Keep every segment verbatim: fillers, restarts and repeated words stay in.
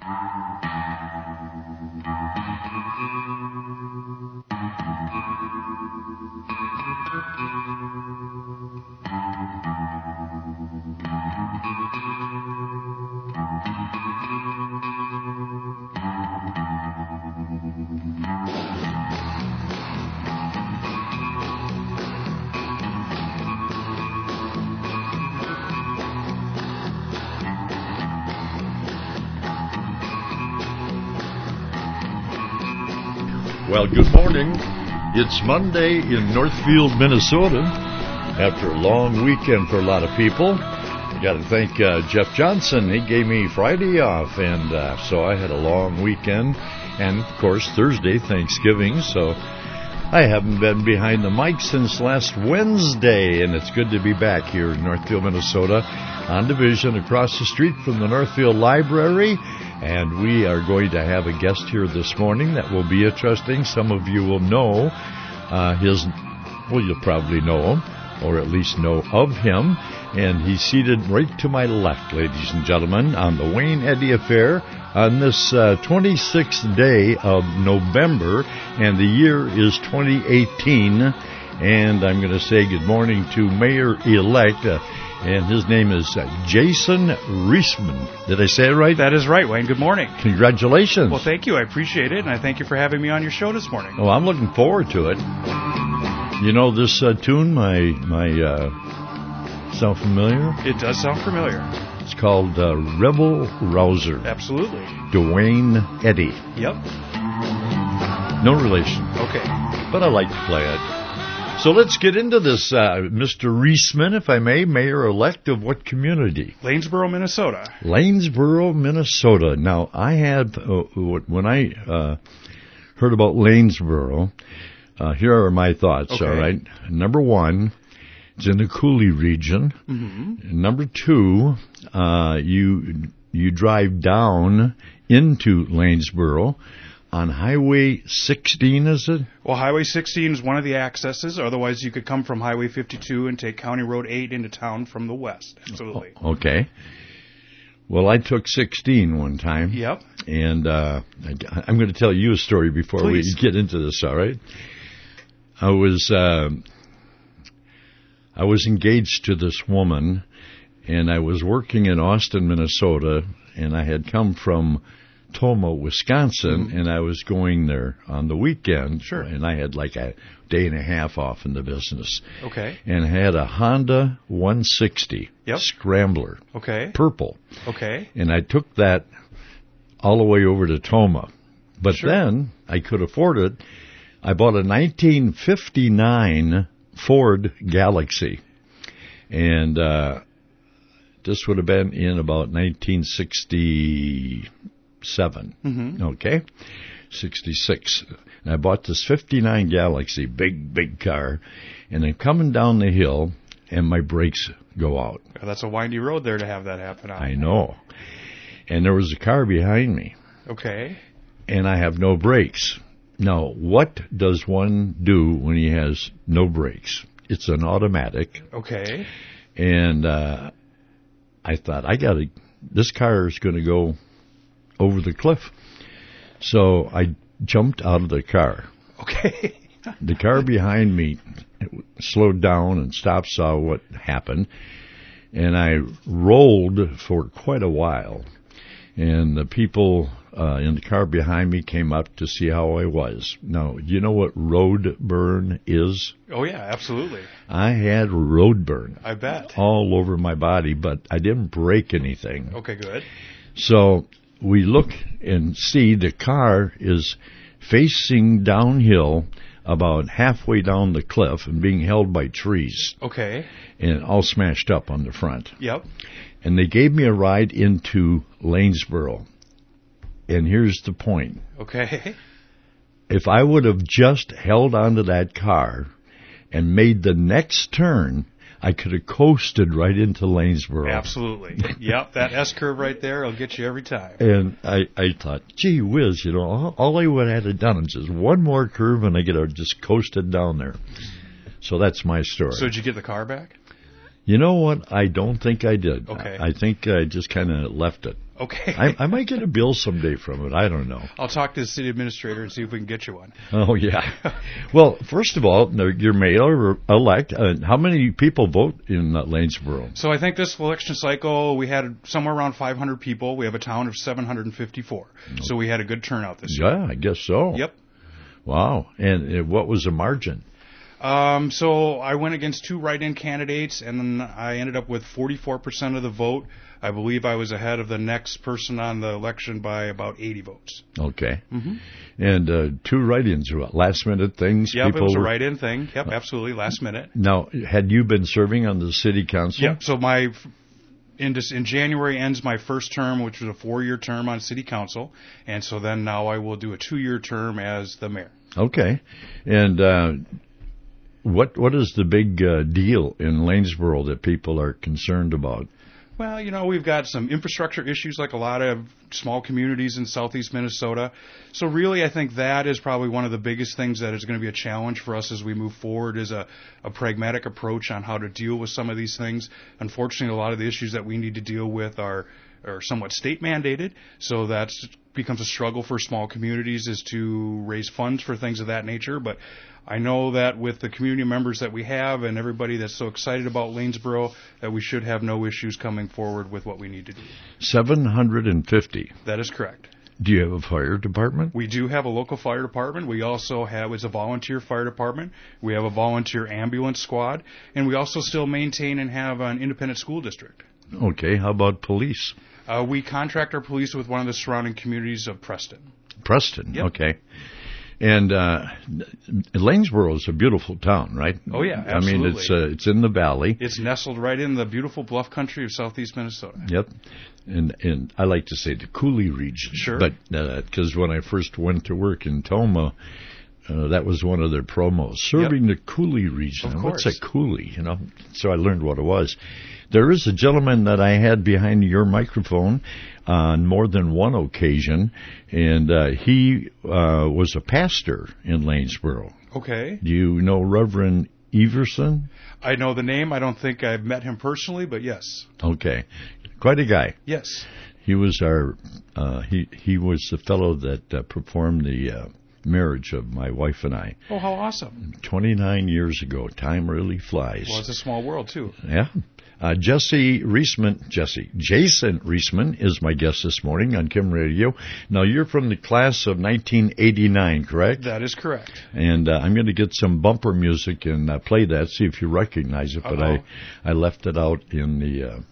Well, good morning. It's Monday in Northfield, Minnesota. After a long weekend for a lot of people, I got to thank uh, Jeff Johnson. He gave me Friday off, and uh, so I had a long weekend. And, of course, Thursday, Thanksgiving, so I haven't been behind the mic since last Wednesday, and it's good to be back here in Northfield, Minnesota, on Division, across the street from the Northfield Library. And we are going to have a guest here this morning that will be interesting. Some of you will know uh, his, well, you'll probably know him, or at least know of him. And he's seated right to my left, ladies and gentlemen, on the Wayne Eddy Affair on this uh, twenty-sixth day of November, and the year is twenty eighteen. And I'm going to say good morning to Mayor-elect, uh, and his name is uh, Jason Reisman. Did I say it right? That is right, Wayne. Good morning. Congratulations. Well, thank you. I appreciate it, and I thank you for having me on your show this morning. Well, I'm looking forward to it. You know this uh, tune, my my uh, sound familiar? It does sound familiar. It's called uh, Rebel Rouser. Absolutely. Dwayne Eddy. Yep. No relation. Okay. But I like to play it. So let's get into this, uh, Mister Reisman, if I may, Mayor-elect of what community? Lanesboro, Minnesota. Lanesboro, Minnesota. Now, I had, uh, when I uh, heard about Lanesboro, uh, here are my thoughts, okay. all right? Number one, it's in the Coulee region. Mm-hmm. Number two, uh, you you drive down into Lanesboro on Highway sixteen, is it? Well, Highway sixteen is one of the accesses. Otherwise, you could come from Highway fifty-two and take County Road eight into town from the west. Absolutely. Okay. Well, I took sixteen one time. Yep. And uh, I, I'm going to tell you a story before Please. we get into this, all right? I was, uh, I was engaged to this woman, and I was working in Austin, Minnesota, and I had come from Tomah, Wisconsin, mm-hmm. and I was going there on the weekend. Sure. And I had like a day and a half off in the business. Okay. And I had a Honda one sixty yep. Scrambler. Okay. Purple. Okay. And I took that all the way over to Tomah. But sure. then I could afford it. I bought a nineteen fifty-nine Ford Galaxy. And uh, this would have been in about nineteen sixty. Seven. Mm-hmm. Okay. sixty-six. And I bought this fifty-nine Galaxy, big, big car. And I'm coming down the hill, and my brakes go out. Oh, that's a windy road there to have that happen on. I know. And there was a car behind me. Okay. And I have no brakes. Now, what does one do when he has no brakes? It's an automatic. Okay. And uh, I thought, I got to, this car is going to go over the cliff. So I jumped out of the car. Okay. The car behind me slowed down and stopped, saw what happened, and I rolled for quite a while. And the people uh, in the car behind me came up to see how I was. Now, do you know what road burn is? Oh, yeah, absolutely. I had road burn. I bet. All over my body, but I didn't break anything. Okay, good. So we look and see the car is facing downhill about halfway down the cliff and being held by trees. Okay. And all smashed up on the front. Yep. And they gave me a ride into Lanesboro. And here's the point. Okay. If I would have just held onto that car and made the next turn, I could have coasted right into Lanesboro. Absolutely. Yep, that S-curve right there will get you every time. And I, I thought, gee whiz, you know, all, all I would have had done is just one more curve and I could have just coasted down there. So that's my story. So did you get the car back? You know what? I don't think I did. Okay. I think I just kind of left it. Okay. I, I might get a bill someday from it. I don't know. I'll talk to the city administrator and see if we can get you one. Oh, yeah. Well, first of all, your mayor-elect, uh, how many people vote in uh, Lanesboro? So I think this election cycle, we had somewhere around five hundred people. We have a town of seven hundred fifty-four. Okay. So we had a good turnout this year. Yeah, I guess so. Yep. Wow. And uh, what was the margin? Um, so I went against two write-in candidates, and then I ended up with forty-four percent of the vote. I believe I was ahead of the next person on the election by about eighty votes. Okay. Mm-hmm. And uh, two write-ins, last-minute things? Yep, people it was a were... write-in thing. Yep, absolutely, last minute. Now, had you been serving on the city council? Yep, so my... In, in January ends my first term, which was a four-year term on city council, and so then now I will do a two-year term as the mayor. Okay. And uh, what what is the big uh, deal in Lanesboro that people are concerned about? Well, you know, we've got some infrastructure issues like a lot of small communities in southeast Minnesota. So really, I think that is probably one of the biggest things that is going to be a challenge for us as we move forward, is a, a pragmatic approach on how to deal with some of these things. Unfortunately, a lot of the issues that we need to deal with are, are somewhat state mandated. So that becomes a struggle for small communities, is to raise funds for things of that nature. But I know that with the community members that we have and everybody that's so excited about Lanesboro, that we should have no issues coming forward with what we need to do. seven hundred fifty. That is correct. Do you have a fire department? We do have a local fire department. We also have, it's a volunteer fire department. We have a volunteer ambulance squad. And we also still maintain and have an independent school district. Okay. How about police? Uh, we contract our police with one of the surrounding communities of Preston. Preston, yep. Okay. And uh, Lanesboro is a beautiful town, right? Oh, yeah, absolutely. I mean, it's uh, it's in the valley. It's nestled right in the beautiful bluff country of southeast Minnesota. Yep. And and I like to say the Coulee region. Sure. But because uh, when I first went to work in Toma, uh, that was one of their promos, serving yep. the Coulee region. Of course. What's a Coulee, you know? So I learned what it was. There is a gentleman that I had behind your microphone on more than one occasion, and uh, he uh, was a pastor in Lanesboro. Okay. Do you know Reverend Everson? I know the name. I don't think I've met him personally, but yes. Okay. Quite a guy. Yes. He was our, uh, he, he was the fellow that uh, performed the uh, marriage of my wife and I. Oh, how awesome. twenty-nine years ago. Time really flies. Well, it's a small world, too. Yeah. Uh, Jesse Reisman, Jesse, Jason Reisman is my guest this morning on Kim Radio. Now, you're from the class of nineteen eighty-nine, correct? That is correct. And uh, I'm going to get some bumper music and uh, play that, see if you recognize it. Uh-oh. But I, I left it out in the uh,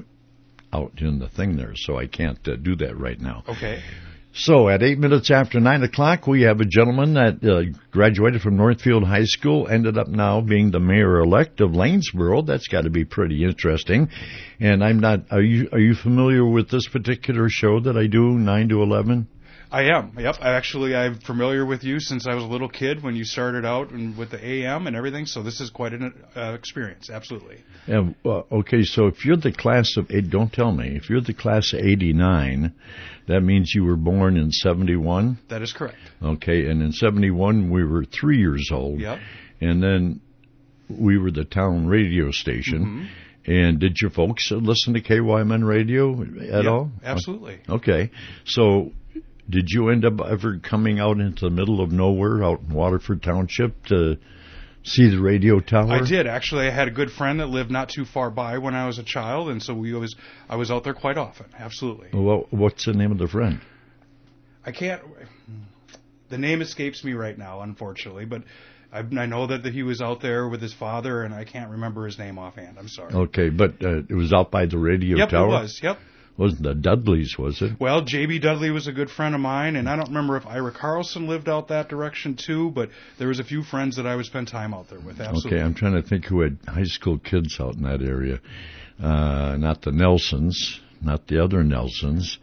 out in the thing there, so I can't uh, do that right now. Okay. So at eight minutes after nine o'clock, we have a gentleman that uh, graduated from Northfield High School, ended up now being the mayor-elect of Lanesboro. That's got to be pretty interesting. And I'm not. Are you are you familiar with this particular show that I do, nine to eleven? I am. Yep. I actually, I'm familiar with you since I was a little kid when you started out and with the A M and everything. So this is quite an uh, experience. Absolutely. Yeah. Well, okay. So if you're the class of eight, don't tell me. If you're the class of eighty-nine, that means you were born in seventy-one. That is correct. Okay. And in seventy-one, we were three years old. Yep. And then we were the town radio station. Mm-hmm. And did your folks listen to K Y M N radio at yep, all? Absolutely. Okay. So did you end up ever coming out into the middle of nowhere out in Waterford Township to see the radio tower? I did. Actually, I had a good friend that lived not too far by when I was a child, and so we was I was out there quite often. Absolutely. Well, what's the name of the friend? I can't... The name escapes me right now, unfortunately, but I, I know that, that he was out there with his father, and I can't remember his name offhand. I'm sorry. Okay, but uh, it was out by the radio yep, tower? Yep, it was. Yep. Wasn't the Dudleys, was it? Well, J B. Dudley was a good friend of mine, and I don't remember if Ira Carlson lived out that direction too, but there was a few friends that I would spend time out there with, absolutely. Okay, I'm trying to think who had high school kids out in that area. Uh, not the Nelsons, not the other Nelsons.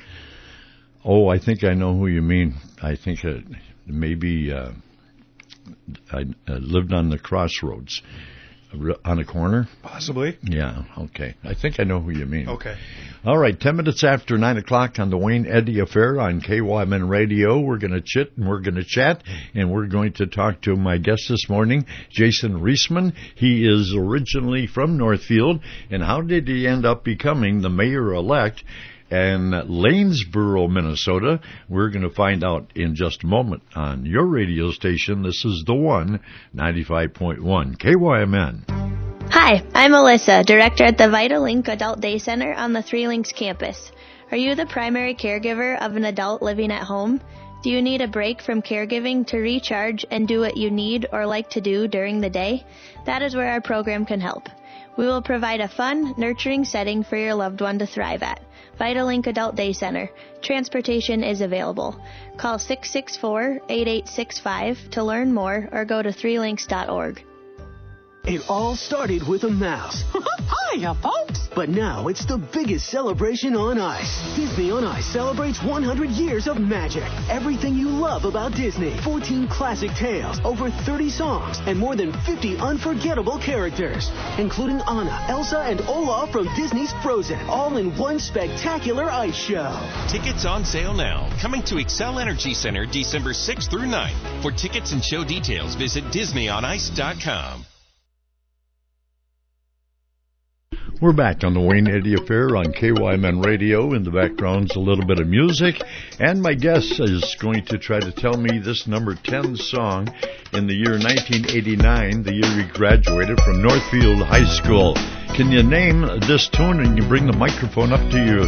Oh, I think I know who you mean. I think uh, maybe uh, I uh, lived on the crossroads. On a corner? Possibly. Yeah, okay. I think I know who you mean. Okay. All right, ten minutes after nine o'clock on the Wayne Eddy Affair on K Y M N Radio. We're going to chit and we're going to chat, and we're going to talk to my guest this morning, Jason Reisman. He is originally from Northfield, and how did he end up becoming the mayor-elect and Lanesboro, Minnesota? We're going to find out in just a moment on your radio station. This is The One, ninety-five point one K Y M N. Hi, I'm Alyssa, Director at the VitaLink Adult Day Center on the Three Links campus. Are you the primary caregiver of an adult living at home? Do you need a break from caregiving to recharge and do what you need or like to do during the day? That is where our program can help. We will provide a fun, nurturing setting for your loved one to thrive at. VitaLink Adult Day Center. Transportation is available. Call six six four, eight eight six five to learn more or go to three links dot org. It all started with a mouse. Hiya, folks. But now it's the biggest celebration on ice. Disney on Ice celebrates one hundred years of magic. Everything you love about Disney. fourteen classic tales, over thirty songs, and more than fifty unforgettable characters, including Anna, Elsa, and Olaf from Disney's Frozen, all in one spectacular ice show. Tickets on sale now. Coming to Excel Energy Center December sixth through ninth. For tickets and show details, visit disney on ice dot com. We're back on the Wayne Eddy Affair on K Y M N Radio. In the background's a little bit of music. And my guest is going to try to tell me this number ten song in the year nineteen eighty-nine, the year he graduated from Northfield High School. Can you name this tune and you bring the microphone up to you?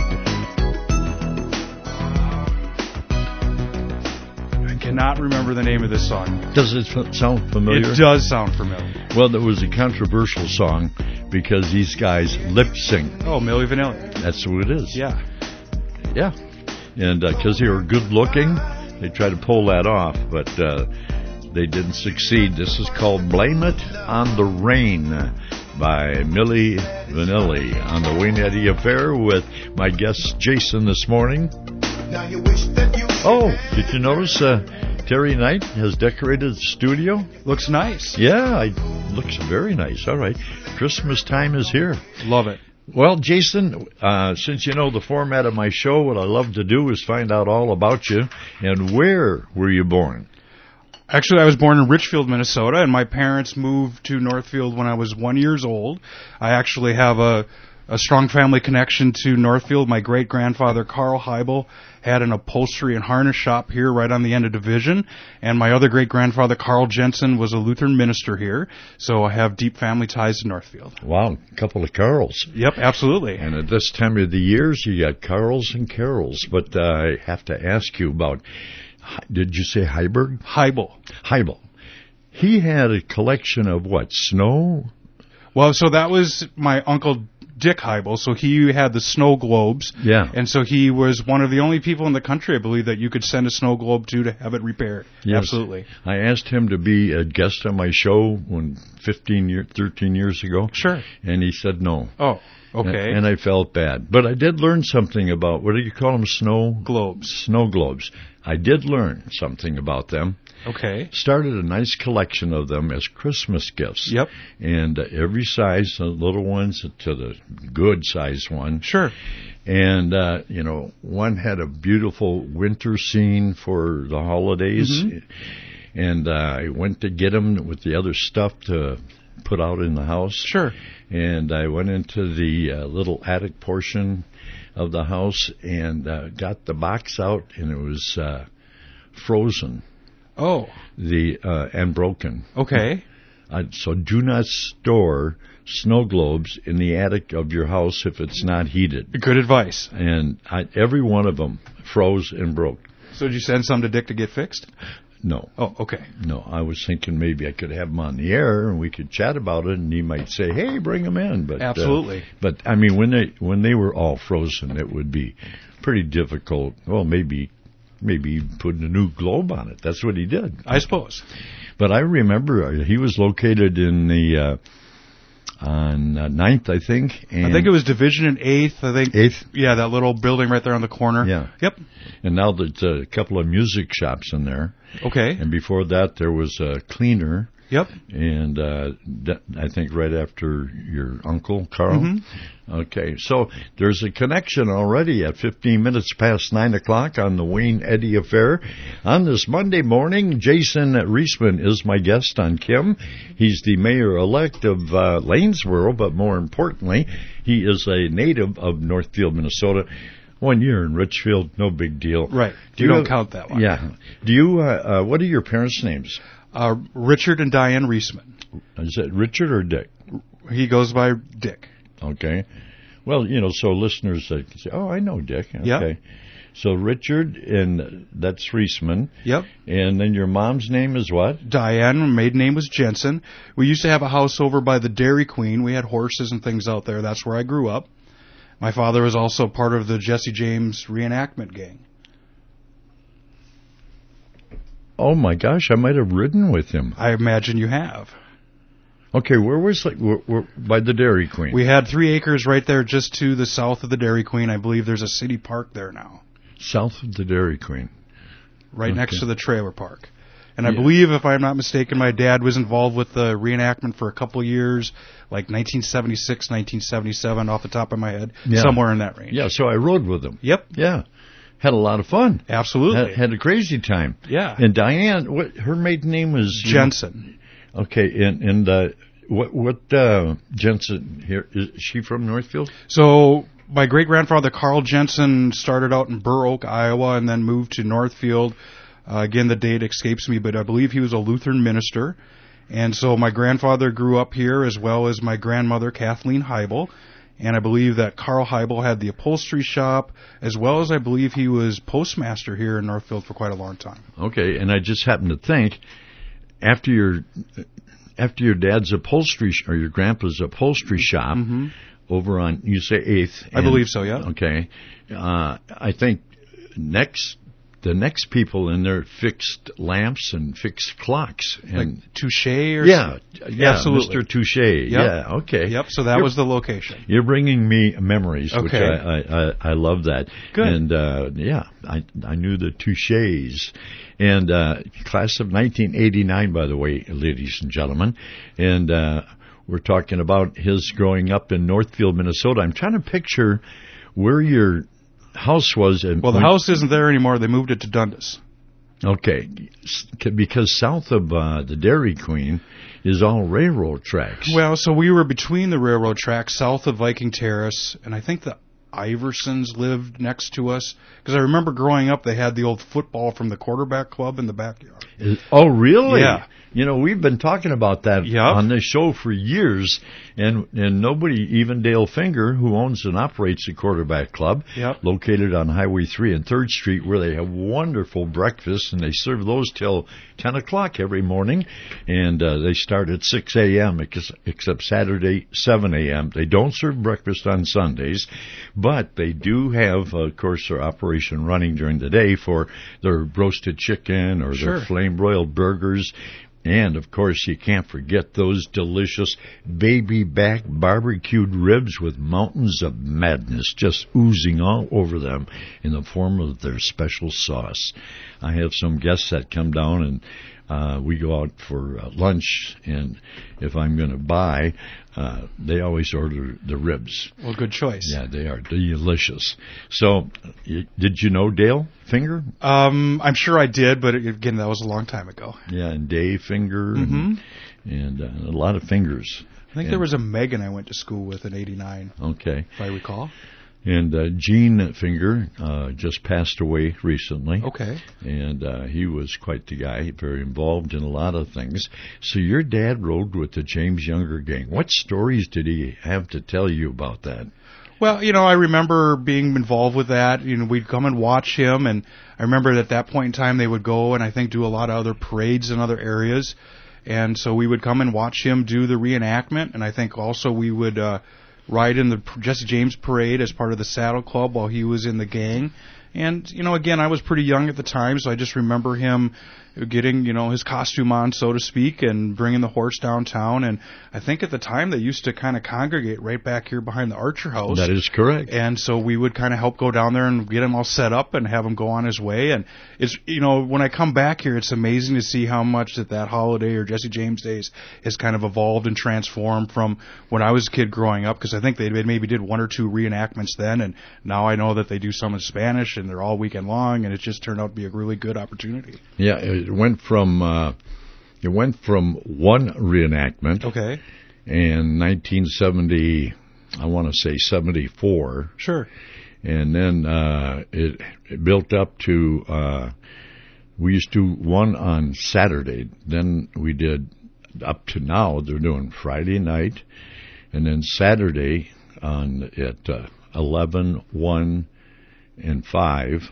I cannot remember the name of this song. Does it f- sound familiar? It does sound familiar. Well, it was a controversial song because these guys lip sync. Oh, Milli Vanilli. That's who it is. Yeah. Yeah. And because uh, they were good looking, they tried to pull that off, but uh, they didn't succeed. This is called Blame It on the Rain by Milli Vanilli on the Wayne Eddy Affair with my guest Jason this morning. Now you wish that you Oh, did you notice uh, Terry Knight has decorated the studio? Looks nice. Yeah, it looks very nice. All right. Christmas time is here. Love it. Well, Jason, uh, since you know the format of my show, what I love to do is find out all about you. And where were you born? Actually, I was born in Richfield, Minnesota, and my parents moved to Northfield when I was one years old. I actually have a, a strong family connection to Northfield. My great-grandfather, Carl Heibel, had an upholstery and harness shop here right on the end of Division, and my other great-grandfather, Carl Jensen, was a Lutheran minister here, so I have deep family ties to Northfield. Wow, a couple of Carls. Yep, absolutely. And at this time of the years, you got Carls and Carols, but uh, I have to ask you about, did you say Heiberg? Heibel. Heibel. He had a collection of what, snow? Well, so that was my uncle Dick Heibel, so he had the snow globes. Yeah. And so he was one of the only people in the country, I believe, that you could send a snow globe to to have it repaired. Yes. Absolutely. I asked him to be a guest on my show when fifteen, year, thirteen years ago. Sure. And he said no. Oh, okay. And, and I felt bad. But I did learn something about, what do you call them, snow? Globes. Snow globes. I did learn something about them. Okay. Started a nice collection of them as Christmas gifts. Yep. And uh, every size, the little ones to the good size one. Sure. And, uh, you know, one had a beautiful winter scene for the holidays. Mm-hmm. And uh, I went to get them with the other stuff to put out in the house. Sure. And I went into the uh, little attic portion of the house and uh, got the box out, and it was uh, frozen. Oh. The uh, and broken. Okay. Uh, so do not store snow globes in the attic of your house if it's not heated. Good advice. And I, every one of them froze and broke. So did you send some to Dick to get fixed? No. Oh, okay. No, I was thinking maybe I could have him on the air and we could chat about it, and he might say, "Hey, bring him in." But absolutely. Uh, but I mean, when they when they were all frozen, it would be pretty difficult. Well, maybe maybe putting a new globe on it. That's what he did, I suppose. But I remember he was located in the uh, on uh, ninth, I think. And I think it was Division and eighth. I think eighth. Yeah, that little building right there on the corner. Yeah. Yep. And now there's a couple of music shops in there. Okay. And before that, there was a cleaner. Yep. And uh, I think right after your uncle, Carl. Mm-hmm. Okay. So there's a connection already at fifteen minutes past nine o'clock on the Wayne Eddy Affair. On this Monday morning, Jason Reisman is my guest on Kim. He's the mayor-elect of uh, Lanesboro, but more importantly, he is a native of Northfield, Minnesota. One year in Richfield, no big deal. Right. Do you, you don't have, count that one. Yeah. Do you? Uh, uh, what are your parents' names? Uh, Richard and Diane Reisman. Is it Richard or Dick? He goes by Dick. Okay. Well, you know, so listeners uh, can say, "Oh, I know Dick." Okay. Yep. So Richard, and that's Reisman. Yep. And then your mom's name is what? Diane. Her maiden name was Jensen. We used to have a house over by the Dairy Queen. We had horses and things out there. That's where I grew up. My father was also part of the Jesse James reenactment gang. Oh my gosh, I might have ridden with him. I imagine you have. Okay, where was like where, where, by the Dairy Queen? We had three acres right there, just to the south of the Dairy Queen. I believe there's a city park there now. South of the Dairy Queen. Right Okay. next to the trailer park. And I Yeah. believe, if I'm not mistaken, my dad was involved with the reenactment for a couple of years, like nineteen seventy-six, nineteen seventy-seven, off the top of my head, Yeah. somewhere in that range. Yeah, so I rode with him. Yep. Yeah, had a lot of fun. Absolutely. Had, had a crazy time. Yeah. And Diane, what her maiden name was? Jensen. Okay, and and uh, what what uh, Jensen here is she from Northfield? So my great grandfather Carl Jensen started out in Burr Oak, Iowa, and then moved to Northfield. Uh, again, the date escapes me, but I believe he was a Lutheran minister. And so my grandfather grew up here, as well as my grandmother Kathleen Heibel. And I believe that Carl Heibel had the upholstery shop, as well as I believe he was postmaster here in Northfield for quite a long time. Okay, and I just happened to think after your after your dad's upholstery sh- or your grandpa's upholstery shop Mm-hmm. over on you say Eighth. I believe so, yeah. Okay, uh, I think next. The next people in there fixed lamps and fixed clocks. And Like Touche or yeah, yeah, Absolutely. Mister Touche. Yep. Yeah, okay. Yep, so that You're- was the location. You're bringing me memories, which Okay. I, I, I, I love that. Good. And, uh, yeah, I, I knew the Touches. And, uh, class of nineteen eighty-nine, by the way, ladies and gentlemen. And, uh, we're talking about his growing up in Northfield, Minnesota. I'm trying to picture where your house was. And Well, the when- house isn't there anymore. They moved it to Dundas. Okay, S- because south of uh, the Dairy Queen is all railroad tracks. Well, so we were between the railroad tracks, south of Viking Terrace, and I think the Iversons lived next to us. Because I remember growing up, they had the old football from the quarterback club in the backyard. Is- oh, really? Yeah. You know, we've been talking about that Yep. on this show for years, and and nobody, even Dale Finger, who owns and operates the Quarterback Club, Yep. located on Highway three and third Street, where they have wonderful breakfasts, and they serve those till ten o'clock every morning, and uh, they start at six a.m., ex- except Saturday, seven a.m. They don't serve breakfast on Sundays, but they do have, uh, of course, their operation running during the day for their roasted chicken or Sure. their flame-broiled burgers. And, of course, you can't forget those delicious baby back barbecued ribs with mountains of madness just oozing all over them in the form of their special sauce. I have some guests that come down and uh, we go out for uh, lunch, and if I'm going to buy, uh, they always order the ribs. Well, good choice. Yeah, they are delicious. So, y- did you know Dale Finger? Um, I'm sure I did, but again, that was a long time ago. Yeah, and Dave Finger, Mhm. and, and uh, a lot of fingers. I think And- there was a Megan I went to school with in eighty-nine, Okay. if I recall. And uh, Gene Finger uh, just passed away recently. Okay. And uh, he was quite the guy, very involved in a lot of things. So your dad rode with the James Younger gang. What stories did he have to tell you about that? Well, you know, I remember being involved with that. You know, we'd come and watch him, and I remember at that point in time they would go and I think do a lot of other parades in other areas. And so we would come and watch him do the reenactment, and I think also we would uh, ride in the Jesse James parade as part of the Saddle Club while he was in the gang. And, you know, again, I was pretty young at the time, so I just remember him getting, you know, his costume on, so to speak, and bringing the horse downtown. And I think at the time they used to kind of congregate right back here behind the Archer House. That is correct. And so we would kind of help go down there and get him all set up and have him go on his way. And it's, you know, when I come back here, it's amazing to see how much that that holiday or Jesse James Days has kind of evolved and transformed from when I was a kid growing up, because I think they maybe did one or two reenactments then, and now I know that they do some in Spanish and they're all weekend long, and it just turned out to be a really good opportunity. Yeah, it went from uh, it went from one reenactment Okay. in nineteen seventy, I want to say seventy-four, Sure. and then uh, it, it built up to. Uh, we used to do one on Saturday. Then we did up to now. They're doing Friday night, and then Saturday on at uh, eleven, one, and five.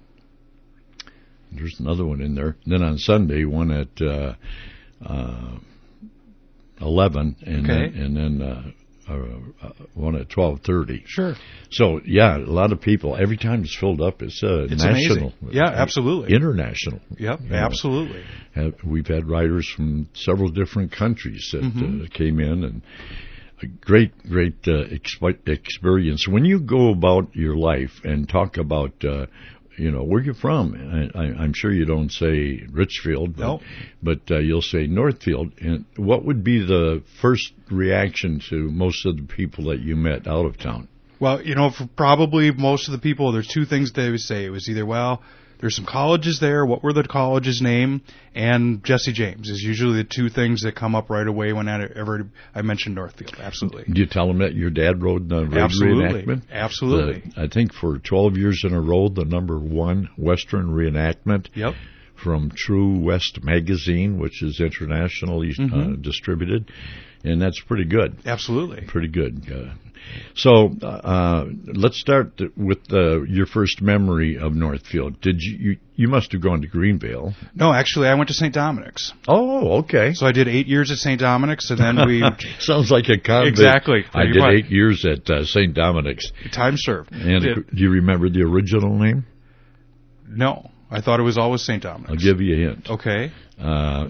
There's another one in there. Then on Sunday, one at uh, uh, eleven, and Okay. then, and then uh, uh, one at twelve thirty. Sure. So yeah, a lot of people. Every time it's filled up, it's uh, It's national. amazing. Yeah, absolutely. International. Yep, You know, absolutely. have, we've had riders from several different countries that Mhm. uh, came in, and a great, great uh, exp- experience. When you go about your life and talk about, uh, you know, where you're from, I, I, I'm sure you don't say Richfield, but, No. but uh, you'll say Northfield. And what would be the first reaction to most of the people that you met out of town? Well, you know, for probably most of the people, there's two things they would say. It was either, well, there's some colleges there. What were the colleges' name? And Jesse James is usually the two things that come up right away whenever I mention Northfield. Absolutely. Do you tell them that your dad rode the raid Absolutely. reenactment? Absolutely. The, I think for twelve years in a row, the number one Western reenactment Yep. from True West Magazine, which is internationally uh, Mhm. distributed, and that's pretty good. Absolutely. Pretty good. Uh, so uh, let's start with uh, your first memory of Northfield. Did you, you? You must have gone to Greenvale. No, actually, I went to Saint Dominic's. Oh, okay. So I did eight years at Saint Dominic's, and then we Sounds like a convict. Exactly, I pretty did much. eight years at uh, Saint Dominic's. time served. And Did- do you remember the original name? no, I thought it was always Saint Dominic's. I'll give you a hint. Okay. Uh,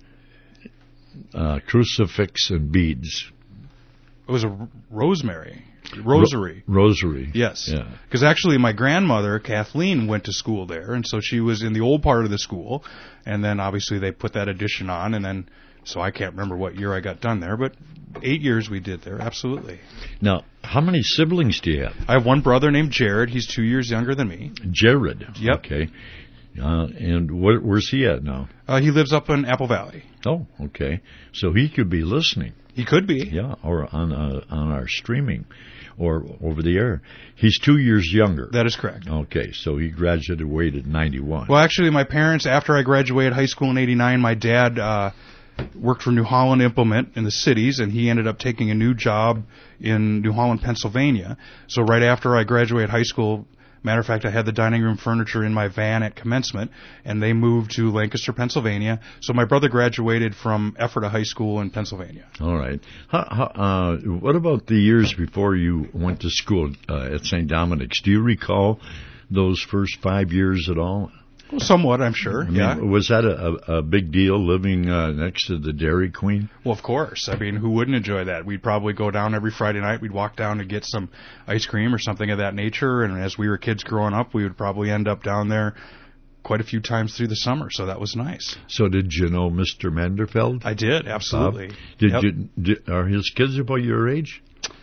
uh, crucifix and beads. It was a r- rosemary. Rosary. Ro- rosary. Yes. Yeah. Because actually my grandmother, Kathleen, went to school there, and so she was in the old part of the school, and then obviously they put that addition on, and then, so I can't remember what year I got done there, but eight years we did there, absolutely. Now, how many siblings do you have? I have one brother named Jared. He's two years younger than me. Jared. Yep. Okay. Uh, and where, where's he at now? Uh, he lives up in Apple Valley. Oh, okay. So he could be listening. He could be. Yeah, or on uh, on our streaming, or over the air. He's two years younger. That is correct. Okay, so he graduated at ninety-one. Well, actually, my parents, after I graduated high school in eighty-nine, my dad uh, worked for New Holland Implement in the cities, and he ended up taking a new job in New Holland, Pennsylvania. So right after I graduated high school, matter of fact, I had the dining room furniture in my van at commencement, and they moved to Lancaster, Pennsylvania. So my brother graduated from Ephrata High School in Pennsylvania. All right. How, how, uh, what about the years before you went to school uh, at Saint Dominic's? Do you recall those first five years at all? Well, somewhat, I'm sure. I mean, yeah. was that a, a, a big deal living uh, next to the Dairy Queen? Well, of course. I mean, who wouldn't enjoy that? We'd probably go down every Friday night. We'd walk down to get some ice cream or something of that nature. And as we were kids growing up, we would probably end up down there quite a few times through the summer. So that was nice. So did you know Mister Manderfeld? I did, absolutely. Bob? Did Yep. you? Did, are his kids about your age?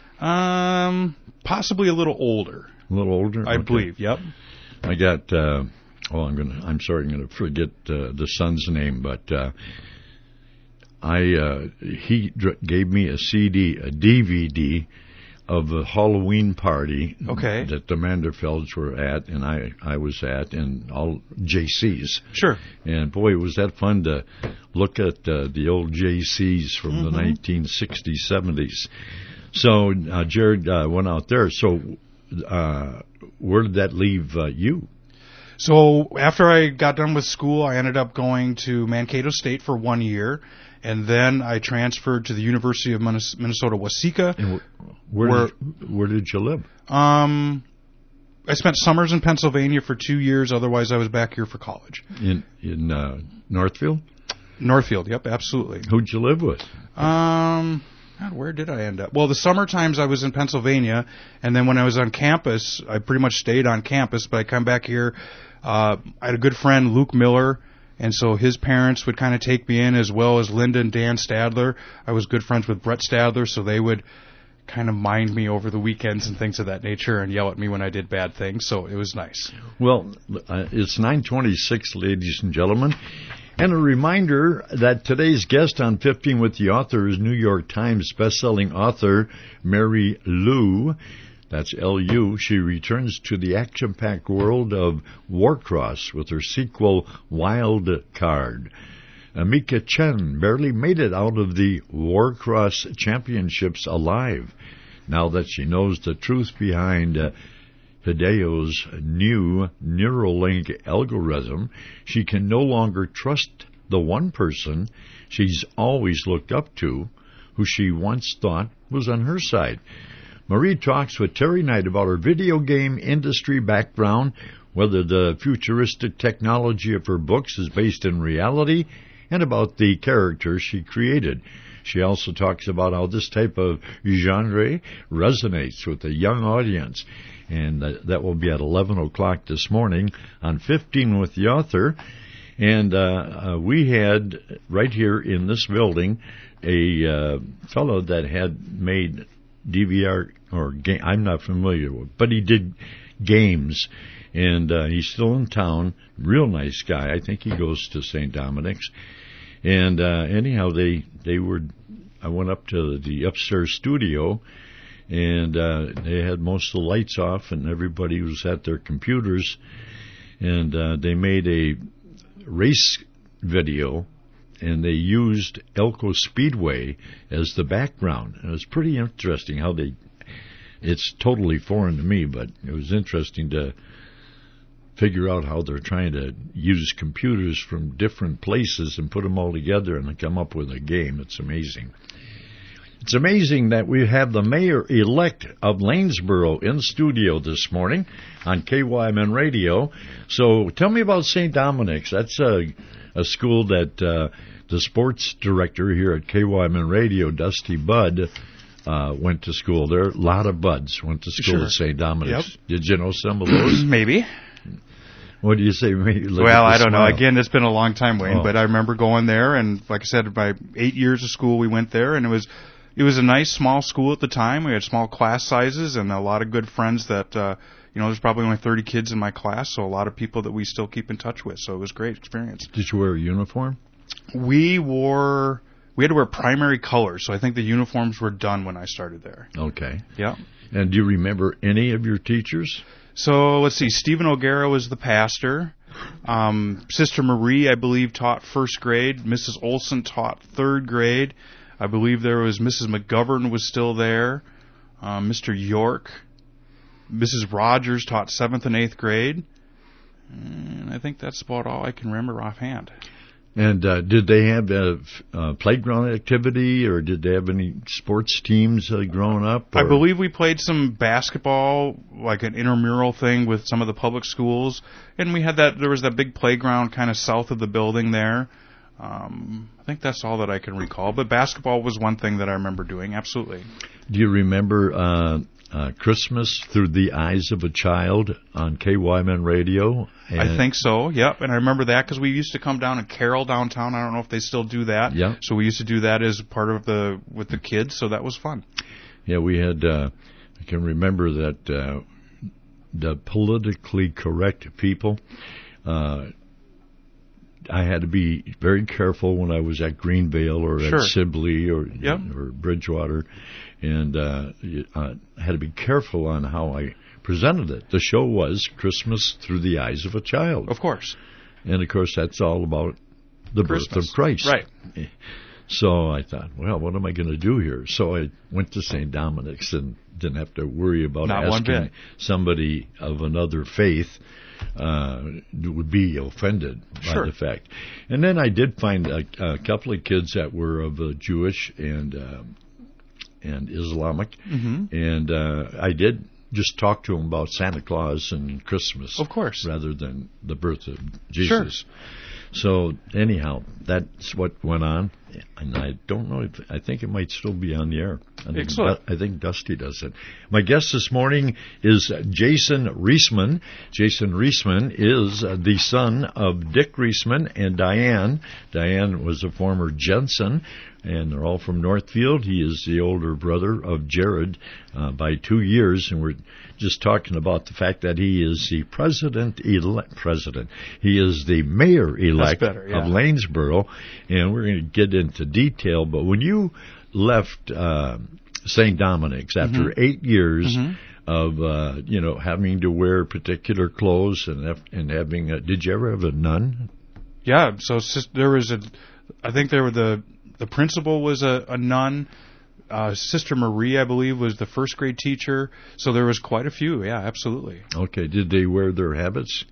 Um, possibly a little older, A little older? I Okay. believe. Yep. I got. Uh, oh, I'm gonna. I'm sorry. I'm gonna forget uh, the son's name, but uh, I. Uh, he dr- gave me a C D, a D V D of the Halloween party Okay. that the Manderfelds were at, and I I was at, and all J Cs. Sure. And boy, was that fun to look at uh, the old J Cs from Mm-hmm. the nineteen sixties, seventies. So uh, Jared uh, went out there. So uh, where did that leave uh, you? So after I got done with school, I ended up going to Mankato State for one year, and then I transferred to the University of Minnes- Minnesota Waseca. And wh- where Where- did, where did you live? Um, I spent summers in Pennsylvania for two years. Otherwise, I was back here for college. In in uh, Northfield. Northfield. Yep, absolutely. Who'd you live with? Um, God, where did I end up? Well, the summer times I was in Pennsylvania, and then when I was on campus, I pretty much stayed on campus. But I come back here. Uh, I had a good friend, Luke Miller, and so his parents would kind of take me in, as well as Linda and Dan Stadler. I was good friends with Brett Stadler, so they would kind of mind me over the weekends and things of that nature and yell at me when I did bad things. So it was nice. Well, uh, it's nine twenty-six, ladies and gentlemen. And a reminder that today's guest on fifteen with the Author is New York Times bestselling author Mary Lou. That's L U. She returns to the action-packed world of Warcross with her sequel, Wild Card. Amika Chen barely made it out of the Warcross Championships alive. Now that she knows the truth behind uh, Hideo's new Neuralink algorithm, she can no longer trust the one person she's always looked up to, who she once thought was on her side. Marie talks with Terry Knight about her video game industry background, whether the futuristic technology of her books is based in reality, and about the characters she created. She also talks about how this type of genre resonates with a young audience, and that will be at eleven o'clock this morning on fifteen with the Author. And uh, uh, we had, right here in this building, a uh, fellow that had made D V R, or game, I'm not familiar with, but he did games, and uh, he's still in town. Real nice guy. I think he goes to Saint Dominic's. And uh, anyhow, they they were. I went up to the upstairs studio, and uh, they had most of the lights off, and everybody was at their computers, and uh, they made a race video, and they used Elko Speedway as the background. And it was pretty interesting how they. It's totally foreign to me, but it was interesting to figure out how they're trying to use computers from different places and put them all together and come up with a game. It's amazing. It's amazing that we have the mayor-elect of Lanesboro in studio this morning on K Y M N Radio. So tell me about Saint Dominic's. That's a, a school that uh, the sports director here at K Y M N Radio, Dusty Budd, uh, went to school there. A lot of Budds went to school Sure. at Saint Dominic's. Yep. Did you know some of those? Maybe. What do you say? Look Well, at the I don't smile. know. Again, it's been a long time, Wayne, Oh. but I remember going there, and like I said, by eight years of school, we went there, and it was it was a nice small school at the time. We had small class sizes and a lot of good friends that, uh, you know, there's probably only thirty kids in my class, so a lot of people that we still keep in touch with. So it was a great experience. Did you wear a uniform? We wore, we had to wear primary colors, so I think the uniforms were done when I started there. Okay. Yeah. And do you remember any of your teachers? So let's see. Stephen O'Gara was the pastor. Um, Sister Marie, I believe, taught first grade. Missus Olson taught third grade. I believe there was Missus McGovern was still there. Um, Mister York. Missus Rogers taught seventh and eighth grade. And I think that's about all I can remember offhand. And uh, did they have a, a playground activity, or did they have any sports teams uh, growing up? Or? I believe we played some basketball, like an intramural thing with some of the public schools, and we had that. There was that big playground kind of south of the building there. Um, I think that's all that I can recall. But basketball was one thing that I remember doing. Absolutely. Do you remember uh, uh, Christmas Through the Eyes of a Child on K Y M N Radio? And I think so, yep. And I remember that because we used to come down and carol downtown. I don't know if they still do that. Yeah. So we used to do that as part of the with the kids, so that was fun. Yeah, we had, uh, I can remember that uh, the politically correct people, uh, I had to be very careful when I was at Greenvale or Sure. at Sibley or, Yep. or Bridgewater, and uh, I had to be careful on how I presented it. The show was Christmas Through the Eyes of a Child. Of course. And, of course, that's all about the birth Christmas. of Christ. Right. So I thought, well, what am I going to do here? So I went to Saint Dominic's and didn't have to worry about Not one asking bit. somebody of another faith uh, would be offended Sure. by the fact. And then I did find a, a couple of kids that were of uh, Jewish and uh, and Islamic, Mm-hmm. and uh, I did just talk to them about Santa Claus and Christmas, Of course. rather than the birth of Jesus. Sure. So anyhow, that's what went on, and I don't know if I think it might still be on the air. I think, Excellent. I think Dusty does it. My guest this morning is Jason Reisman. Jason Reisman is uh, the son of Dick Reisman and Diane. Diane was a former Jensen, and they're all from Northfield. He is the older brother of Jared uh, by two years, and we're just talking about the fact that he is the president elect. President. He is the mayor elect better, yeah. of Lanesboro, and we're going to get into detail. But when you left uh, Saint Dominic's after Mm-hmm. eight years, Mm-hmm. of uh, you know having to wear particular clothes and have- and having. A, did you ever have a nun? Yeah, so sis- there was a, I think there were the the principal was a, a nun. Uh, Sister Marie, I believe, was the first grade teacher. So there was quite a few. Yeah, absolutely. Okay. Did they wear their habits?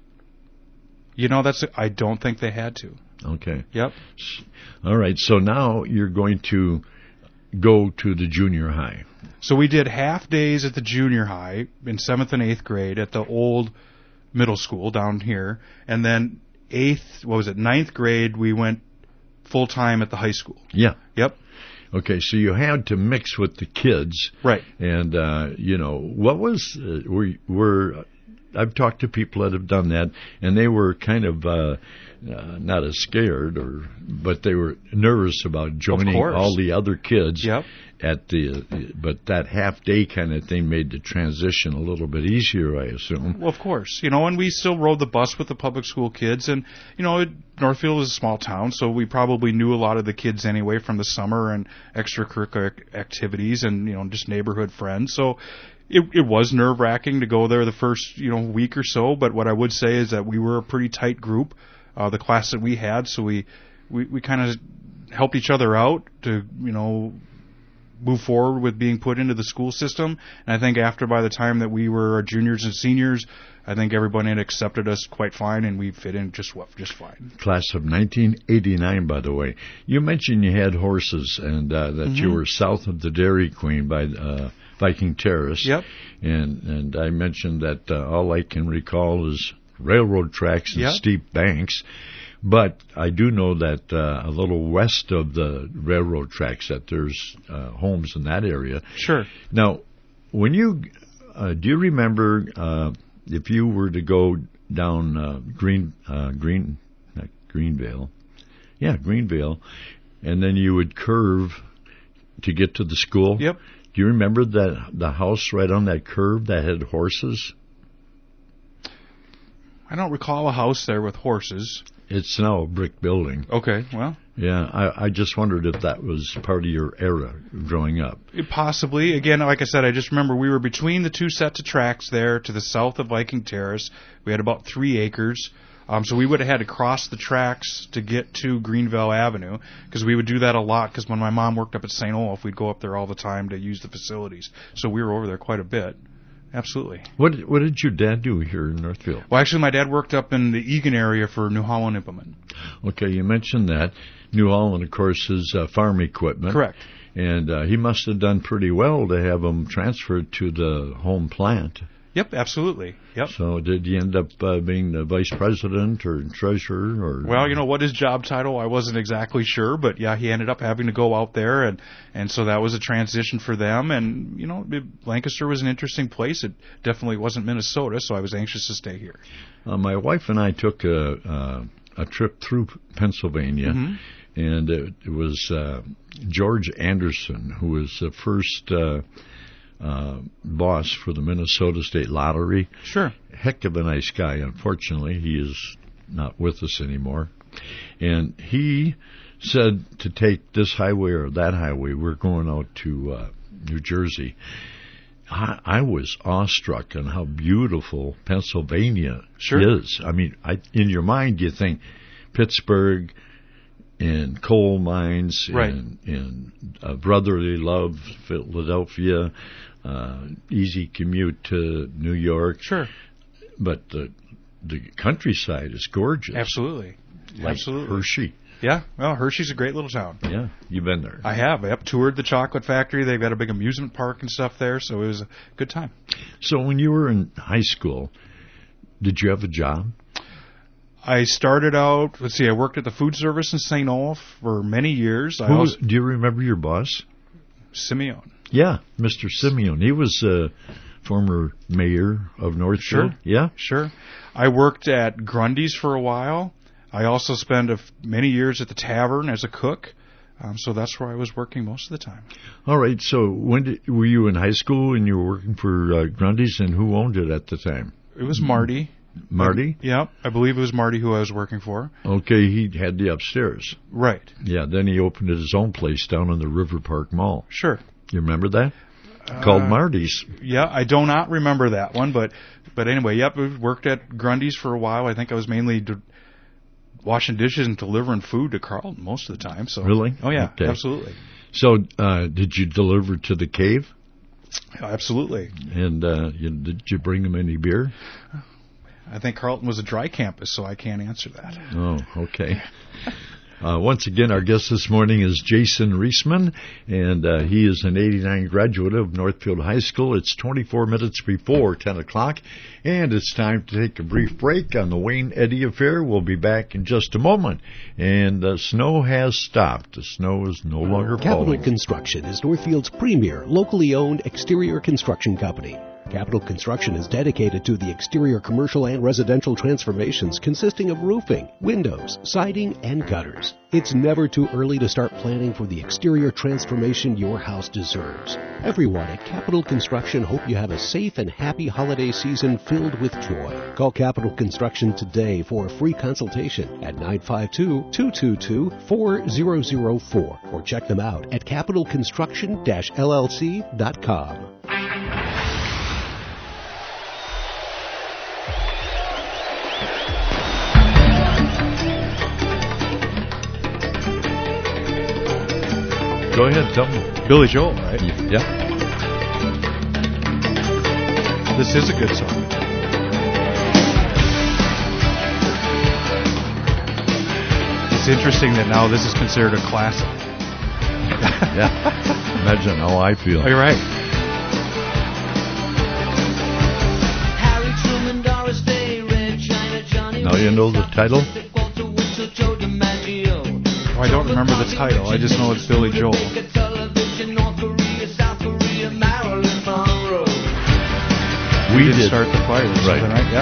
You know, that's I don't think they had to. Okay. Yep. All right. So now you're going to go to the junior high. So we did half days at the junior high in seventh and eighth grade at the old middle school down here, and then eighth, what was it, ninth grade, we went full time at the high school. Yeah. Yep. Okay, so you had to mix with the kids, Right. And uh, you know what was uh, were were I've talked to people that have done that, and they were kind of uh, uh, not as scared, or but they were nervous about joining all the other kids. Yep. At the but that half day kind of thing made the transition a little bit easier, I assume. Well, of course, you know, and we still rode the bus with the public school kids, and you know, it, Northfield is a small town, so we probably knew a lot of the kids anyway from the summer and extracurricular activities, and you know, just neighborhood friends. So it it was nerve wracking to go there the first you know week or so, but what I would say is that we were a pretty tight group, uh, the class that we had, so we we, we kind of helped each other out to you know. move forward with being put into the school system. And I think after, by the time that we were juniors and seniors, I think everybody had accepted us quite fine, and we fit in just just fine. Class of nineteen eighty-nine, by the way. You mentioned you had horses, and uh, that Mm-hmm. you were south of the Dairy Queen by uh, Viking Terrace. Yep. And and I mentioned that uh, all I can recall is railroad tracks and Yep. steep banks. But I do know that uh, a little west of the railroad tracks that there's uh, homes in that area. Sure. Now, when you uh, do you remember uh, if you were to go down uh, Green uh, Green not Greenvale, yeah Greenvale, and then you would curve to get to the school? Yep. Do you remember that the house right on that curve that had horses? I don't recall a house there with horses. It's now a brick building. Okay, well, Yeah, I, I just wondered if that was part of your era growing up. it possibly. Again, like I said, I just remember we were between the two sets of tracks there to the south of Viking Terrace. We had about three acres. Um, so we would have had to cross the tracks to get to Greenville Avenue, because we would do that a lot, because when my mom worked up at Saint Olaf, we'd go up there all the time to use the facilities. So we were over there quite a bit. Absolutely. What what did your dad do here in Northfield? Well, actually, my dad worked up in the Egan area for New Holland Implement. Okay, you mentioned that. New Holland, of course, is uh, farm equipment. Correct. And uh, he must have done pretty well to have them transferred to the home plant. Yep, absolutely. Yep. So did you end up uh, being the vice president or treasurer? Or Well, you know, what his job title, I wasn't exactly sure, but yeah, he ended up having to go out there, and, and so that was a transition for them. And, you know, it, Lancaster was an interesting place. It definitely wasn't Minnesota, so I was anxious to stay here. Uh, my wife and I took a, uh, a trip through Pennsylvania, Mm-hmm. and it, it was uh, George Anderson, who was the first uh, uh, boss for the Minnesota State Lottery. Sure. Heck of a nice guy. Unfortunately, he is not with us anymore. And he said to take this highway or that highway. We're going out to uh, New Jersey. I, I was awestruck on how beautiful Pennsylvania Sure. is. I mean, I, in your mind, you think Pittsburgh and coal mines Right. and, and uh, brotherly love, Philadelphia, uh, easy commute to New York. Sure. But the the countryside is gorgeous. Absolutely. Like Absolutely. Hershey. Yeah. Well, Hershey's a great little town. Yeah, you've been there. I have. I've toured the chocolate factory. They've got a big amusement park and stuff there, so it was a good time. So when you were in high school, did you have a job? I started out, let's see, I worked at the food service in Saint Olaf for many years. I Who, also, do you remember your boss? Simeon. Yeah, Mister Simeon. He was a former mayor of Northfield. Sure. Yeah? Sure. I worked at Grundy's for a while. I also spent a f- many years at the tavern as a cook. Um, so that's where I was working most of the time. All right, so when did, were you in high school and you were working for uh, Grundy's, and who owned it at the time? It was Marty. Marty? Yeah, I believe it was Marty who I was working for. Okay, he had the upstairs. Right. Yeah, then he opened his own place down in the River Park Mall. Sure. You remember that? called Uh, Marty's. Yeah, I do not remember that one, but but anyway, yep, I worked at Grundy's for a while. I think I was mainly d- washing dishes and delivering food to Carlton most of the time. So Really? Oh yeah, Okay. absolutely. So, uh, did you deliver to the cave? Absolutely. And uh, you, did you bring them any beer? I think Carlton was a dry campus, so I can't answer that. Oh, okay. Uh, once again, our guest this morning is Jason Reisman, and uh, he is an eighty-nine graduate of Northfield High School. It's twenty-four minutes before ten o'clock, and it's time to take a brief break on the Wayne Eddy Affair. We'll be back in just a moment, and the snow has stopped. The snow is no longer Capital falling. Construction is Northfield's premier, locally owned exterior construction company. Capital Construction is dedicated to the exterior commercial and residential transformations consisting of roofing, windows, siding, and gutters. It's never too early to start planning for the exterior transformation your house deserves. Everyone at Capital Construction hope you have a safe and happy holiday season filled with joy. Call Capital Construction today for a free consultation at nine five two, two two two, four zero zero four or check them out at capital construction dash L L C dot com. Go ahead, tell me. Billy Joel, right? Yeah. This is a good song. It's interesting that now this is considered a classic. Yeah. Imagine how I feel. Oh, you're right. Now you know the title? Oh, I don't remember the title. I just know it's Billy Joel. We, We did did. start the fire. or Right. something, right? Yep.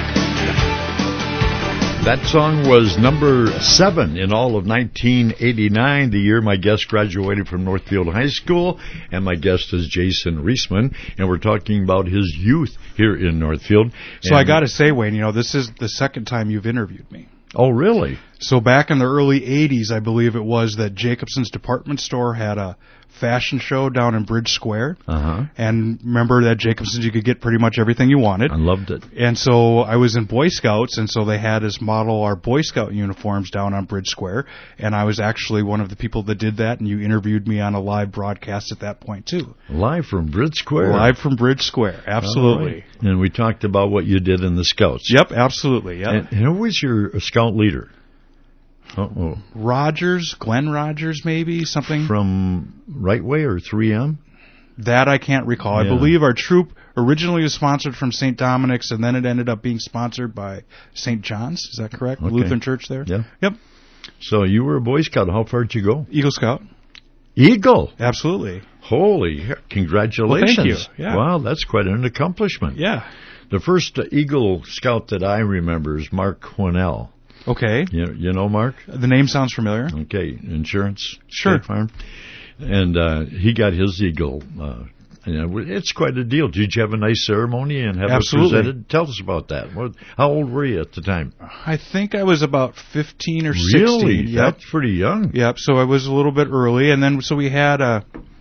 That song was number seven in all of nineteen eighty-nine, the year my guest graduated from Northfield High School, and my guest is Jason Reisman, and we're talking about his youth here in Northfield. So I And- got to say, Wayne, you know, this is the second time you've interviewed me. Oh, really? So back in the early eighties, I believe it was, that Jacobson's Department Store had a fashion show down in Bridge Square. Uh-huh. And remember that Jacobson's, you could get pretty much everything you wanted. I loved it. And so I was in Boy Scouts, and so they had us model our Boy Scout uniforms down on Bridge Square. And I was actually one of the people that did that, and you interviewed me on a live broadcast at that point, too. Live from Bridge Square. Live from Bridge Square, absolutely. All right. And we talked about what you did in the Scouts. Yep, absolutely, yep. And, and who was your scout leader? Uh-oh. Rogers, Glenn Rogers, maybe, something? From Right Way or three M? That I can't recall. Yeah. I believe our troop originally was sponsored from Saint Dominic's, and then it ended up being sponsored by Saint John's. Is that correct? Okay. Lutheran Church there? Yeah. Yep. So you were a Boy Scout. How far did you go? Eagle Scout. Eagle. Absolutely. Holy heck, congratulations. Well, thank you. Yeah. Wow, that's quite an accomplishment. Yeah. The first uh, Eagle Scout that I remember is Mark Quinnell. Okay. You, you know Mark? The name sounds familiar. Okay, insurance. Sure. State Farm. And uh, he got his Eagle. Uh, and it's quite a deal. Did you have a nice ceremony and have Absolutely. it presented? Tell us about that. What, how old were you at the time? I think I was about fifteen or Really? sixteen. Yep. That's pretty young. Yep. So I was a little bit early, and then so we had a.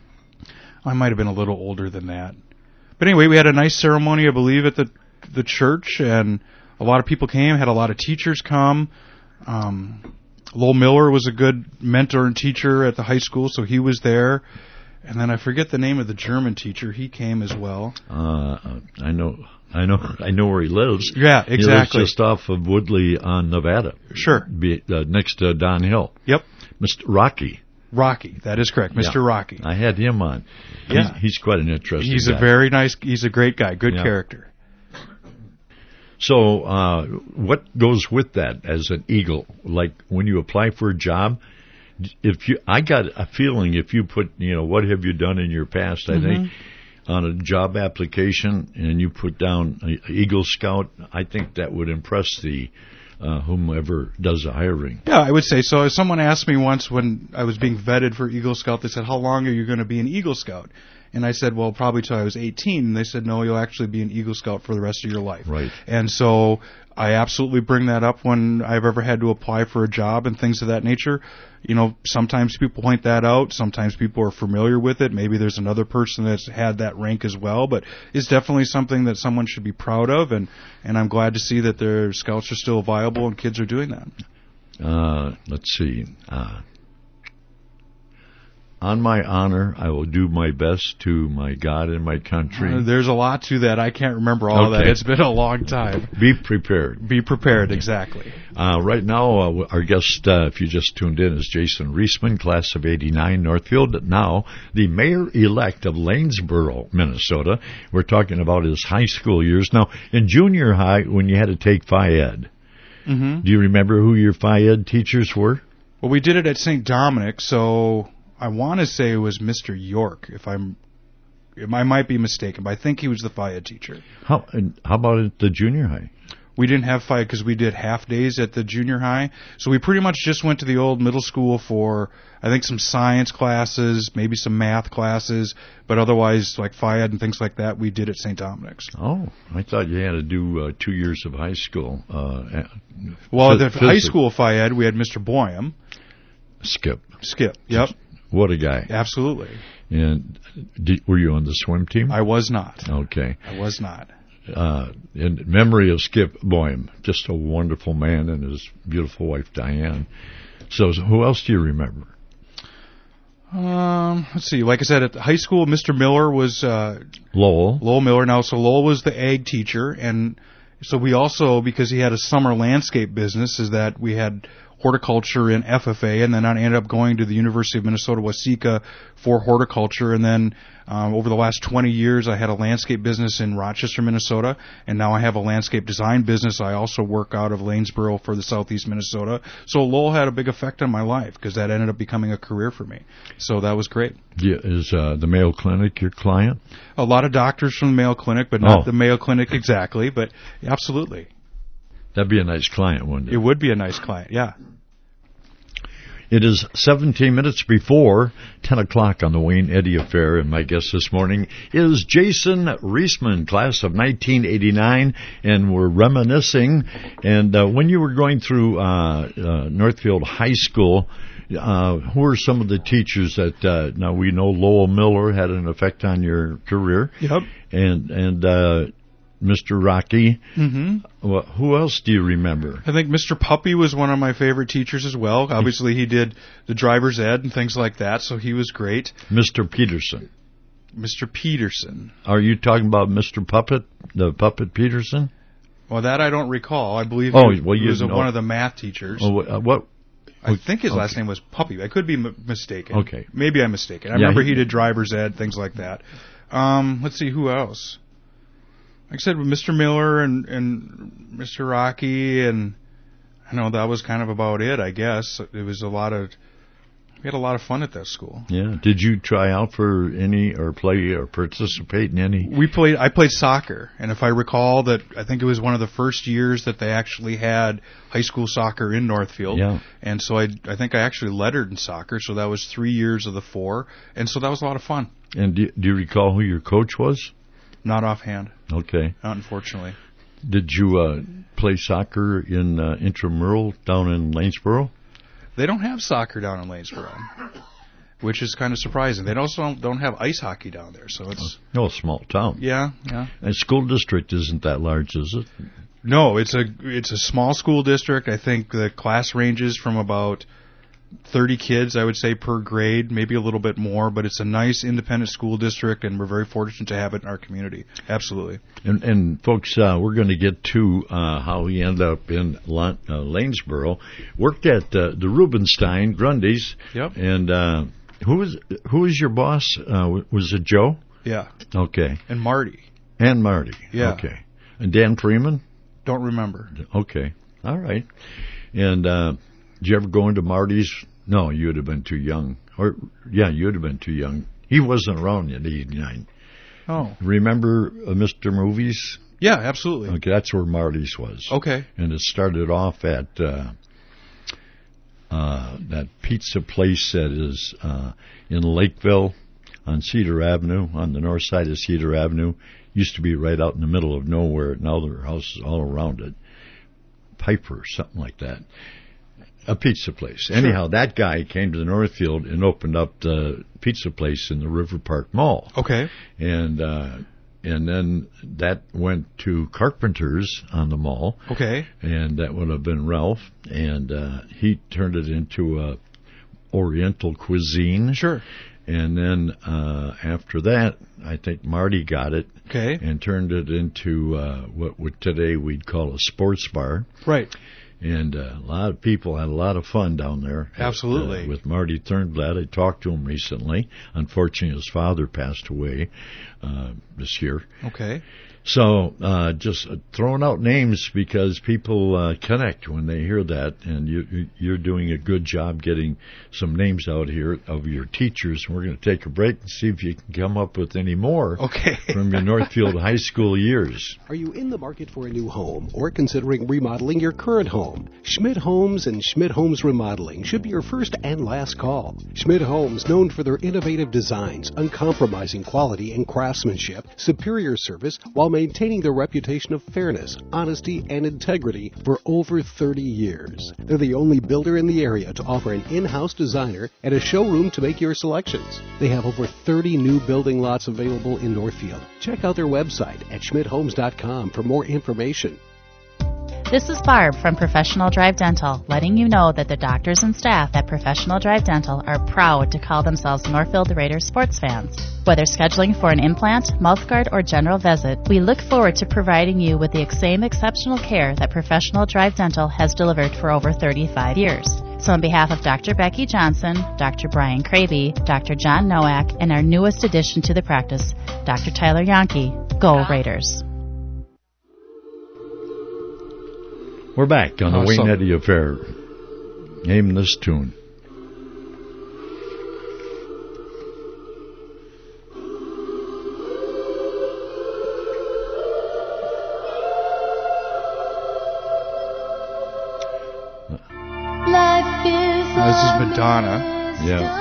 I might have been a little older than that, but anyway, we had a nice ceremony, I believe, at the the church, and a lot of people came. Had a lot of teachers come. Um, Lowell Miller was a good mentor and teacher at the high school, so he was there. And then I forget the name of the German teacher. He came as well. Uh, I know, I know, I know where he lives. Yeah, He lives exactly. just off of Woodley on Nevada. Sure. Be, uh, next to Don Hill. Yep. Mister Rocky. Rocky. That is correct. Mister Yeah. Rocky. I had him on. Yeah. He's, he's quite an interesting He's guy. a very nice, he's a great guy. Good Yeah. character. So, uh, what goes with that as an Eagle? Like when you apply for a job, if you, I got a feeling if you put, you know, what have you done in your past? I Mm-hmm. think on a job application and you put down a, Eagle Scout, I think that would impress the uh, whomever does the hiring. Yeah, I would say so. Someone asked me once when I was being vetted for Eagle Scout, they said, how long are you going to be an Eagle Scout? And I said, well, probably till I was eighteen. And they said, no, you'll actually be an Eagle Scout for the rest of your life. Right. And so I absolutely bring that up when I've ever had to apply for a job and things of that nature. You know, sometimes people point that out. Sometimes people are familiar with it. Maybe there's another person that's had that rank as well. But it's definitely something that someone should be proud of. And, and I'm glad to see that their Scouts are still viable and kids are doing that. Uh, let's see. Uh, on my honor, I will do my best to my God and my country. Uh, there's a lot to that. I can't remember all okay. that. It's been a long time. Be prepared. Be prepared, exactly. Uh, right now, uh, our guest, uh, if you just tuned in, is Jason Reisman, class of eighty-nine, Northfield. Now, the mayor-elect of Lanesboro, Minnesota. We're talking about his high school years. Now, in junior high, when you had to take Phi Ed, mm-hmm. do you remember who your Phi Ed teachers were? Well, we did it at Saint Dominic, so I want to say it was Mister York, if I'm, I might be mistaken, but I think he was the Phi Ed teacher. How, and how about at the junior high? We didn't have Phi Ed because we did half days at the junior high, so we pretty much just went to the old middle school for, I think, some science classes, maybe some math classes, but otherwise, like Phi Ed and things like that, we did at Saint Dominic's. Oh, I thought you had to do uh, two years of high school. Uh, well, the high school Phi Ed, we had Mister Boyum. Skip. Skip, yep. What a guy. Absolutely. And did, were you on the swim team? I was not. Okay. I was not. Uh, in memory of Skip Boyum, just a wonderful man, and his beautiful wife, Diane. So who else do you remember? Um, let's see. Like I said, at the high school, Mister Miller was... Uh, Lowell. Lowell Miller. Now, so Lowell was the ag teacher, and so we also, because he had a summer landscape business, is that we had horticulture in F F A, and then I ended up going to the University of Minnesota Waseca for horticulture, and then um, over the last twenty years I had a landscape business in Rochester, Minnesota, and now I have a landscape design business. I also work out of Lanesboro for the Southeast Minnesota. So Lowell had a big effect on my life because that ended up becoming a career for me. So that was great. Yeah, is uh, the Mayo Clinic your client? A lot of doctors from the Mayo Clinic, but not oh. the Mayo Clinic exactly, but absolutely. That'd be a nice client, wouldn't it? It would be a nice client, yeah. It is seventeen minutes before ten o'clock on the Wayne Eddy Affair, and my guest this morning is Jason Reisman, class of nineteen eighty-nine, and we're reminiscing. And uh, when you were going through uh, uh, Northfield High School, uh, who are some of the teachers that, uh, now we know Lowell Miller had an effect on your career. Yep. And, and uh, Mister Rocky. Mm-hmm. Well, who else do you remember? I think Mister Puppy was one of my favorite teachers as well. Obviously, he did the driver's ed and things like that, so he was great. Mister Peterson. Mister Peterson. Are you talking about Mister Puppet, the Puppet Peterson? Well, that I don't recall. I believe oh, he, well, he was know. one of the math teachers. Oh, uh, what? I think his okay. last name was Puppy. I could be m- mistaken. Okay. Maybe I'm mistaken. I yeah, remember he, he did driver's ed, things like that. Um, let's see, who else? Like I said, with Mister Miller and, and Mister Rocky, and I know that was kind of about it, I guess. It was a lot of, we had a lot of fun at that school. Yeah. Did you try out for any, or play, or participate in any? We played, I played soccer, and if I recall that, I think it was one of the first years that they actually had high school soccer in Northfield. Yeah. And so I, I think I actually lettered in soccer, so that was three years of the four, and so that was a lot of fun. And do, do you recall who your coach was? Not offhand. Okay. Not unfortunately. Did you uh, play soccer in uh, intramural down in Lanesboro? They don't have soccer down in Lanesboro, which is kind of surprising. They also don't, don't have ice hockey down there, so it's... No, a small town. Yeah, yeah. And school district isn't that large, is it? No, it's a it's a small school district. I think the class ranges from about thirty kids, I would say, per grade, maybe a little bit more, but it's a nice independent school district, and we're very fortunate to have it in our community. Absolutely. And, and folks, uh, we're going to get to uh, how he ended up in La- uh, Lanesboro. Worked at uh, the Rubenstein Grundy's. Yep. And uh, who was who was your boss? Uh, was it Joe? Yeah. Okay. And Marty. And Marty. Yeah. Okay. And Dan Freeman? Don't remember. Okay. All right. And uh, did you ever go into Marty's? No, you would have been too young. Or yeah, you would have been too young. He wasn't around in eighty-nine. Oh. Remember uh, Mister Movies? Yeah, absolutely. Okay, that's where Marty's was. Okay. And it started off at uh, uh, that pizza place that is uh, in Lakeville. on Cedar Avenue, on the north side of Cedar Avenue. Used to be right out in the middle of nowhere. Now there are houses all around it. Piper, something like that. A pizza place. Sure. Anyhow, that guy came to the Northfield and opened up the pizza place in the River Park Mall. Okay. And uh, and then that went to Carpenter's on the mall. Okay. And that would have been Ralph. And uh, he turned it into a Oriental cuisine. Sure. And then uh, after that, I think Marty got it. Okay. And turned it into uh, what would today we'd call a sports bar. Right. And uh, a lot of people had a lot of fun down there. Absolutely. At, uh, with Marty Turnblad. I talked to him recently. Unfortunately, his father passed away uh, this year. Okay. So uh, just uh, throwing out names because people uh, connect when they hear that, and you, you're doing a good job getting some names out here of your teachers. We're going to take a break and see if you can come up with any more okay. from your Northfield High School years. Are you in the market for a new home or considering remodeling your current home? Schmidt Homes and Schmidt Homes Remodeling should be your first and last call. Schmidt Homes, known for their innovative designs, uncompromising quality and craftsmanship, superior service, while maintaining their reputation of fairness, honesty, and integrity for over thirty years. They're the only builder in the area to offer an in-house designer and a showroom to make your selections. They have over thirty new building lots available in Northfield. Check out their website at schmidt homes dot com for more information. This is Barb from Professional Drive Dental, letting you know that the doctors and staff at Professional Drive Dental are proud to call themselves Northfield Raiders sports fans. Whether scheduling for an implant, mouthguard, or general visit, we look forward to providing you with the same exceptional care that Professional Drive Dental has delivered for over thirty-five years. So on behalf of Doctor Becky Johnson, Doctor Brian Cravey, Doctor John Nowak, and our newest addition to the practice, Doctor Tyler Yonke, go Raiders. We're back on the awesome. Wayne Eddy Affair. Name this tune. Life is this is Madonna. Yeah.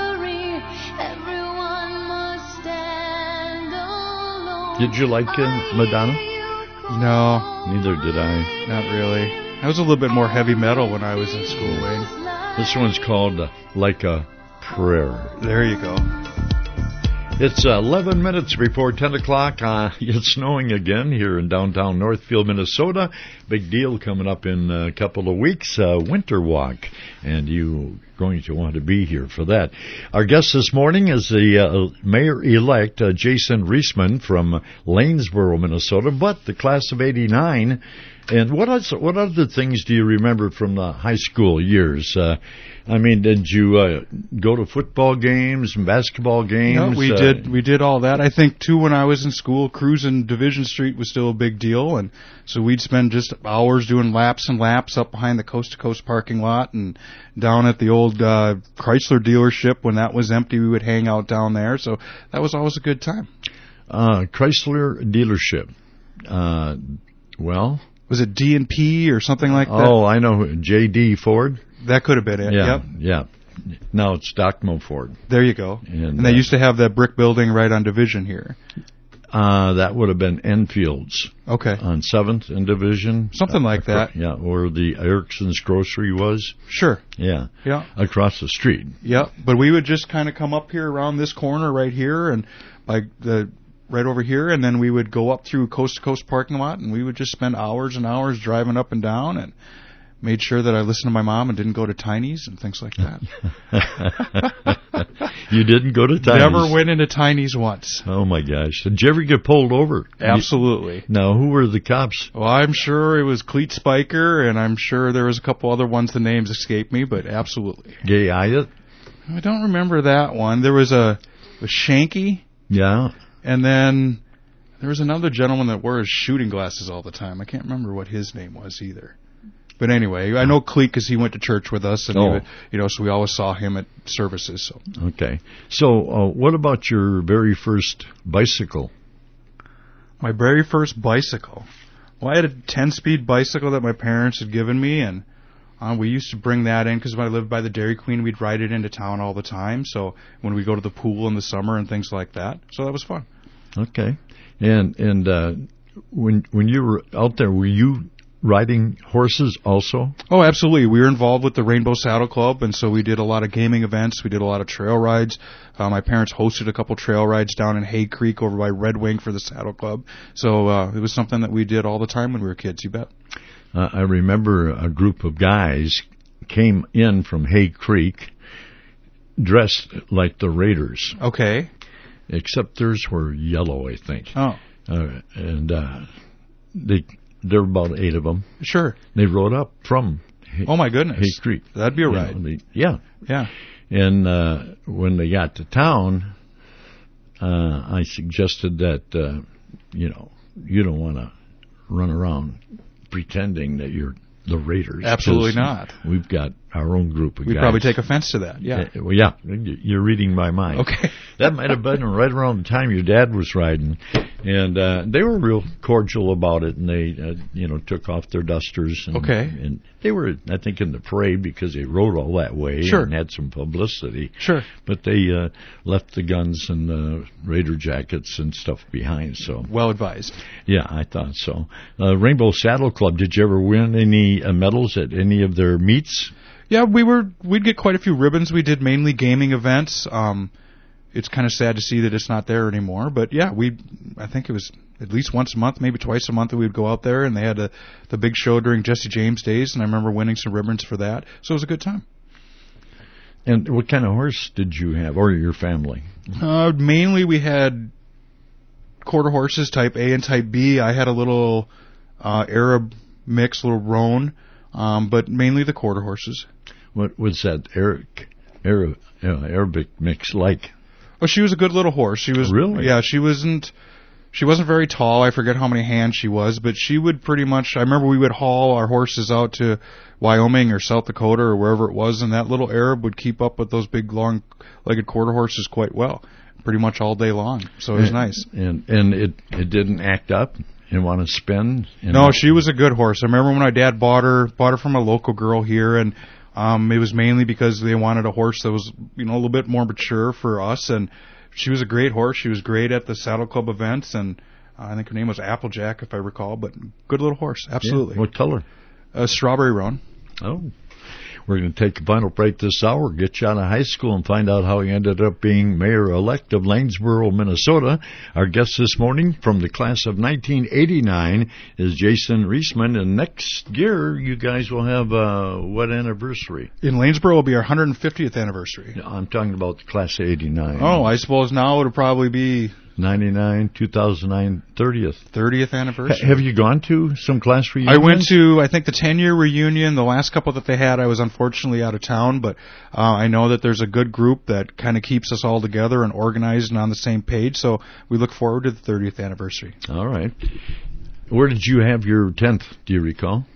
Did you like uh, Madonna? No. Neither did I. Not really. I was a little bit more heavy metal when I was in school, Wayne. This one's called uh, Like a Prayer. There you go. It's uh, eleven minutes before ten o'clock. Uh, it's snowing again here in downtown Northfield, Minnesota. Big deal coming up in a couple of weeks, uh, Winter Walk. And you're going to want to be here for that. Our guest this morning is the uh, mayor-elect, uh, Jason Reisman from Lanesboro, Minnesota, but the class of eighty-nine. And what else, what other things do you remember from the high school years? Uh, I mean, did you uh, go to football games and basketball games? No, we uh, did. We did all that. I think too, when I was in school, cruising Division Street was still a big deal, and so we'd spend just hours doing laps and laps up behind the Coast to Coast parking lot, and down at the old uh, Chrysler dealership when that was empty. We would hang out down there. So that was always a good time. Uh, Chrysler dealership. Uh, well. Was it D and P or something like that? Oh, I know. J D Ford? That could have been it. Yeah, yep. yeah. Now it's Stockmo Ford. There you go. And, and they uh, used to have that brick building right on Division here. Uh, that would have been Enfield's. Okay. On seventh and Division. Something like uh, that. Yeah, or the Erickson's Grocery was. Sure. Yeah. Yeah. Across the street. Yeah, but we would just kind of come up here around this corner right here and by the... right over here, and then we would go up through Coast to Coast parking lot, and we would just spend hours and hours driving up and down, and made sure that I listened to my mom and didn't go to Tiny's and things like that. You didn't go to Tiny's? Never went into Tiny's once. Oh, my gosh. Did you ever get pulled over? Absolutely. You, now, who were the cops? Well, I'm sure it was Cleet Spiker, and I'm sure there was a couple other ones. The names escape me, but absolutely. Gay Ayat? I don't remember that one. There was a, a Shanky. Yeah. And then there was another gentleman that wore his shooting glasses all the time. I can't remember what his name was either. But anyway, I know Cleek because he went to church with us, and oh. he would, you know, so we always saw him at services. So okay. So uh, what about your very first bicycle? My very first bicycle. Well, I had a ten-speed bicycle that my parents had given me, and Uh, we used to bring that in because when I lived by the Dairy Queen, we'd ride it into town all the time. So when we go to the pool in the summer and things like that, so that was fun. Okay, and and uh, when when you were out there, were you riding horses also? Oh, absolutely. We were involved with the Rainbow Saddle Club, and so we did a lot of gaming events. We did a lot of trail rides. Uh, my parents hosted a couple trail rides down in Hay Creek over by Red Wing for the Saddle Club. So uh, it was something that we did all the time when we were kids, you bet. Uh, I remember a group of guys came in from Hay Creek dressed like the Raiders. Okay. Except theirs were yellow, I think. Oh. Uh, and uh, they... There were about eight of them. Sure. They rode up from Hay, oh my goodness, Hay Creek. That'd be a you ride. Know, they, yeah. Yeah. And uh, when they got to town, uh, I suggested that, uh, you know, you don't want to run around pretending that you're the Raiders. Absolutely not. We've got our own group of We'd guys. probably take offense to that, yeah. Uh, well, yeah, you're reading my mind. Okay. That might have been right around the time your dad was riding. And uh, they were real cordial about it, and they, uh, you know, took off their dusters. And, okay. And they were, I think, in the parade because they rode all that way sure. and had some publicity. Sure. But they uh, left the guns and the Raider jackets and stuff behind. So well advised. Yeah, I thought so. Uh, Rainbow Saddle Club. Did you ever win any uh, medals at any of their meets? Yeah, we were. We'd get quite a few ribbons. We did mainly gaming events. Um, it's kind of sad to see that it's not there anymore. But yeah, we. I think it was at least once a month, maybe twice a month, that we'd go out there, and they had a, the big show during Jesse James days, and I remember winning some ribbons for that. So it was a good time. And what kind of horse did you have, or your family? Uh, mainly we had quarter horses, type A and type B. I had a little uh, Arab mix, little roan, um, but mainly the quarter horses. What was that Arab, Arab, you know, Arabic mix like? Well, she was a good little horse. She was really, yeah. She wasn't, she wasn't very tall. I forget how many hands she was, but she would pretty much. I remember we would haul our horses out to Wyoming or South Dakota or wherever it was, and that little Arab would keep up with those big, long-legged quarter horses quite well, pretty much all day long. So it was and, nice. And and it it didn't act up and want to spin. No, she was a good horse. I remember when my dad bought her, bought her from a local girl here, and um, it was mainly because they wanted a horse that was, you know, a little bit more mature for us. And she was a great horse. She was great at the Saddle Club events, and uh, I think her name was Applejack, if I recall. But good little horse, absolutely. Yeah. What color? A strawberry roan. Oh. We're going to take a final break this hour, get you out of high school, and find out how he ended up being mayor-elect of Lanesboro, Minnesota. Our guest this morning from the class of nineteen eighty-nine is Jason Reisman, and next year you guys will have uh, what anniversary? In Lanesboro will be our one hundred fiftieth anniversary. I'm talking about the class of eighty-nine. Oh, I suppose now it would probably be ninety-nine, two thousand nine, thirtieth. thirtieth anniversary. H- have you gone to some class reunions? I went to, I think, the ten-year reunion. The last couple that they had, I was unfortunately out of town, but uh, I know that there's a good group that kind of keeps us all together and organized and on the same page, so we look forward to the thirtieth anniversary. All right. Where did you have your tenth, do you recall?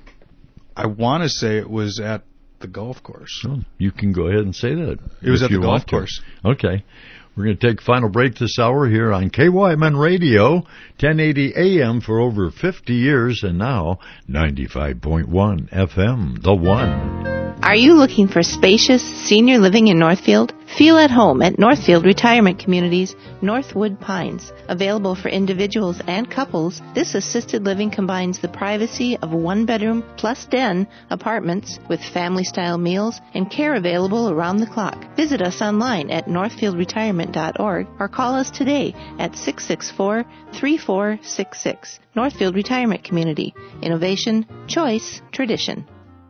I want to say it was at the golf course. Oh, you can go ahead and say that. It was at the golf course. Okay. We're going to take a final break this hour here on K Y M N Radio, ten eighty A M for over fifty years, and now ninety-five point one F M, The One. Are you looking for spacious senior living in Northfield? Feel at home at Northfield Retirement Communities, Northwood Pines. Available for individuals and couples, this assisted living combines the privacy of one-bedroom plus den apartments with family-style meals and care available around the clock. Visit us online at northfield retirement dot org or call us today at six six four, three four six six. Northfield Retirement Community. Innovation, choice, tradition.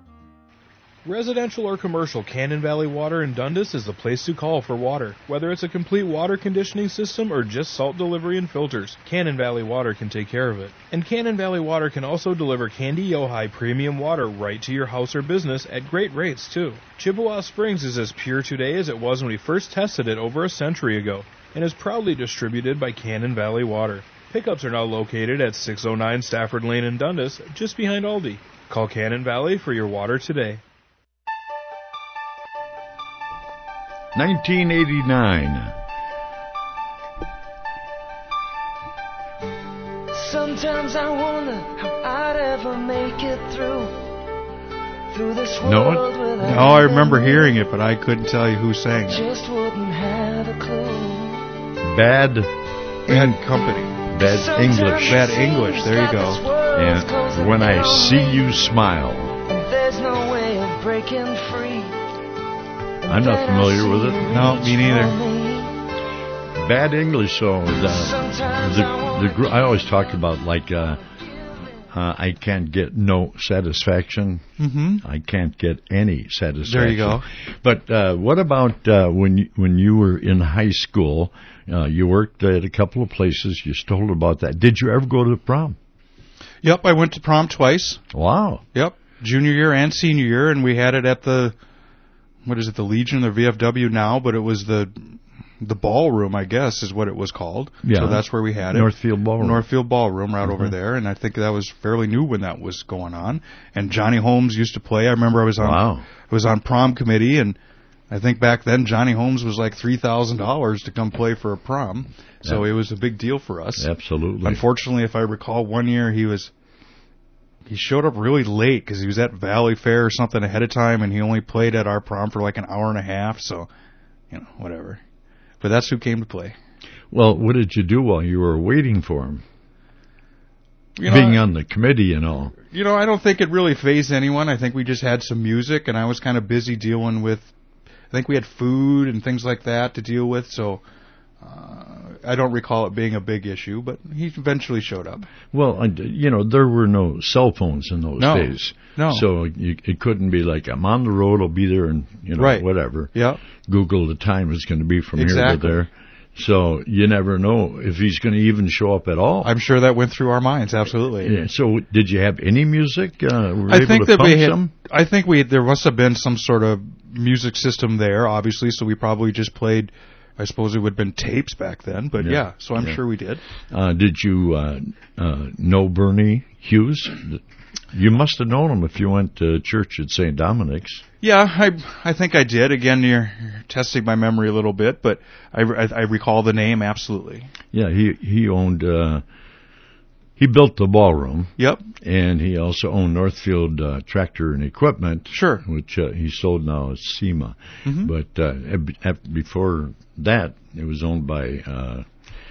Residential or commercial, Cannon Valley Water in Dundas is the place to call for water. Whether it's a complete water conditioning system or just salt delivery and filters, Cannon Valley Water can take care of it. And Cannon Valley Water can also deliver Candy Ojai premium water right to your house or business at great rates, too. Chippewa Springs is as pure today as it was when we first tested it over a century ago, and is proudly distributed by Cannon Valley Water. Pickups are now located at six oh nine Stafford Lane in Dundas, just behind Aldi. Call Cannon Valley for your water today. nineteen eighty-nine. Sometimes I wonder how I'd ever make it through Know it? No, I remember hearing it, but I couldn't tell you who sang it. Bad Bad Company. Bad English. Bad English. There you go. And When I See You Smile. I'm not familiar with it. No, me neither. Bad English songs. Uh, the, the, gr- I always talk about like uh, uh, I can't get no satisfaction. Mm-hmm. I can't get any satisfaction. There you go. But uh, what about uh, when you, when you were in high school? Uh, you worked at a couple of places. You told about that. Did you ever go to the prom? Yep, I went to prom twice. Wow. Yep, junior year and senior year, and we had it at the, what is it, the Legion or V F W now, but it was the the ballroom, I guess, is what it was called. Yeah. So that's where we had it. Northfield Ballroom. Northfield Ballroom, right Mm-hmm. over there, and I think that was fairly new when that was going on. And Johnny Holmes used to play. I remember I was on, Wow. I was on prom committee, and I think back then Johnny Holmes was like three thousand dollars to come play for a prom. So Yeah. it was a big deal for us. Absolutely. Unfortunately, if I recall, one year he was he showed up really late because he was at Valley Fair or something ahead of time, and he only played at our prom for like an hour and a half. So, you know, whatever. But that's who came to play. Well, what did you do while you were waiting for him? You know, Being on the committee and all. You know, I don't think it really fazed anyone. I think we just had some music, and I was kind of busy dealing with. I think we had food and things like that to deal with, so uh, I don't recall it being a big issue, but he eventually showed up. Well, I- you know, there were no cell phones in those No. days. No. So you, it couldn't be like, I'm on the road, I'll be there, and, you know, Right. whatever. Yeah. Google the time is going to be from here Exactly. to there. So you never know if he's going to even show up at all. I'm sure that went through our minds, absolutely. Yeah, so did you have any music? Uh, were you I able think to that pump we had. some? I think we there must have been some sort of music system there, obviously. So we probably just played. I suppose it would have been tapes back then, but yeah. Yeah, so I'm yeah. sure we did. Uh, did you uh, uh, know Bernie Hughes? You must have known him if you went to church at Saint Dominic's. Yeah, I I think I did. Again, you're, you're testing my memory a little bit, but I, I, I recall the name absolutely. Yeah, he he owned. Uh, he built the ballroom. Yep. And he also owned Northfield uh, Tractor and Equipment. Sure. Which uh, he sold now as SEMA. Mhm. But uh, ab- ab- before that, it was owned by uh,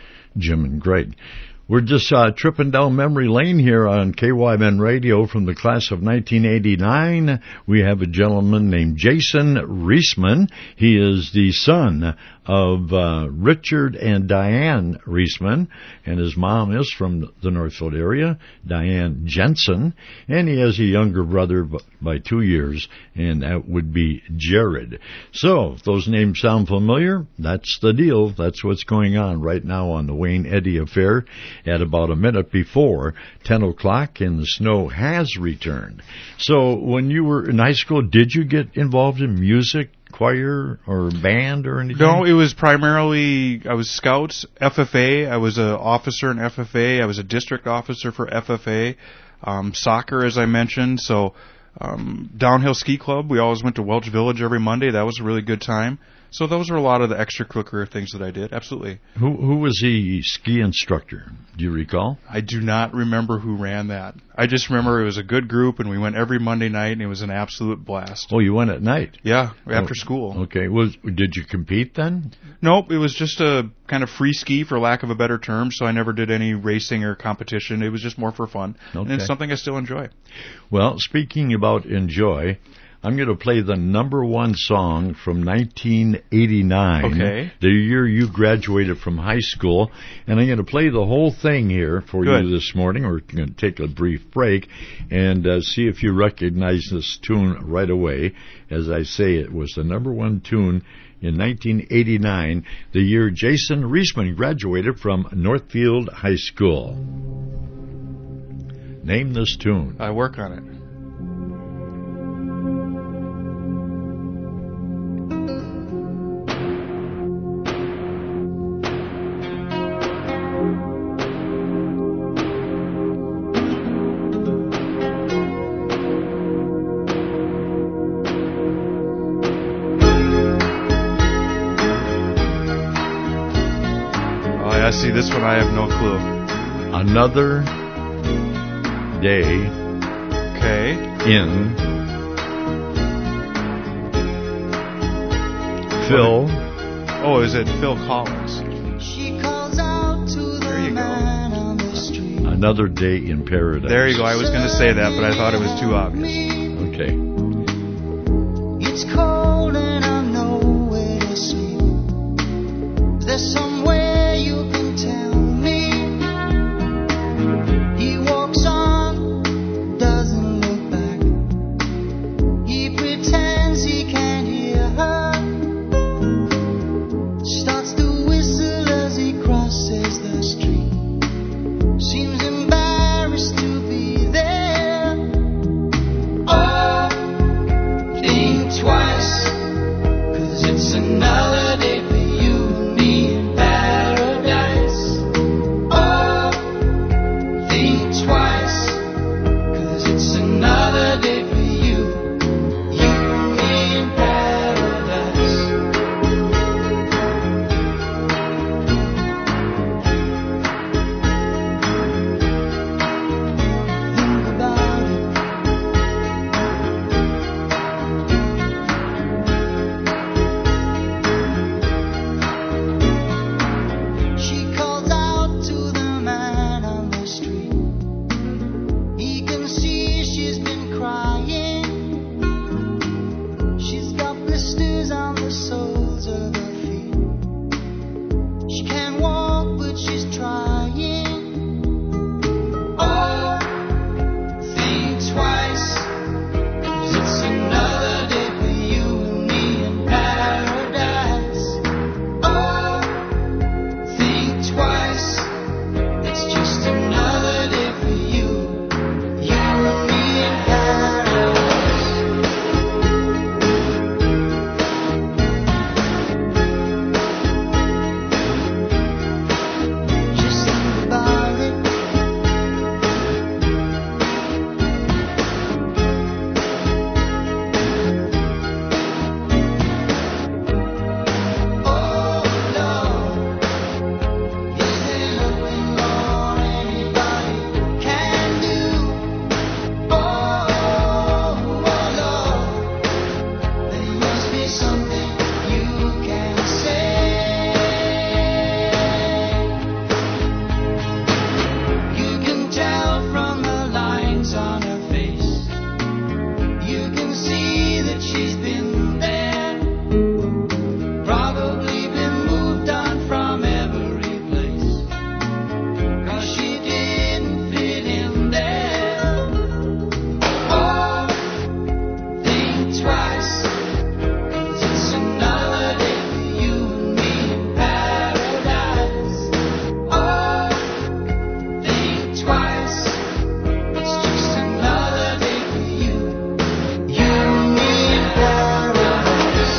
Jim and Greg. We're just uh, tripping down memory lane here on K Y M N Radio from the class of nineteen eighty-nine. We have a gentleman named Jason Reisman. He is the son of uh, Richard and Diane Reisman, and his mom is from the Northfield area, Diane Jensen, and he has a younger brother b- by two years, and that would be Jared. So, if those names sound familiar, that's the deal. That's what's going on right now on the Wayne Eddy Affair at about a minute before ten o'clock, and the snow has returned. So, when you were in high school, did you get involved in music, choir, or band, or anything? No, it was primarily, I was Scouts, F F A, I was an officer in F F A, I was a district officer for F F A, um, soccer, as I mentioned, so um, downhill ski club, we always went to Welch Village every Monday, that was a really good time. So those are a lot of the extracurricular things that I did, absolutely. Who who was the ski instructor? Do you recall? I do not remember who ran that. I just remember it was a good group, and we went every Monday night, and it was an absolute blast. Oh, you went at night? Yeah, after Oh, school. Okay. Was did you compete then? Nope, it was just a kind of free ski, for lack of a better term, so I never did any racing or competition. It was just more for fun, and Okay. it's something I still enjoy. Well, speaking about enjoy, I'm going to play the number one song from nineteen eighty-nine, Okay. the year you graduated from high school, and I'm going to play the whole thing here for Good. you this morning. We're going to take a brief break and uh, see if you recognize this tune right away. As I say, it was the number one tune in nineteen eighty-nine, the year Jason Reisman graduated from Northfield High School. Name this tune. I work on it. Oh, yeah, see, this one I have no clue. Another Day Okay. in Phil. Oh, is it Phil Collins? There you go. Another Day in Paradise. There you go. I was going to say that, but I thought it was too obvious. Okay. It's cold and I'm nowhere to sleep. Is there somewhere you can tell me? He walks on, doesn't look back. He pretends he can't hear her. Starts to whistle as he crosses the street. Seems embarrassed to be there. Oh, think twice, 'cause it's another day for you and me in paradise. Oh, think twice, 'cause it's another day for you, you and me in paradise. Think about it. She calls out to the man on the street. He can see she's been crying. She's got blisters on the soles of her feet. She can't walk, but she's trying. Oh, think twice, 'cause it's another day for you and me in paradise. Oh, think twice, it's just another day for you, you and me in paradise. Just think about it. Oh, Lord, is there nothing more anybody can do? Oh, Lord, there must be something you can say. You can tell from the lines on her face. You can see that she's been there. Probably been moved on from every place, 'cause she didn't fit in there. Oh, think twice, 'cause it's another day for you and me in paradise. Oh, think twice, it's just another day for you, you and me in paradise.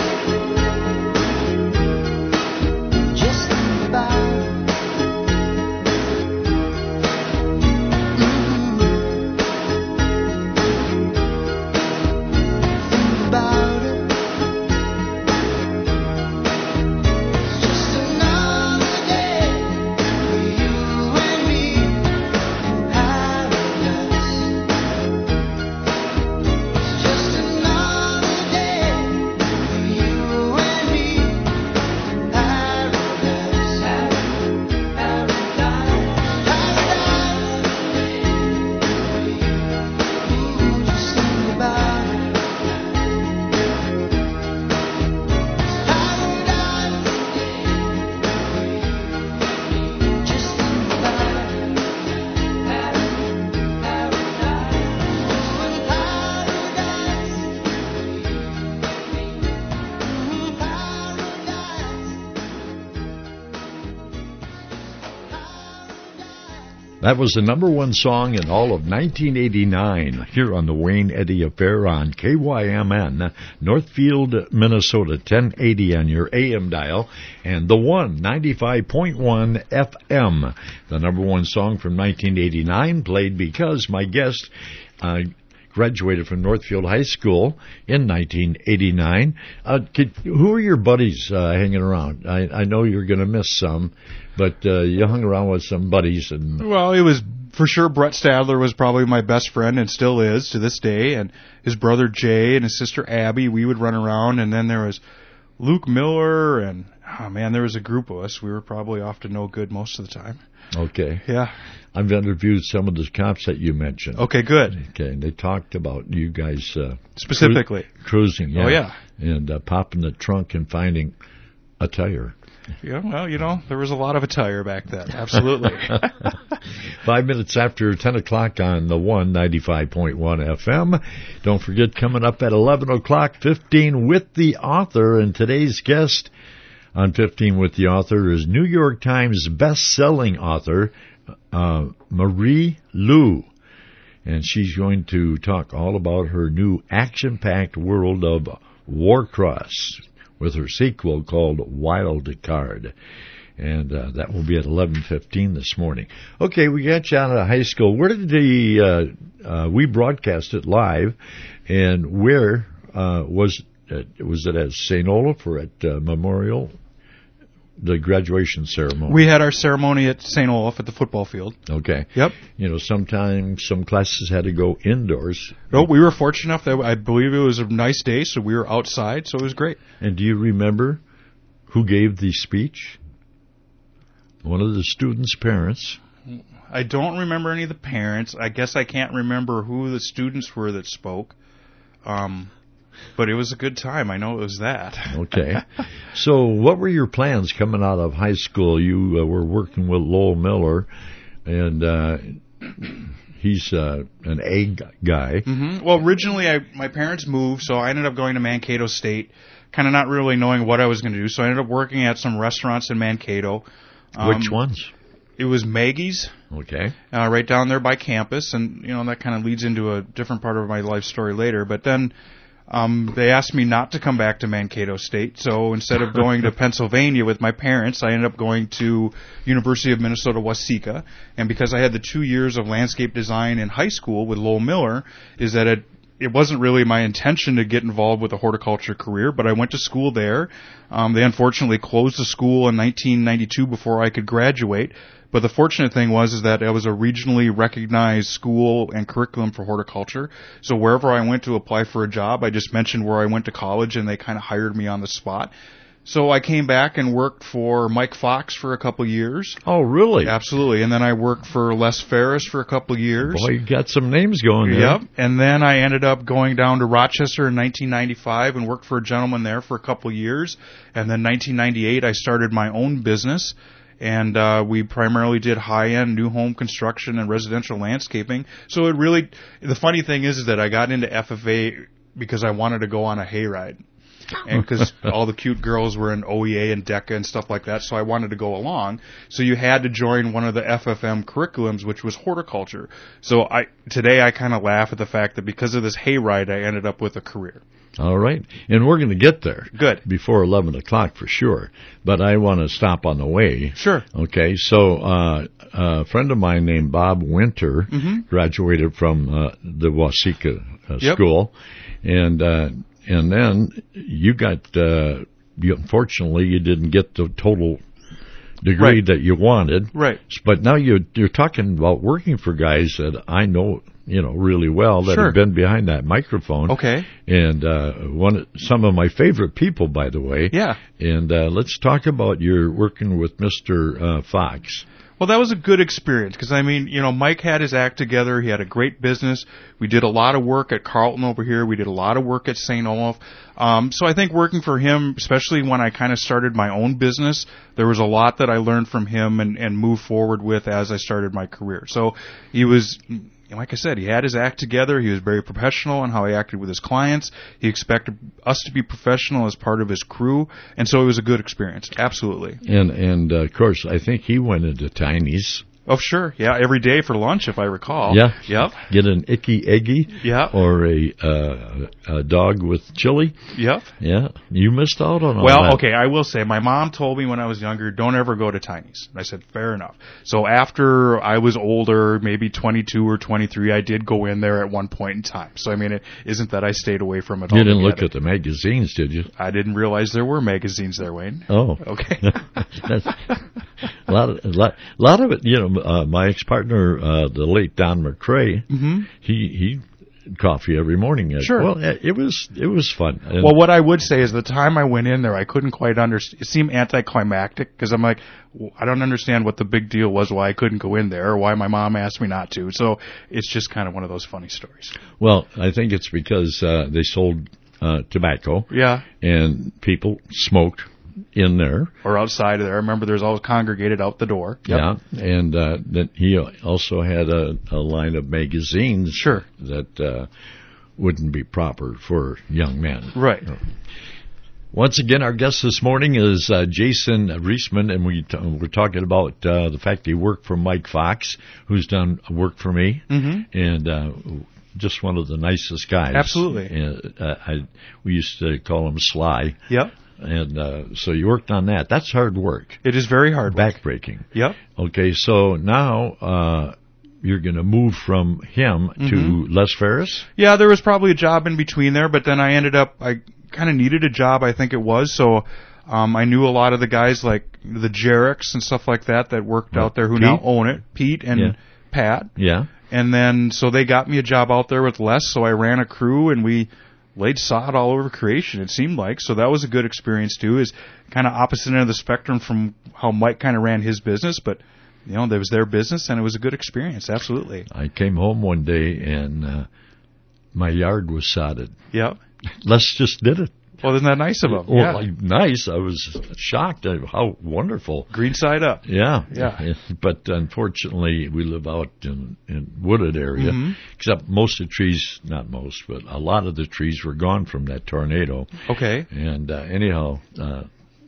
Just think about it. Mhm. Think about it. It's just another day for you and me in paradise. It's just another day for you and me in paradise. Paradise. Ooh, just think about it. Paradise. Just think about it. That was the number one song in all of nineteen eighty-nine here on the Wayne Eddy Affair on K Y M N, Northfield, Minnesota, ten eighty on your A M dial, and the one, ninety-five point one F M. The number one song from nineteen eighty-nine played because my guest uh, graduated from Northfield High School in nineteen eighty-nine. Uh, could, who are your buddies uh, hanging around? I, I know you're going to miss some, but uh, you hung around with some buddies. And Well, it was for sure Brett Stadler was probably my best friend and still is to this day, and his brother Jay and his sister Abby. We would run around, and then there was Luke Miller, and oh man, there was a group of us. We were probably off to no good most of the time. Okay. Yeah. I've interviewed some of the cops that you mentioned. Okay, good. Okay, and they talked about you guys uh, specifically cru- cruising. Yeah, oh yeah, and uh, popping the trunk and finding a tire. Yeah, well, you know, there was a lot of attire back then. Absolutely. Five minutes after ten o'clock on the one ninety-five point one F M. Don't forget, coming up at eleven o'clock, fifteen with the author, and today's guest on fifteen with the author is New York Times best-selling author uh, Marie Lu. And she's going to talk all about her new action-packed world of Warcross with her sequel called Wild Card. And uh, that will be at eleven fifteen this morning. Okay, we got you out of high school. Where did the, uh, uh, we broadcast it live, and where uh, was it? Was it at Saint Olaf or at uh, Memorial? The graduation ceremony. We had our ceremony at Saint Olaf at the football field. Okay. Yep. You know, sometimes some classes had to go indoors. No, we were fortunate enough that I believe it was a nice day, so we were outside, so it was great. And do you remember who gave the speech? One of the students' parents. I don't remember any of the parents. I guess I can't remember who the students were that spoke. Um... But it was a good time. I know it was that. Okay. So what were your plans coming out of high school? You uh, were working with Lowell Miller, and uh, he's uh, an egg guy. Mm-hmm. Well, originally I, my parents moved, so I ended up going to Mankato State, kind of not really knowing what I was going to do. So I ended up working at some restaurants in Mankato. Um, Which ones? It was Maggie's. Okay. Uh, right down there by campus, and you know that kind of leads into a different part of my life story later. But then Um, they asked me not to come back to Mankato State, so instead of going to Pennsylvania with my parents, I ended up going to University of Minnesota Waseca. And because I had the two years of landscape design in high school with Lowell Miller, is that it it wasn't really my intention to get involved with a horticulture career, but I went to school there. Um, they unfortunately closed the school in nineteen ninety-two before I could graduate. But the fortunate thing was is that it was a regionally recognized school and curriculum for horticulture. So wherever I went to apply for a job, I just mentioned where I went to college, and they kind of hired me on the spot. So I came back and worked for Mike Fox for a couple years. Oh, really? Absolutely. And then I worked for Les Ferris for a couple years. Boy, you got some names going there. Yep. And then I ended up going down to Rochester in nineteen ninety-five and worked for a gentleman there for a couple years. And then nineteen ninety-eight, I started my own business. And uh, we primarily did high-end new home construction and residential landscaping. So it really, the funny thing is, is that I got into F F A because I wanted to go on a hayride. And because all the cute girls were in O E A and DECA and stuff like that, so I wanted to go along. So you had to join one of the F F M curriculums, which was horticulture. So I today I kind of laugh at the fact that because of this hayride, I ended up with a career. All right. And we're going to get there. Good. Before eleven o'clock for sure. But I want to stop on the way. Sure. Okay. So uh, a friend of mine named Bob Winter mm-hmm. graduated from uh, the Waseca uh, yep. school. And uh, and then you got, uh, you, unfortunately, you didn't get the total degree right. that you wanted. Right. But now you, you're talking about working for guys that I know, you know, really well that sure. have been behind that microphone. Okay. And uh, one, some of my favorite people, by the way. Yeah. And uh, let's talk about your working with Mister Uh, Fox. Well, that was a good experience because, I mean, you know, Mike had his act together. He had a great business. We did a lot of work at Carlton over here. We did a lot of work at Saint Olaf. Um, so I think working for him, especially when I kind of started my own business, there was a lot that I learned from him and, and moved forward with as I started my career. So he was, like I said, he had his act together. He was very professional on how he acted with his clients. He expected us to be professional as part of his crew. And so it was a good experience. Absolutely. And, and uh, of course, I think he went into Tiny's. Oh, sure. Yeah, every day for lunch, if I recall. Yeah. Yep. Get an icky eggy. Yeah. Or a, uh, a dog with chili. Yep. Yeah. You missed out on all well, that. Well, okay, I will say, my mom told me when I was younger, don't ever go to Tiny's. And I said, fair enough. So after I was older, maybe twenty-two or twenty-three, I did go in there at one point in time. So, I mean, it isn't that I stayed away from it all. You didn't look at the magazines, did you? I didn't realize there were magazines there, Wayne. Oh. Okay. That's, a lot of, a lot, a lot of it, you know, uh, my ex-partner, uh, the late Don McCrae, mm-hmm. he, he coffee every morning. At, Sure. Well, it was it was fun. And well, what I would say is the time I went in there, I couldn't quite understand. It seemed anticlimactic because I'm like, well, I don't understand what the big deal was, why I couldn't go in there, or why my mom asked me not to. So it's just kind of one of those funny stories. Well, I think it's because uh, they sold uh, tobacco. Yeah. And people smoked in there. Or outside of there. I remember there's always congregated out the door. Yep. Yeah, and uh, that he also had a, a line of magazines sure. that uh, wouldn't be proper for young men. Right. Once again, our guest this morning is uh, Jason Reisman, and we t- we're talking about uh, the fact he worked for Mike Fox, who's done work for me, mm-hmm. and uh, just one of the nicest guys. Absolutely. And, uh, I, we used to call him Sly. Yep. And uh, so you worked on that. That's hard work. It is very hard work. Backbreaking. Yep. Okay, so now uh, you're going to move from him mm-hmm. to Les Ferris? Yeah, there was probably a job in between there, but then I ended up, I kind of needed a job, I think it was, so um, I knew a lot of the guys like the Jerricks and stuff like that that worked well, out there who Pete? now own it, Pete and yeah. Pat. Yeah. And then, so they got me a job out there with Les, so I ran a crew and we laid sod all over creation, it seemed like. So that was a good experience, too, is kind of opposite end of the spectrum from how Mike kind of ran his business. But, you know, there was their business, and it was a good experience, absolutely. I came home one day, and uh, my yard was sodded. Yep. Les just did it. Well, isn't that nice of him? Well, yeah. like, nice. I was shocked at how wonderful. Green side up. Yeah. Yeah. But unfortunately, we live out in in wooded area, mm-hmm. except most of the trees, not most, but a lot of the trees were gone from that tornado. Okay. And uh, anyhow, uh,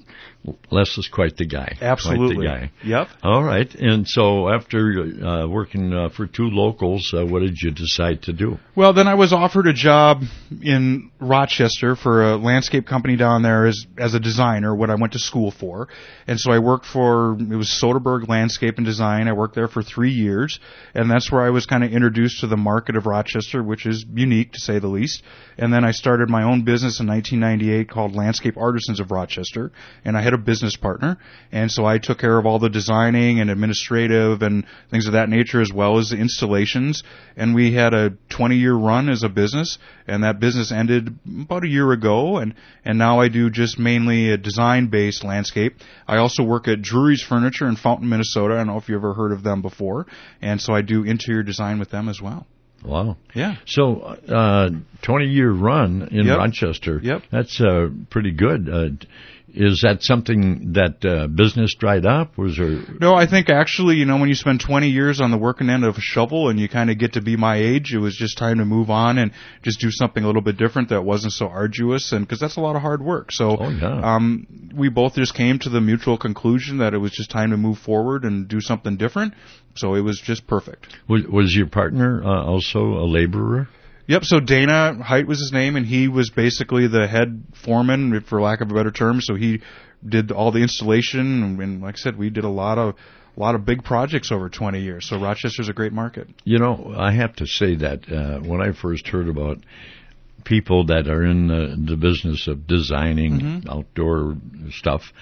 Les is quite the guy. Absolutely. Quite the guy. Yep. All right. And so after uh, working uh, for two locals, uh, what did you decide to do? Well, then I was offered a job in Rochester for a landscape company down there as as a designer, what I went to school for. And so I worked for, it was Soderberg Landscape and Design. I worked there for three years. And that's where I was kind of introduced to the market of Rochester, which is unique to say the least. And then I started my own business in nineteen ninety-eight called Landscape Artisans of Rochester. And I had a business partner, and so I took care of all the designing and administrative and things of that nature, as well as the installations. And we had a twenty-year run as a business, and that business ended about a year ago, and, and now I do just mainly a design-based landscape. I also work at Drury's Furniture in Fountain, Minnesota. I don't know if you ever heard of them before, and so I do interior design with them as well. Wow. Yeah. So, uh, twenty-year run in yep. Rochester. Yep. That's uh, pretty good. Uh, is that something that uh, business dried up? Was there? No, I think actually, you know, when you spend twenty years on the working end of a shovel and you kind of get to be my age, it was just time to move on and just do something a little bit different that wasn't so arduous, and because that's a lot of hard work. So, oh, yeah. um, we both just came to the mutual conclusion that it was just time to move forward and do something different. So it was just perfect. Was, was your partner uh, also a laborer? Yep, so Dana Height was his name, and he was basically the head foreman, for lack of a better term. So he did all the installation, and, and like I said, we did a lot of a lot of big projects over twenty years. So Rochester's a great market. You know, I have to say that uh, when I first heard about people that are in the, the business of designing mm-hmm. outdoor stuff,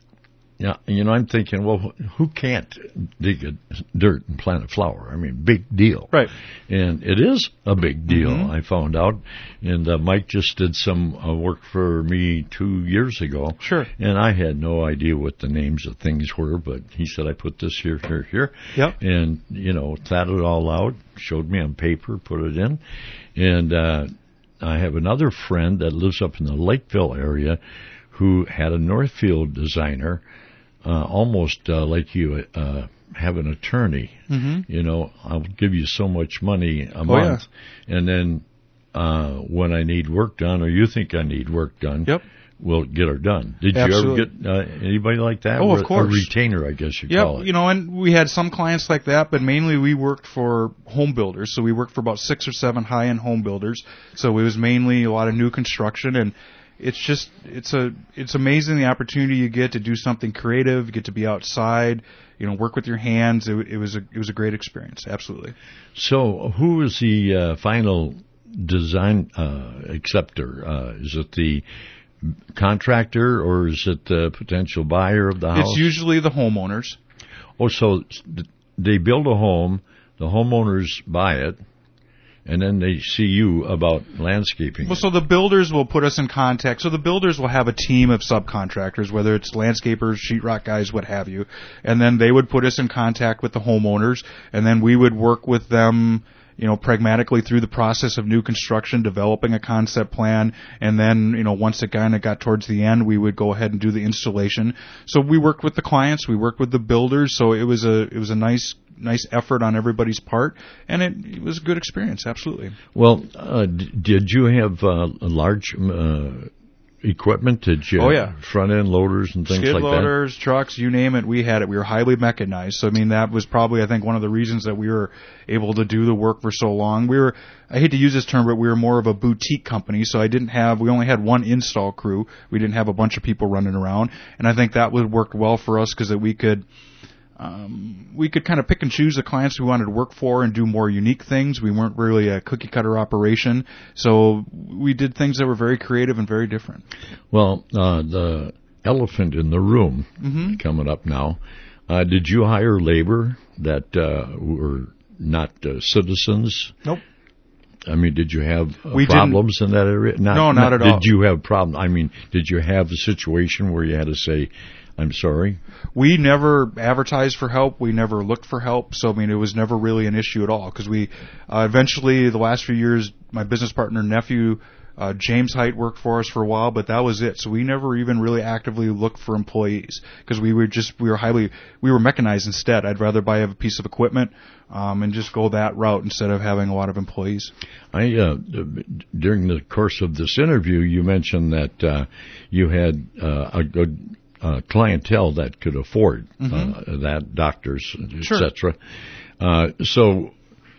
yeah, you know, I'm thinking, well, who can't dig a dirt and plant a flower? I mean, big deal. Right. And it is a big deal, mm-hmm. I found out. And uh, Mike just did some uh, work for me two years ago. Sure. And I had no idea what the names of things were, but he said, I put this here, here, here. Yep. And, you know, thought it all out, showed me on paper, put it in. And uh, I have another friend that lives up in the Lakeville area who had a Northfield designer. Uh, almost uh, like you uh, have an attorney. Mm-hmm. You know, I'll give you so much money a oh, month, yeah. and then uh, when I need work done, or you think I need work done, yep. we'll get her done. Did Absolutely. you ever get uh, anybody like that? Oh, of course. A retainer, I guess you yep. call it. You know, and we had some clients like that, but mainly we worked for home builders. So we worked for about six or seven high-end home builders. So it was mainly a lot of new construction, and it's just, it's a, it's amazing the opportunity you get to do something creative, get to be outside, you know, work with your hands. It, it was a, it was a great experience. Absolutely. So who is the uh, final design uh, acceptor? Uh, is it the contractor or is it the potential buyer of the house? It's usually the homeowners. Oh, so they build a home, the homeowners buy it, and then they see you about landscaping. Well, so the builders will put us in contact. So the builders will have a team of subcontractors, whether it's landscapers, sheetrock guys, what have you, and then they would put us in contact with the homeowners, and then we would work with them, you know, pragmatically through the process of new construction, developing a concept plan, and then, you know, once it kind of got towards the end, we would go ahead and do the installation. So we worked with the clients, we worked with the builders, so it was a it was a nice nice effort on everybody's part, and it, it was a good experience, absolutely. Well, uh, d- did you have uh, a large uh, equipment? Did you oh, yeah. front end loaders and things Skid like loaders, that? trucks, you name it, we had it. We were highly mechanized. So, I mean, that was probably, I think, one of the reasons that we were able to do the work for so long. We were, I hate to use this term, but we were more of a boutique company. So I didn't have, we only had one install crew. We didn't have a bunch of people running around. And I think that would work well for us because that we could, Um, we could kind of pick and choose the clients we wanted to work for and do more unique things. We weren't really a cookie cutter operation, so we did things that were very creative and very different. Well, uh, the elephant in the room mm-hmm. coming up now. Uh, did you hire labor that uh, were not uh, citizens? Nope. I mean, did you have uh, we problems in that area? Not, no, not, not at did all. Did you have problems? I mean, did you have a situation where you had to say, I'm sorry? We never advertised for help. We never looked for help. So, I mean, it was never really an issue at all because we uh, eventually, the last few years, my business partner, nephew, uh, James Height worked for us for a while, but that was it. So we never even really actively looked for employees because we were just, we were highly, we were mechanized instead. I'd rather buy a piece of equipment um, and just go that route instead of having a lot of employees. I, uh, during the course of this interview, you mentioned that uh, you had uh, a good Uh, clientele that could afford mm-hmm. uh, that, doctors, sure. et cetera. Uh, so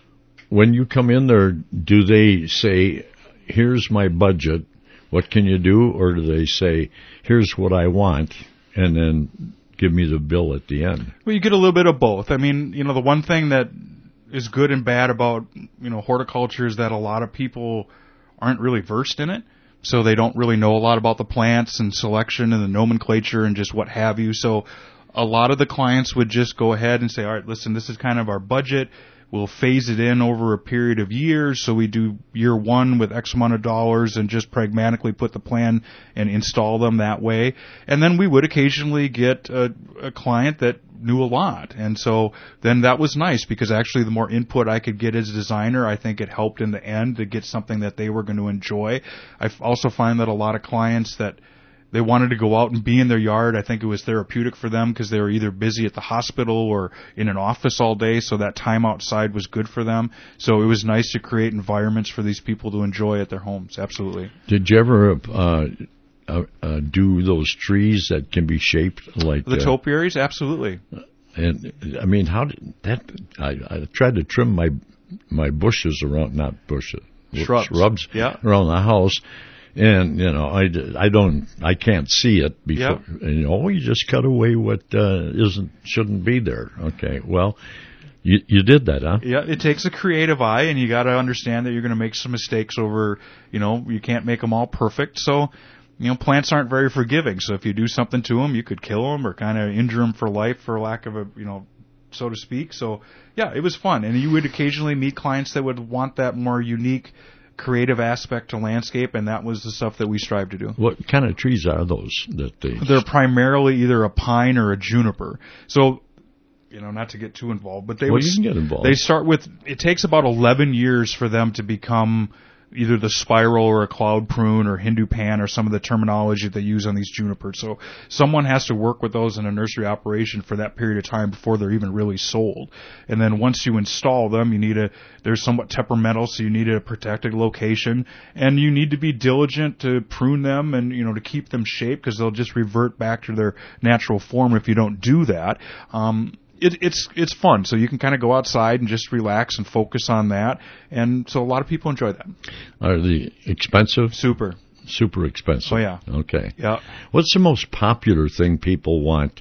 when you come in there, do they say, here's my budget, what can you do? Or do they say, here's what I want, and then give me the bill at the end? Well, you get a little bit of both. I mean, you know, the one thing that is good and bad about, you know, horticulture is that a lot of people aren't really versed in it. So they don't really know a lot about the plants and selection and the nomenclature and just what have you. So a lot of the clients would just go ahead and say, all right, listen, this is kind of our budget. We'll phase it in over a period of years. So we do year one with X amount of dollars and just pragmatically put the plan and install them that way. And then we would occasionally get a, a client that knew a lot. And so then that was nice because actually the more input I could get as a designer, I think it helped in the end to get something that they were going to enjoy. I also find that a lot of clients that they wanted to go out and be in their yard. I think it was therapeutic for them because they were either busy at the hospital or in an office all day, so that time outside was good for them. So it was nice to create environments for these people to enjoy at their homes. Absolutely. Did you ever uh, uh, uh, do those trees that can be shaped like the uh, topiaries? Absolutely. And I mean, how did that? I, I tried to trim my my bushes around, not bushes, shrubs, shrubs yeah. around the house. And, you know, I, I don't, I can't see it before, yep. and, you know, you just cut away what, uh, isn't, shouldn't be there. Okay. Well, you, you did that, huh? Yeah. It takes a creative eye and you got to understand that you're going to make some mistakes over, you know, you can't make them all perfect. So, you know, plants aren't very forgiving. So if you do something to them, you could kill them or kind of injure them for life, for lack of a, you know, so to speak. So yeah, it was fun. And you would occasionally meet clients that would want that more unique, creative aspect to landscape, and that was the stuff that we strive to do. What kind of trees are those that they? They're primarily either a pine or a juniper. So, you know, not to get too involved, but they well, would, you can get involved. They start with, it takes about eleven years for them to become either the spiral or a cloud prune or Hindu pan or some of the terminology they use on these junipers. So someone has to work with those in a nursery operation for that period of time before they're even really sold. And then once you install them, you need a, they're somewhat temperamental, so you need a protected location, and you need to be diligent to prune them and, you know, to keep them shaped because they'll just revert back to their natural form if you don't do that. Um, It, it's it's fun, so you can kind of go outside and just relax and focus on that, and so a lot of people enjoy that. Are they expensive? Super. Super expensive. Oh, yeah. Okay. Yeah. What's the most popular thing people want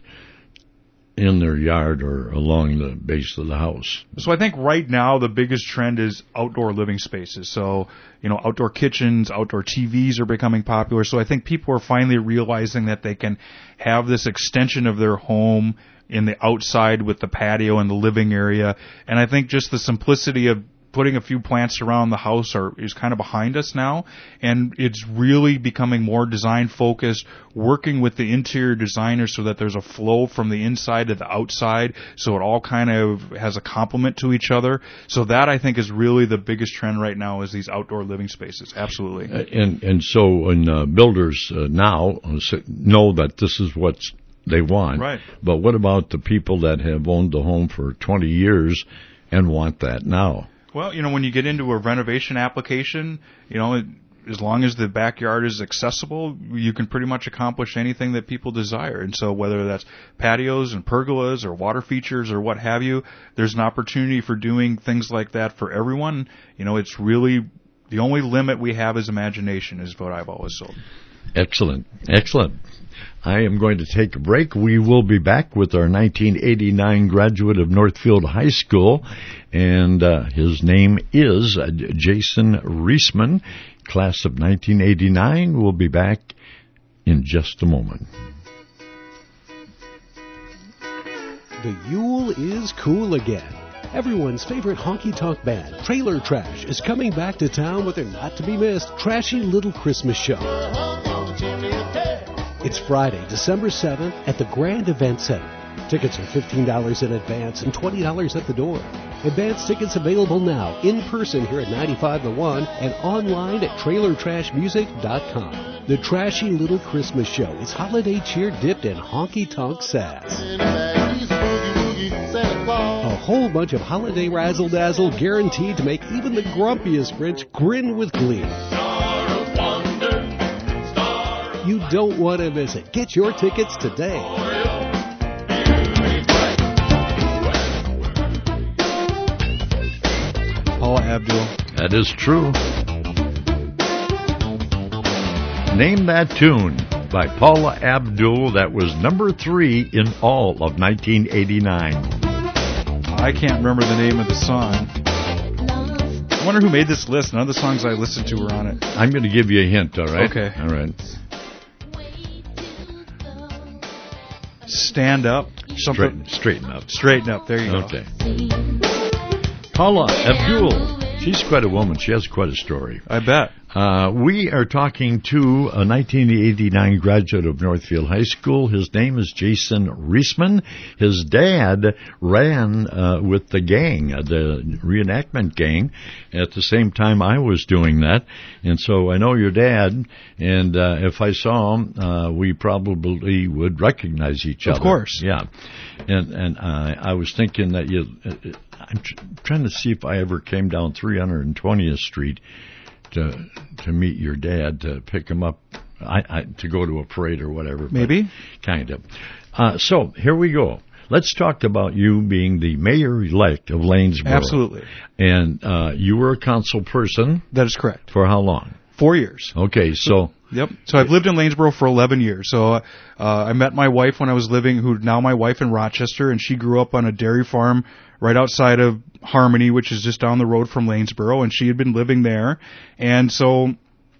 in their yard or along the base of the house? So I think right now the biggest trend is outdoor living spaces. So, you know, outdoor kitchens, outdoor T Vs are becoming popular. So I think people are finally realizing that they can have this extension of their home in the outside with the patio and the living area. And I think just the simplicity of putting a few plants around the house are is kind of behind us now, and it's really becoming more design focused, working with the interior designers so that there's a flow from the inside to the outside, so it all kind of has a complement to each other. So that, I think, is really the biggest trend right now, is these outdoor living spaces. Absolutely. Uh, and and so when uh, builders uh, now know that this is what they want, right? But what about the people that have owned the home for twenty years and want that now? Well, you know, when you get into a renovation application, you know, as long as the backyard is accessible, you can pretty much accomplish anything that people desire. And so whether that's patios and pergolas or water features or what have you, there's an opportunity for doing things like that for everyone. You know, it's really the only limit we have is imagination, is what I've always sold. Excellent. Excellent. I am going to take a break. We will be back with our nineteen eighty-nine graduate of Northfield High School, and uh, his name is uh, Jason Reisman, class of nineteen eighty-nine. We'll be back in just a moment. The Yule is cool again. Everyone's favorite honky-tonk band, Trailer Trash, is coming back to town with their not-to-be-missed Trashy Little Christmas Show. It's Friday, December seventh at the Grand Event Center. Tickets are fifteen dollars in advance and twenty dollars at the door. Advance tickets available now in person here at ninety-five The One and online at trailer trash music dot com. The Trashy Little Christmas Show is holiday cheer dipped in honky-tonk sass. A whole bunch of holiday razzle-dazzle guaranteed to make even the grumpiest Grinch grin with glee. You don't want to miss it. Get your tickets today. Paula Abdul. That is true. Name That Tune by Paula Abdul. That was number three in all of nineteen eighty-nine. I can't remember the name of the song. I wonder who made this list. None of the songs I listened to were on it. I'm going to give you a hint, all right? Okay. All right. Stand Up. Straighten, straighten up. Straighten Up. There you go. Okay. Paula Abdul. She's quite a woman. She has quite a story. I bet. Uh, we are talking to a nineteen eighty-nine graduate of Northfield High School. His name is Jason Reisman. His dad ran uh, with the gang, uh, the reenactment gang, at the same time I was doing that. And so I know your dad, and uh, if I saw him, uh, we probably would recognize each other. Of course. Yeah. And, and uh, I was thinking that you... Uh, I'm tr- trying to see if I ever came down three hundred twentieth Street to to meet your dad, to pick him up, I, I, to go to a parade or whatever. Maybe. Kind of. Uh, so, here we go. Let's talk about you being the mayor-elect of Lanesboro. Absolutely. And uh, you were a council person. That is correct. For how long? Four years. Okay, so... Yep. So I've lived in Lanesboro for eleven years. So uh, I met my wife when I was living, who's now my wife in Rochester, and she grew up on a dairy farm right outside of Harmony, which is just down the road from Lanesboro, and she had been living there. And so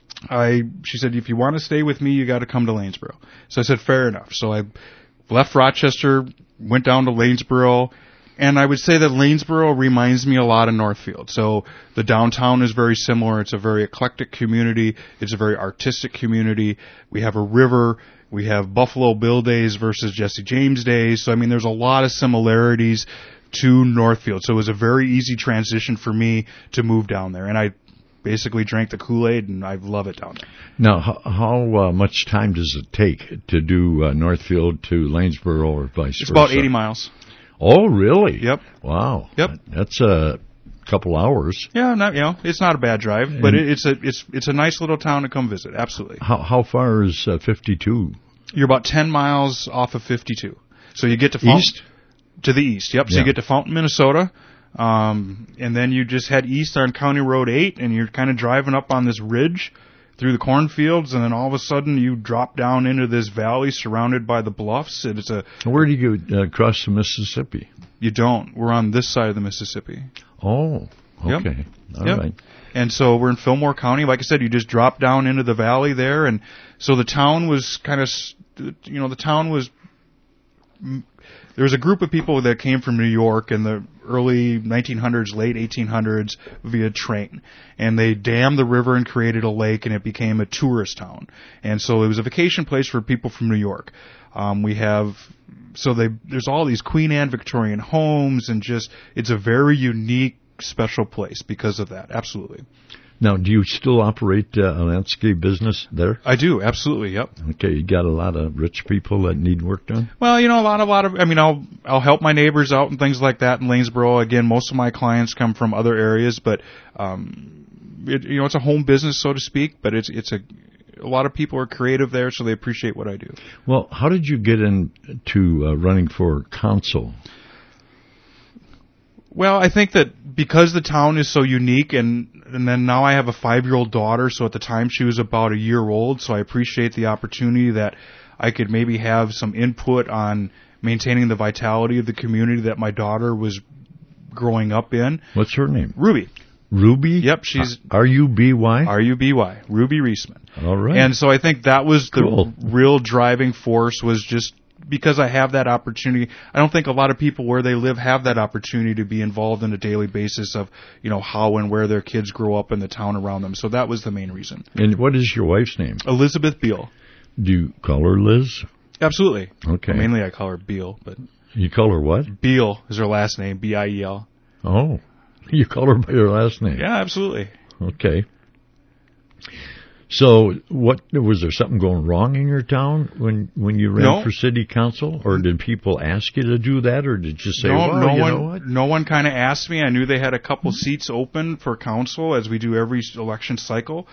I, she said, if you want to stay with me, you got to come to Lanesboro. So I said, fair enough. So I left Rochester, went down to Lanesboro. And I would say that Lanesboro reminds me a lot of Northfield. So the downtown is very similar. It's a very eclectic community. It's a very artistic community. We have a river. We have Buffalo Bill Days versus Jesse James Days. So, I mean, there's a lot of similarities to Northfield. So it was a very easy transition for me to move down there. And I basically drank the Kool-Aid, and I love it down there. Now, how, how uh, much time does it take to do uh, Northfield to Lanesboro or vice versa? It's about eighty miles. Oh, really? Yep. Wow. Yep. That's a couple hours. Yeah, not you know, it's not a bad drive, but it, it's a it's it's a nice little town to come visit. Absolutely. How how far is uh, fifty-two? You're about ten miles off of fifty-two. So you get to Fountain, east to the east. Yep. So yeah. you get to Fountain, Minnesota, um, and then you just head east on County Road eight, and you're kind of driving up on this ridge through the cornfields, and then all of a sudden you drop down into this valley surrounded by the bluffs. And it's a Where do you go, uh, cross the Mississippi? You don't. We're on this side of the Mississippi. Oh, okay. Yep. All yep. right. And so we're in Fillmore County. Like I said, you just drop down into the valley there, and so the town was kind of, you know, the town was there was a group of people that came from New York in the early nineteen hundreds, late eighteen hundreds via train. And they dammed the river and created a lake, and it became a tourist town. And so it was a vacation place for people from New York. Um, we have, so they, there's all these Queen Anne Victorian homes, and just, it's a very unique, special place because of that. Absolutely. Now, do you still operate uh, a landscape business there? I do, absolutely, yep. Okay, you got a lot of rich people that need work done? Well, you know, a lot, a lot of, I mean, I'll, I'll help my neighbors out and things like that in Lanesboro. Again, most of my clients come from other areas, but, um, it, you know, it's a home business, so to speak, but it's, it's a, a lot of people are creative there, so they appreciate what I do. Well, how did you get into uh, running for council? Well, I think that because the town is so unique, and and then now I have a five-year-old daughter, so at the time she was about a year old, so I appreciate the opportunity that I could maybe have some input on maintaining the vitality of the community that my daughter was growing up in. What's her name? Ruby. Ruby? Yep, she's... R U B Y? R U B Y. Ruby Reisman. All right. And so I think that was the Cool. real driving force, was just because I have that opportunity. I don't think a lot of people where they live have that opportunity to be involved on a daily basis of, you know, how and where their kids grow up in the town around them. So that was the main reason. And what is your wife's name? Elizabeth Beal. Do you call her Liz? Absolutely. Okay. Well, mainly I call her Beal, but You call her what? Beal is her last name, B I E L. Oh, you call her by her last name. Yeah, absolutely. Okay. So, what was there something going wrong in your town when when you ran No. for city council, or did people ask you to do that, or did you say, no, "Well, no you one, know what?" no one kind of asked me. I knew they had a couple seats open for council, as we do every election cycle.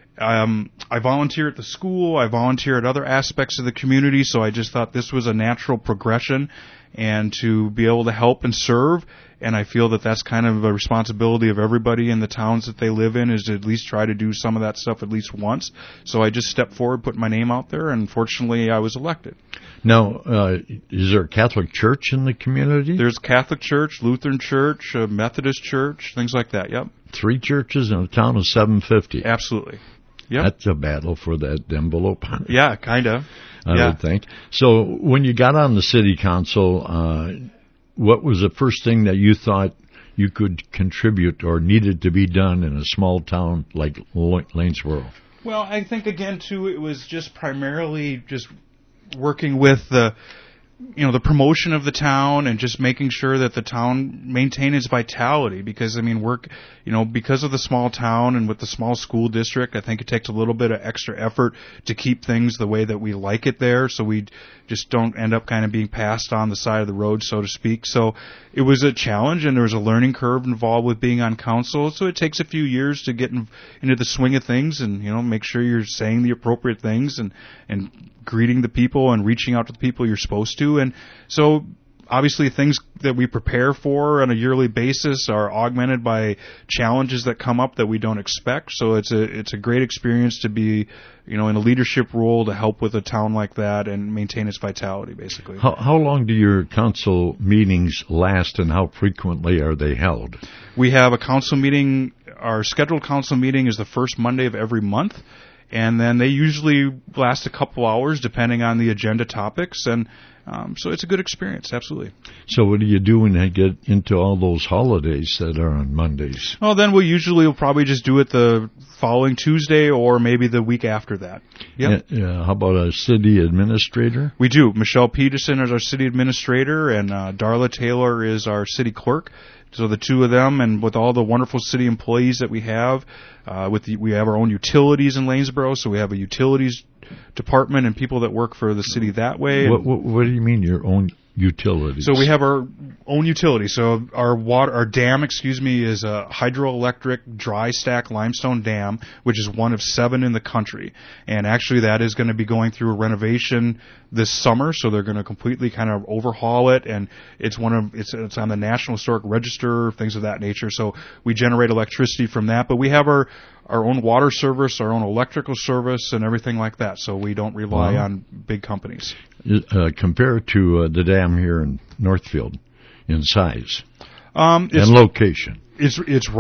Um, I volunteer at the school. I volunteer at other aspects of the community. So I just thought this was a natural progression, and to be able to help and serve. And I feel that that's kind of a responsibility of everybody in the towns that they live in, is to at least try to do some of that stuff at least once. So I just stepped forward, put my name out there, and fortunately I was elected. Now, uh, is there a Catholic church in the community? There's Catholic church, Lutheran church, a Methodist church, things like that. Yep. Three churches in a town of seven fifty. Absolutely. Yep. That's a battle for that envelope. Yeah, kind of. I yeah. would think. So when you got on the city council, uh, what was the first thing that you thought you could contribute or needed to be done in a small town like Lanesboro? Well, I think, again, too, it was just primarily just working with the, you know, the promotion of the town and just making sure that the town maintained its vitality. Because, I mean, work, you know, because of the small town and with the small school district, I think it takes a little bit of extra effort to keep things the way that we like it there, so we just don't end up kind of being passed on the side of the road, so to speak. So it was a challenge, and there was a learning curve involved with being on council. So it takes a few years to get in, into the swing of things, and, you know, make sure you're saying the appropriate things and and greeting the people and reaching out to the people you're supposed to. And so obviously things that we prepare for on a yearly basis are augmented by challenges that come up that we don't expect. So it's a it's a great experience to be, you know, in a leadership role to help with a town like that and maintain its vitality, basically. How, how long do your council meetings last, and how frequently are they held? We have a council meeting. Our scheduled council meeting is the first Monday of every month. And then they usually last a couple hours depending on the agenda topics. And um, so it's a good experience, absolutely. So what do you do when you get into all those holidays that are on Mondays? Well, then we'll usually we'll probably just do it the following Tuesday or maybe the week after that. Yep. Yeah, yeah. How about a city administrator? We do. Michelle Peterson is our city administrator, and uh, Darla Taylor is our city clerk. So the two of them, and with all the wonderful city employees that we have, uh, with the, we have our own utilities in Lanesboro, so we have a utilities department and people that work for the city that way. What, what, what do you mean your own utilities? So we have our own utility. So our water, our dam, excuse me, is a hydroelectric dry stack limestone dam, which is one of seven in the country. And actually that is going to be going through a renovation this summer. So they're going to completely kind of overhaul it. And it's one of, it's, it's on the National Historic Register, things of that nature. So we generate electricity from that. But we have our, our own water service, our own electrical service, and everything like that. So we don't rely wow. on big companies. Uh, compared to uh, the dam here in Northfield in size um, and location. It's it's right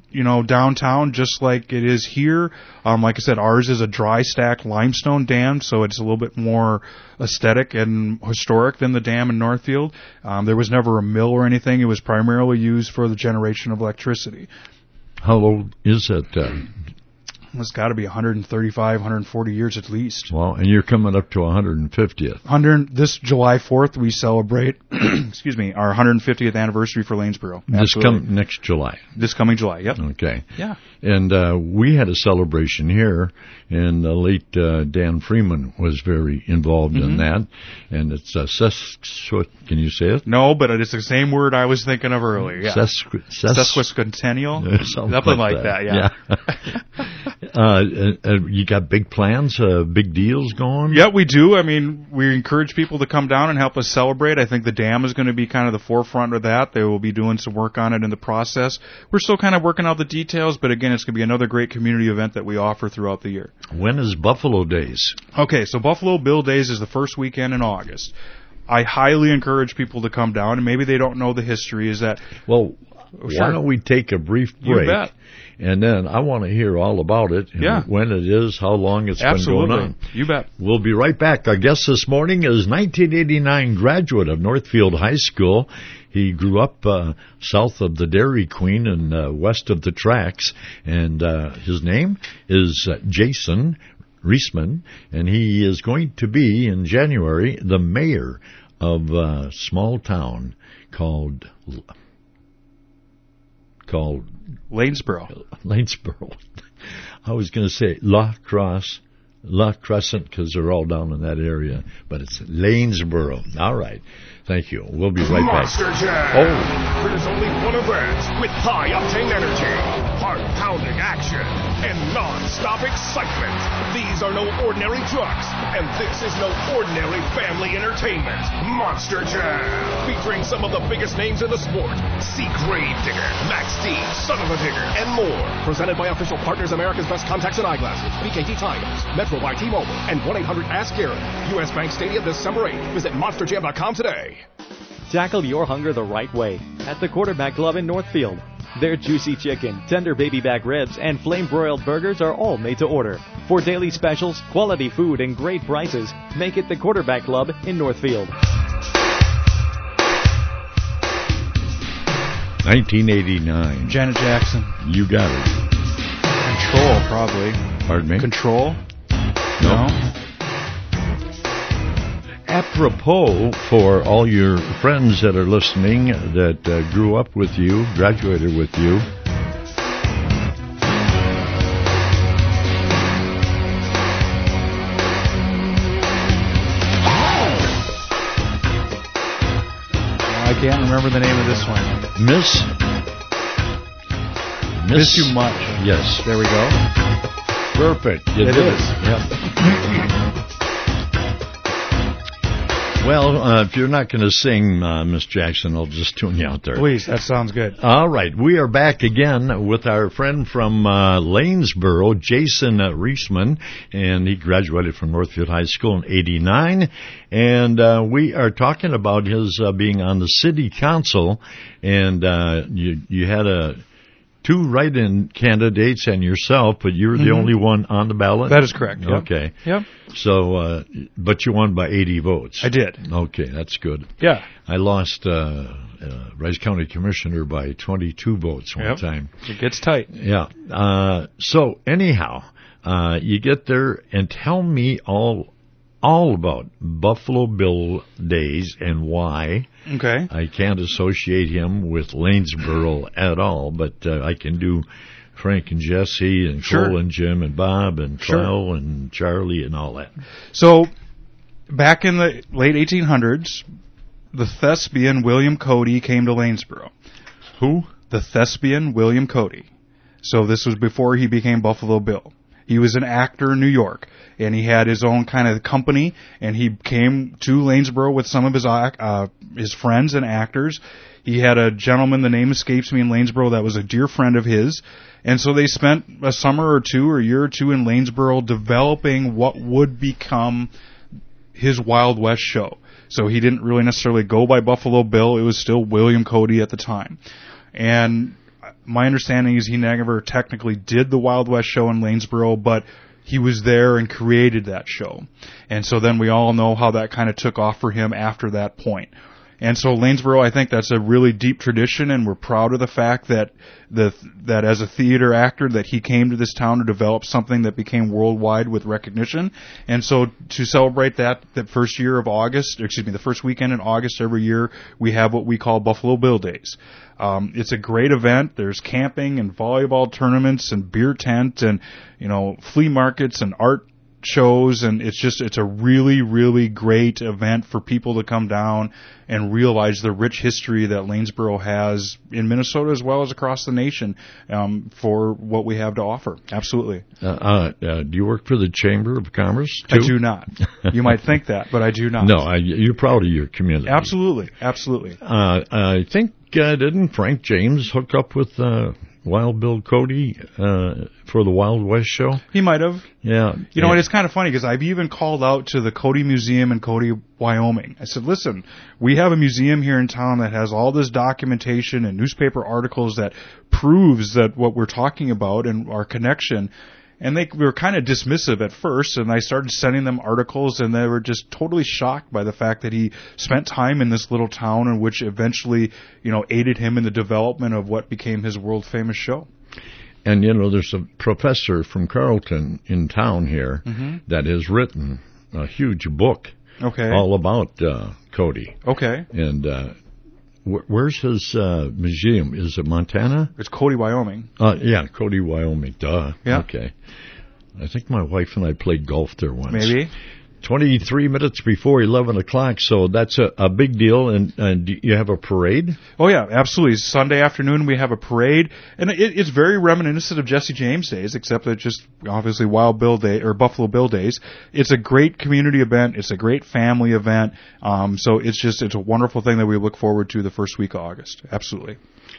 you know, downtown, just like it is here. Um, like I said, ours is a dry stack limestone dam, so it's a little bit more aesthetic and historic than the dam in Northfield. Um, there was never a mill or anything. It was primarily used for the generation of electricity. How old is it? Uh, It's got to be one thirty-five, one forty years at least. well, and you're coming up to one hundred fiftieth. one hundred this July fourth, we celebrate, excuse me, our one hundred fiftieth anniversary for Lanesboro. This come next July. This coming July, yep. Okay. Yeah. And uh, we had a celebration here, and the late uh, Dan Freeman was very involved Mm-hmm. in that. And it's uh, sesqu- can you say it? No, but it's the same word I was thinking of earlier. Yeah. Sesqu- ses- Sesquicentennial? Something, Something like like that, that, yeah. yeah. uh, uh, you got big plans, uh, big deals going? Yeah, we do. I mean, we encourage people to come down and help us celebrate. I think the dam is going to be kind of the forefront of that. They will be doing some work on it in the process. We're still kind of working out the details, but again, it's going to be another great community event that we offer throughout the year. When is Buffalo Days? Okay, so Buffalo Bill Days is the first weekend in August. I highly encourage people to come down, and maybe they don't know the history, is that... Well, Sure. why don't we take a brief You break? bet. And then I want to hear all about it, and Yeah. when it is, how long it's Absolutely. been going on. You bet. We'll be right back. Our guest this morning is nineteen eighty-nine graduate of Northfield High School. He grew up uh, south of the Dairy Queen and uh, west of the tracks, and uh, his name is uh, Jason Reisman, and he is going to be, in January, the mayor of a small town called... called Lanesboro. Lanesboro. I was going to say La Crosse, La Crescent, because they're all down in that area, but it's Lanesboro. All right. Thank you. We'll be right Monster back. Jam. Oh. There's only one event with high-octane energy, heart-pounding action, and non-stop excitement. These are no ordinary trucks, and this is no ordinary family entertainment. Monster Jam, featuring some of the biggest names in the sport. See Grave Digger, Max D, Son of a Digger, and more. Presented by official partners America's Best Contacts and Eyeglasses, B K T Tires, Metro by T-Mobile, and one eight hundred ask Gary. U S Bank Stadium December eighth. Visit monster jam dot com today. Tackle your hunger the right way at the Quarterback Club in Northfield. Their juicy chicken, tender baby back ribs, and flame-broiled burgers are all made to order. For daily specials, quality food, and great prices, make it the Quarterback Club in Northfield. nineteen eighty-nine. Janet Jackson. You got it. Control, probably. Pardon me? Control? No. No. Apropos, for all your friends that are listening that uh, grew up with you, graduated with you, I can't remember the name of this one. Miss... Miss You Much. Yes. There we go. Perfect. You It did. is. Yep. Well, uh, if you're not going to sing, uh, Miss Jackson, I'll just tune you out there. Please, that sounds good. All right. We are back again with our friend from uh, Lanesboro, Jason uh, Reisman, and he graduated from Northfield High School in eighty-nine. And uh, we are talking about his uh, being on the city council, and uh, you, you had a... two write-in candidates and yourself, but you were the Mm-hmm. only one on the ballot? That is correct. Yep. Okay. Yep. So, uh, but you won by eighty votes. I did. Okay, that's good. Yeah. I lost uh, uh, Rice County Commissioner by twenty-two votes one Yep. time. It gets tight. Yeah. Uh, so, anyhow, uh, you get there and tell me all all about Buffalo Bill Days and why. Okay. I can't associate him with Lanesboro at all, but uh, I can do Frank and Jesse and Sure. Cole and Jim and Bob and Sure. Clell and Charlie and all that. So, back in the late eighteen hundreds, the thespian William Cody came to Lanesboro. Who? The thespian William Cody. So this was before he became Buffalo Bill. He was an actor in New York, and he had his own kind of company, and he came to Lanesboro with some of his uh, his friends and actors. He had a gentleman, the name escapes me, in Lanesboro that was a dear friend of his, and so they spent a summer or two or a year or two in Lanesboro developing what would become his Wild West show. So he didn't really necessarily go by Buffalo Bill. It was still William Cody at the time. And my understanding is he never technically did the Wild West show in Lanesboro, but he was there and created that show. And so then we all know how that kind of took off for him after that point. And so Lanesboro, I think that's a really deep tradition, and we're proud of the fact that the that as a theater actor that he came to this town to develop something that became worldwide with recognition. And so to celebrate that that first year of August, or excuse me, the first weekend in August every year, we have what we call Buffalo Bill Days. Um, it's a great event. There's camping and volleyball tournaments and beer tent and, you know, flea markets and art shows, and it's just it's a really really great event for people to come down and realize the rich history that Lanesboro has in Minnesota as well as across the nation, um, for what we have to offer. Absolutely. Uh, uh, uh, do you work for the Chamber of Commerce too? I do not. You might think that, but I do not. No, I, you're proud of your community. Absolutely, absolutely. Uh, I think uh, didn't Frank James hook up with uh, Wild Bill Cody uh, for the Wild West show? He might have. Yeah. You know, yeah. and it's kind of funny because I've even called out to the Cody Museum in Cody, Wyoming. I said, listen, we have a museum here in town that has all this documentation and newspaper articles that proves that what we're talking about and our connection. And they were kind of dismissive at first, and I started sending them articles, and they were just totally shocked by the fact that he spent time in this little town, and which eventually, you know, aided him in the development of what became his world-famous show. And, you know, there's a professor from Carleton in town here mm-hmm. that has written a huge book okay. all about uh, Cody. Okay. And uh, wh- where's his uh, museum? Is it Montana? It's Cody, Wyoming. Uh, yeah, Cody, Wyoming. Duh. Yeah. Okay. I think my wife and I played golf there once. Maybe. twenty-three minutes before eleven o'clock, so that's a, a big deal. And, and do you have a parade? Oh, yeah, absolutely. Sunday afternoon we have a parade, and it, it's very reminiscent of Jesse James Days, except that just obviously Wild Bill Day or Buffalo Bill Days. It's a great community event. It's a great family event. Um, so it's just it's a wonderful thing that we look forward to the first week of August. Absolutely.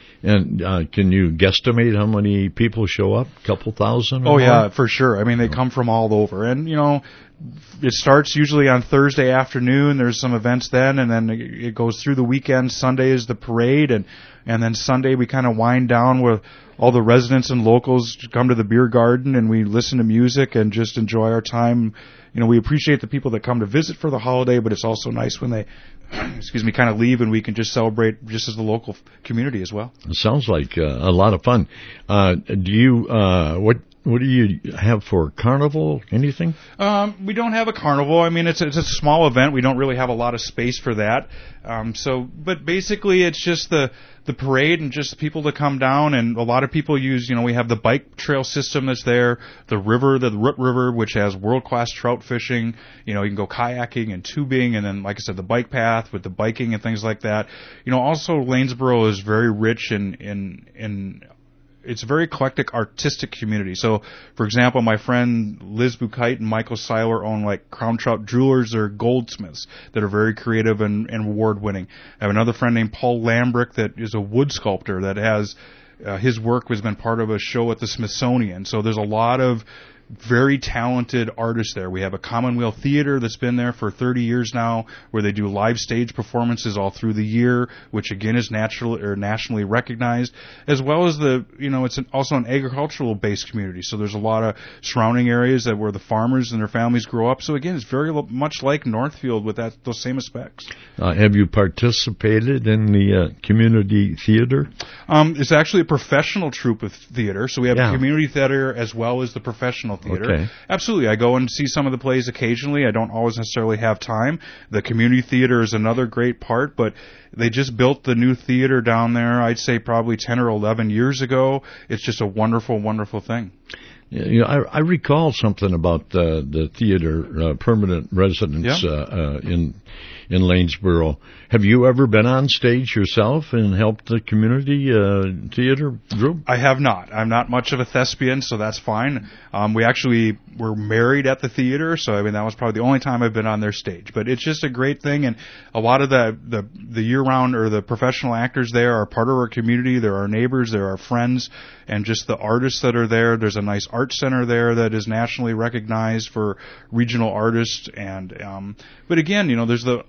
And uh, can you guesstimate how many people show up? A couple thousand? Oh, more? yeah, for sure. I mean, they come from all over. And, you know, it starts usually on Thursday afternoon. There's some events then, and then it goes through the weekend. Sunday is the parade, and, and then Sunday we kind of wind down with all the residents and locals come to the beer garden, and we listen to music and just enjoy our time. You know, we appreciate the people that come to visit for the holiday, but it's also nice when they, excuse me, kind of leave and we can just celebrate just as the local community as well. It sounds like uh, a lot of fun. Uh, do you, uh, what, what do you have for carnival? Anything? Um, we don't have a carnival. I mean, it's a, it's a small event. We don't really have a lot of space for that. Um, so, but basically, it's just the the parade and just people to come down. And a lot of people use, you know, we have the bike trail system that's there, the river, the Root River, which has world class trout fishing. You know, you can go kayaking and tubing, and then, like I said, the bike path with the biking and things like that. You know, also Lanesboro is very rich in in in. It's a very eclectic artistic community. So, for example, my friend Liz Bukite and Michael Seiler own like Crown Trout Jewelers or goldsmiths that are very creative and, and award-winning. I have another friend named Paul Lambrick that is a wood sculptor that has uh, his work has been part of a show at the Smithsonian. So there's a lot of very talented artists there. We have a Commonwealth Theater that's been there for thirty years now, where they do live stage performances all through the year, which again is natural or nationally recognized, as well as the, you know, it's an, also an agricultural based community. So there's a lot of surrounding areas that where the farmers and their families grow up. So again, it's very much like Northfield with that those same aspects. Uh, have you participated in the uh, community theater? Um, it's actually a professional troupe of theater. So we have Yeah. a community theater as well as the professional theater. Okay. Absolutely. I go and see some of the plays occasionally. I don't always necessarily have time. The community theater is another great part, but they just built the new theater down there, I'd say probably ten or eleven years ago. It's just a wonderful, wonderful thing. Yeah, you know, I, I recall something about uh, the theater uh, permanent residents Yeah. uh, uh, in in Lanesboro. Have you ever been on stage yourself and helped the community uh, theater group? I have not. I'm not much of a thespian, so that's fine. Um, we actually were married at the theater, so I mean that was probably the only time I've been on their stage. But it's just a great thing, and a lot of the the, the year-round or the professional actors there are part of our community. They're our neighbors, they're our friends, and just the artists that are there. There's a nice art center there that is nationally recognized for regional artists, and um, but again, you know, there's the also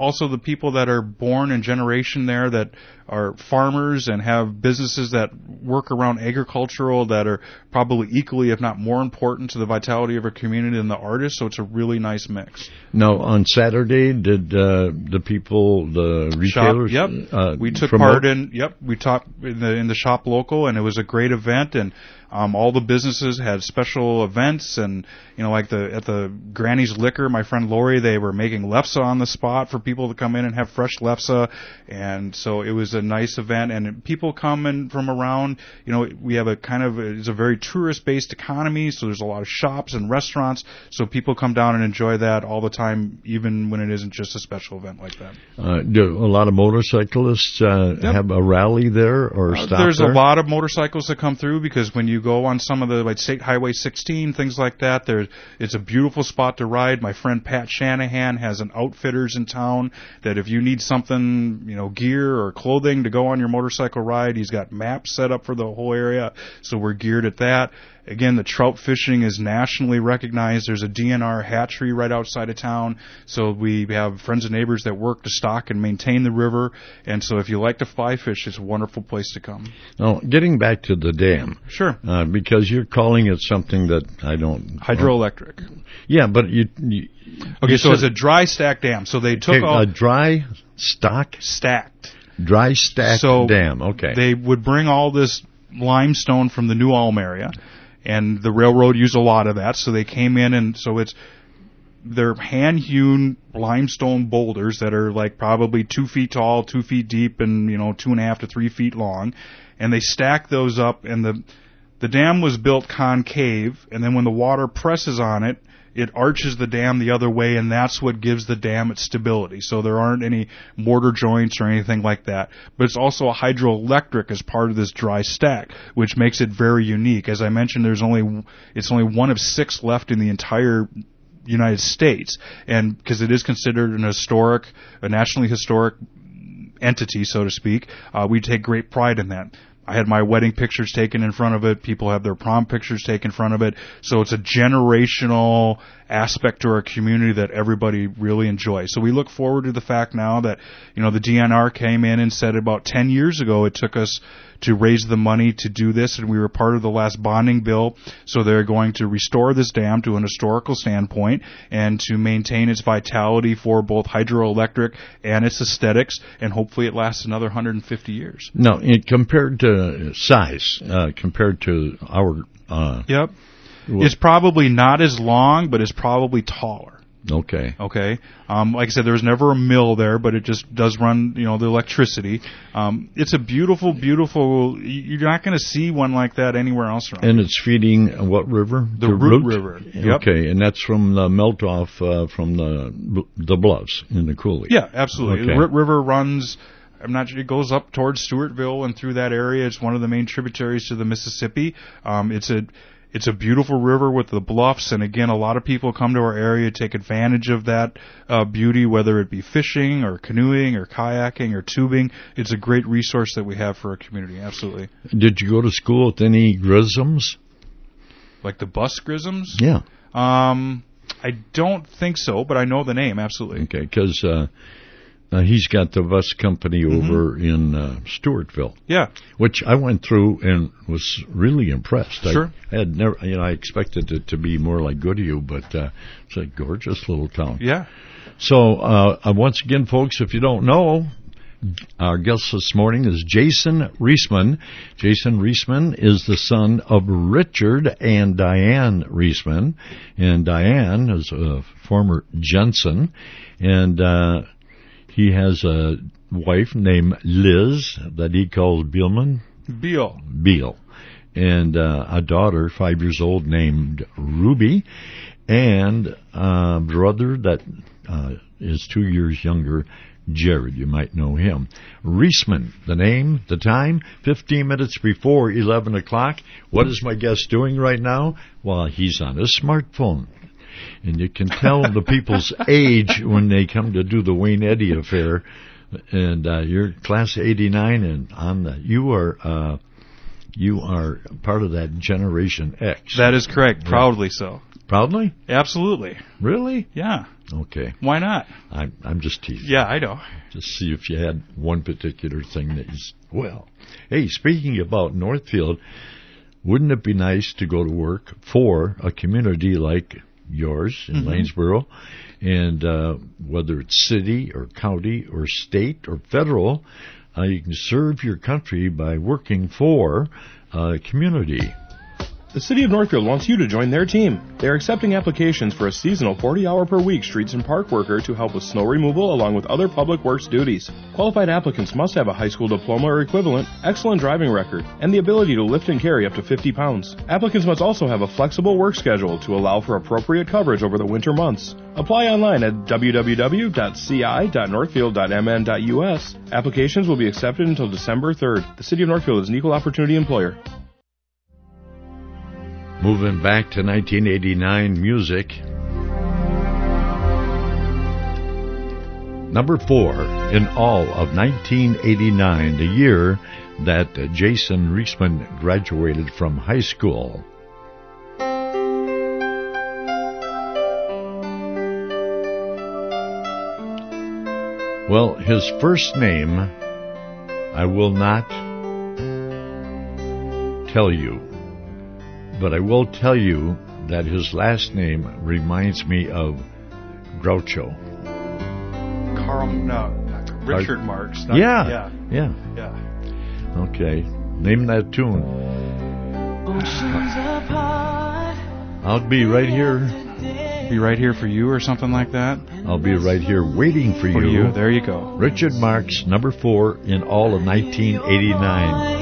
also the people that are born in generation there that are farmers and have businesses that work around agricultural that are probably equally, if not more important to the vitality of our community than the artists. So it's a really nice mix. Now, on Saturday, did uh, the people, the retailers, shop, yep, uh, we took promote? part in. Yep, we taught in the in the shop local, and it was a great event. And um, all the businesses had special events, and you know, like the at the Granny's Liquor, my friend Lori, they were making lefse on the spot for people to come in and have fresh lefse, and so it was a nice event. And people come in from around. You know, we have a kind of it's a very tourist-based economy, so there's a lot of shops and restaurants. So people come down and enjoy that all the time, even when it isn't just a special event like that. Uh, do a lot of motorcyclists uh, Yep. have a rally there or Uh, stop there's there? a lot of motorcycles that come through because when you go on some of the like State Highway sixteen, things like that, there it's a beautiful spot to ride. My friend Pat Shanahan has an outfitters in town that if you need something, you know, gear or clothing to go on your motorcycle ride, he's got maps set up for the whole area, so we're geared at that. Again, the trout fishing is nationally recognized. There's a D N R hatchery right outside of town, so we have friends and neighbors that work to stock and maintain the river. And so if you like to fly fish, it's a wonderful place to come. Now, getting back to the dam. Sure. Uh, because you're calling it something that I don't... Hydroelectric. Yeah, but you... you Okay, you so it's said- a dry stack dam. So they took Okay, all... a dry stock? Stacked. Dry stack So dam, okay. They would bring all this limestone from the New Ulm area, and the railroad used a lot of that, so they came in, and so it's they're hand-hewn limestone boulders that are like probably two feet tall, two feet deep, and you know two and a half to three feet long, and they stack those up, and the the dam was built concave, and then when the water presses on it, it arches the dam the other way, and that's what gives the dam its stability. So there aren't any mortar joints or anything like that. But it's also a hydroelectric as part of this dry stack, which makes it very unique. As I mentioned, there's only it's only one of six left in the entire United States, and because it is considered an historic, a nationally historic entity, so to speak, uh, we take great pride in that. I had my wedding pictures taken in front of it. People have their prom pictures taken in front of it. So it's a generational aspect to our community that everybody really enjoys. So we look forward to the fact now that, you know, the D N R came in and said about ten years ago it took us to raise the money to do this, and we were part of the last bonding bill. So they're going to restore this dam to an historical standpoint and to maintain its vitality for both hydroelectric and its aesthetics, and hopefully it lasts another one hundred fifty years. Now, it, compared to size, uh, compared to our... Uh, Yep. Well- It's probably not as long, but it's probably taller. Okay. Okay. Um, like I said, there was never a mill there, but it just does run, you know, the electricity. Um, it's a beautiful, beautiful. You're not going to see one like that anywhere else around. And it's feeding what river? The Root River. Yep. Okay, and that's from the melt off uh, from the the bluffs in the coulee. Yeah, absolutely. Okay. The Root River runs. I'm not sure. It goes up towards Stewartville and through that area. It's one of the main tributaries to the Mississippi. Um, it's a It's a beautiful river with the bluffs, and again, a lot of people come to our area to take advantage of that uh, beauty, whether it be fishing or canoeing or kayaking or tubing. It's a great resource that we have for our community, absolutely. Did you go to school with any Grisms? Like the Bus Grisms? Yeah. Um, I don't think so, but I know the name, absolutely. Okay, because uh, uh, he's got the bus company over mm-hmm. in uh, Stewartville. Yeah. Which I went through and was really impressed. Sure. I, I had never, you know, I expected it to be more like Goodhue, but uh, it's a gorgeous little town. Yeah. So, uh, once again, folks, if you don't know, our guest this morning is Jason Reisman. Jason Reisman is the son of Richard and Diane Reisman, and Diane is a former Jensen, and uh, he has a wife named Liz that he calls Beelman. Beal. Beal. And uh, a daughter, five years old, named Ruby, and a brother that uh, is two years younger, Jared. You might know him. Reisman, the name, the time, fifteen minutes before eleven o'clock. What is my guest doing right now? Well, he's on his smartphone. And you can tell the people's age when they come to do the Wayne Eddy affair. And uh, you're class eighty-nine, and on the, you are uh, you are part of that Generation X. That is correct. Proudly so. Proudly? Absolutely. Really? Yeah. Okay. Why not? I'm I'm just teasing. Yeah, I know. Just see if you had one particular thing that is, well. Hey, speaking about Northfield, wouldn't it be nice to go to work for a community like yours in mm-hmm. Lanesboro, and uh, whether it's city or county or state or federal, uh, you can serve your country by working for a community. The City of Northfield wants you to join their team. They are accepting applications for a seasonal forty-hour-per-week streets and park worker to help with snow removal along with other public works duties. Qualified applicants must have a high school diploma or equivalent, excellent driving record, and the ability to lift and carry up to fifty pounds. Applicants must also have a flexible work schedule to allow for appropriate coverage over the winter months. Apply online at w w w dot c i dot northfield dot m n dot u s. Applications will be accepted until December third. The City of Northfield is an equal opportunity employer. Moving back to nineteen eighty-nine music. Number four in all of nineteen eighty-nine, the year that Jason Reisman graduated from high school. Well, his first name, I will not tell you. But I will tell you that his last name reminds me of Groucho. Carl, no, Richard Ar- Marx. Not, yeah, yeah, yeah, yeah. Okay, name that tune. I'll be right here. Be right here for you, or something like that. I'll be right here waiting for, for you. you. There you go. Richard Marx, number four in all of nineteen eighty-nine.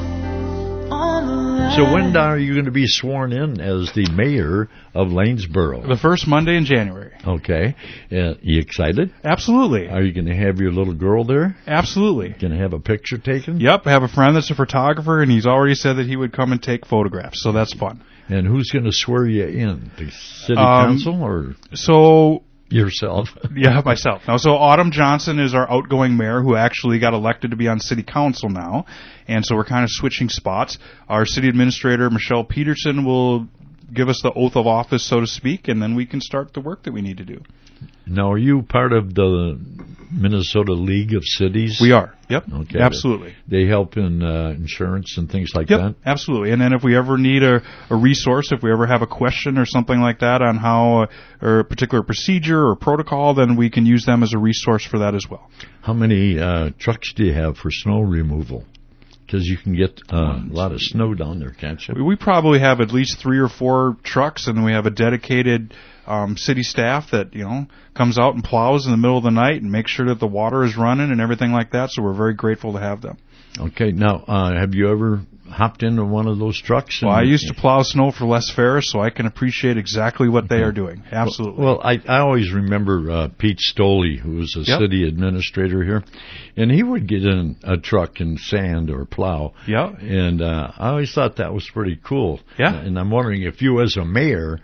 So when are you going to be sworn in as the mayor of Lanesboro? The first Monday in January. Okay. Uh, you excited? Absolutely. Are you going to have your little girl there? Absolutely. Going to have a picture taken? Yep. I have a friend that's a photographer, and he's already said that he would come and take photographs, so that's fun. And who's going to swear you in? The city um, council or so yourself? Yeah, myself. Now, so Autumn Johnson is our outgoing mayor who actually got elected to be on city council now, and so we're kind of switching spots. Our city administrator, Michelle Peterson, will give us the oath of office, so to speak, and then we can start the work that we need to do. Now, are you part of the Minnesota League of Cities? We are. Yep. Okay. Absolutely. They help in uh, insurance and things like yep, that? Absolutely. And then if we ever need a, a resource, if we ever have a question or something like that on how, uh, or a particular procedure or protocol, then we can use them as a resource for that as well. How many uh, trucks do you have for snow removal? Because you can get uh, a lot of snow down there, can't you? We probably have at least three or four trucks, and we have a dedicated um, city staff that, you know, comes out and plows in the middle of the night and makes sure that the water is running and everything like that, so we're very grateful to have them. Okay. Now, uh, have you ever hopped into one of those trucks? Well, I used to plow snow for Les Ferris, so I can appreciate exactly what they are doing. Absolutely. Well, I, I always remember uh, Pete Stoley, who was a yep. city administrator here, and he would get in a truck and sand or plow. Yeah. And uh, I always thought that was pretty cool. Yeah. And I'm wondering if you, as a mayor,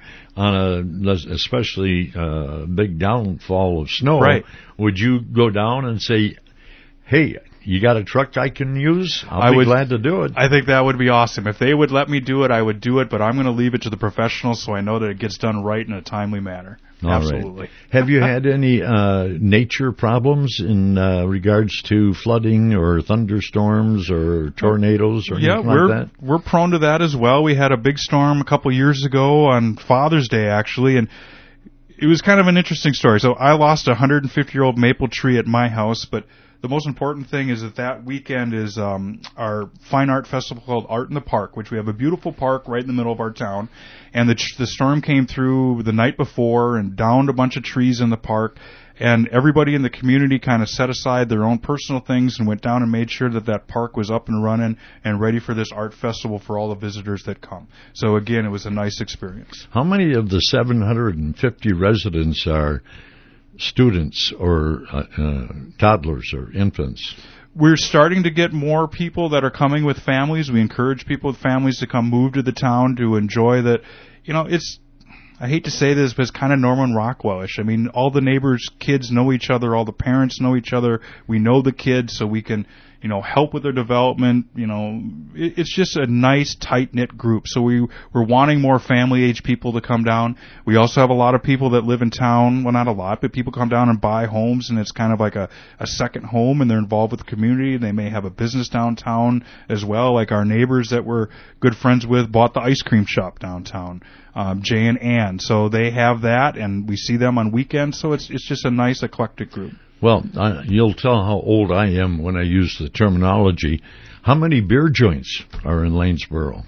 on a especially uh, big downfall of snow, right. would you go down and say, hey, you got a truck I can use? I'll I be would, glad to do it. I think that would be awesome. If they would let me do it, I would do it, but I'm going to leave it to the professionals so I know that it gets done right in a timely manner. All Absolutely. Right. Have you had any uh, nature problems in uh, regards to flooding or thunderstorms or tornadoes or yeah, anything we're, like that? we're prone to that as well. We had a big storm a couple years ago on Father's Day, actually, and it was kind of an interesting story. So I lost a one hundred fifty-year-old maple tree at my house, but the most important thing is that that weekend is um, our fine art festival called Art in the Park, which we have a beautiful park right in the middle of our town. And the, the storm came through the night before and downed a bunch of trees in the park. And everybody in the community kind of set aside their own personal things and went down and made sure that that park was up and running and ready for this art festival for all the visitors that come. So, again, it was a nice experience. How many of the seven hundred fifty residents are students or uh, uh, toddlers or infants? We're starting to get more people that are coming with families. We encourage people with families to come move to the town to enjoy that. You know, it's, I hate to say this, but it's kind of Norman Rockwell-ish. I mean, all the neighbors' kids know each other. All the parents know each other. We know the kids, so we can, you know, help with their development. You know, it, it's just a nice, tight-knit group. So we, we're wanting more family-age people to come down. We also have a lot of people that live in town. Well, not a lot, but people come down and buy homes, and it's kind of like a, a second home, and they're involved with the community. They may have a business downtown as well, like our neighbors that we're good friends with bought the ice cream shop downtown, um, Jay and Ann. So they have that, and we see them on weekends. So it's it's just a nice eclectic group. Well, I, you'll tell how old I am when I use the terminology. How many beer joints are in Lanesboro?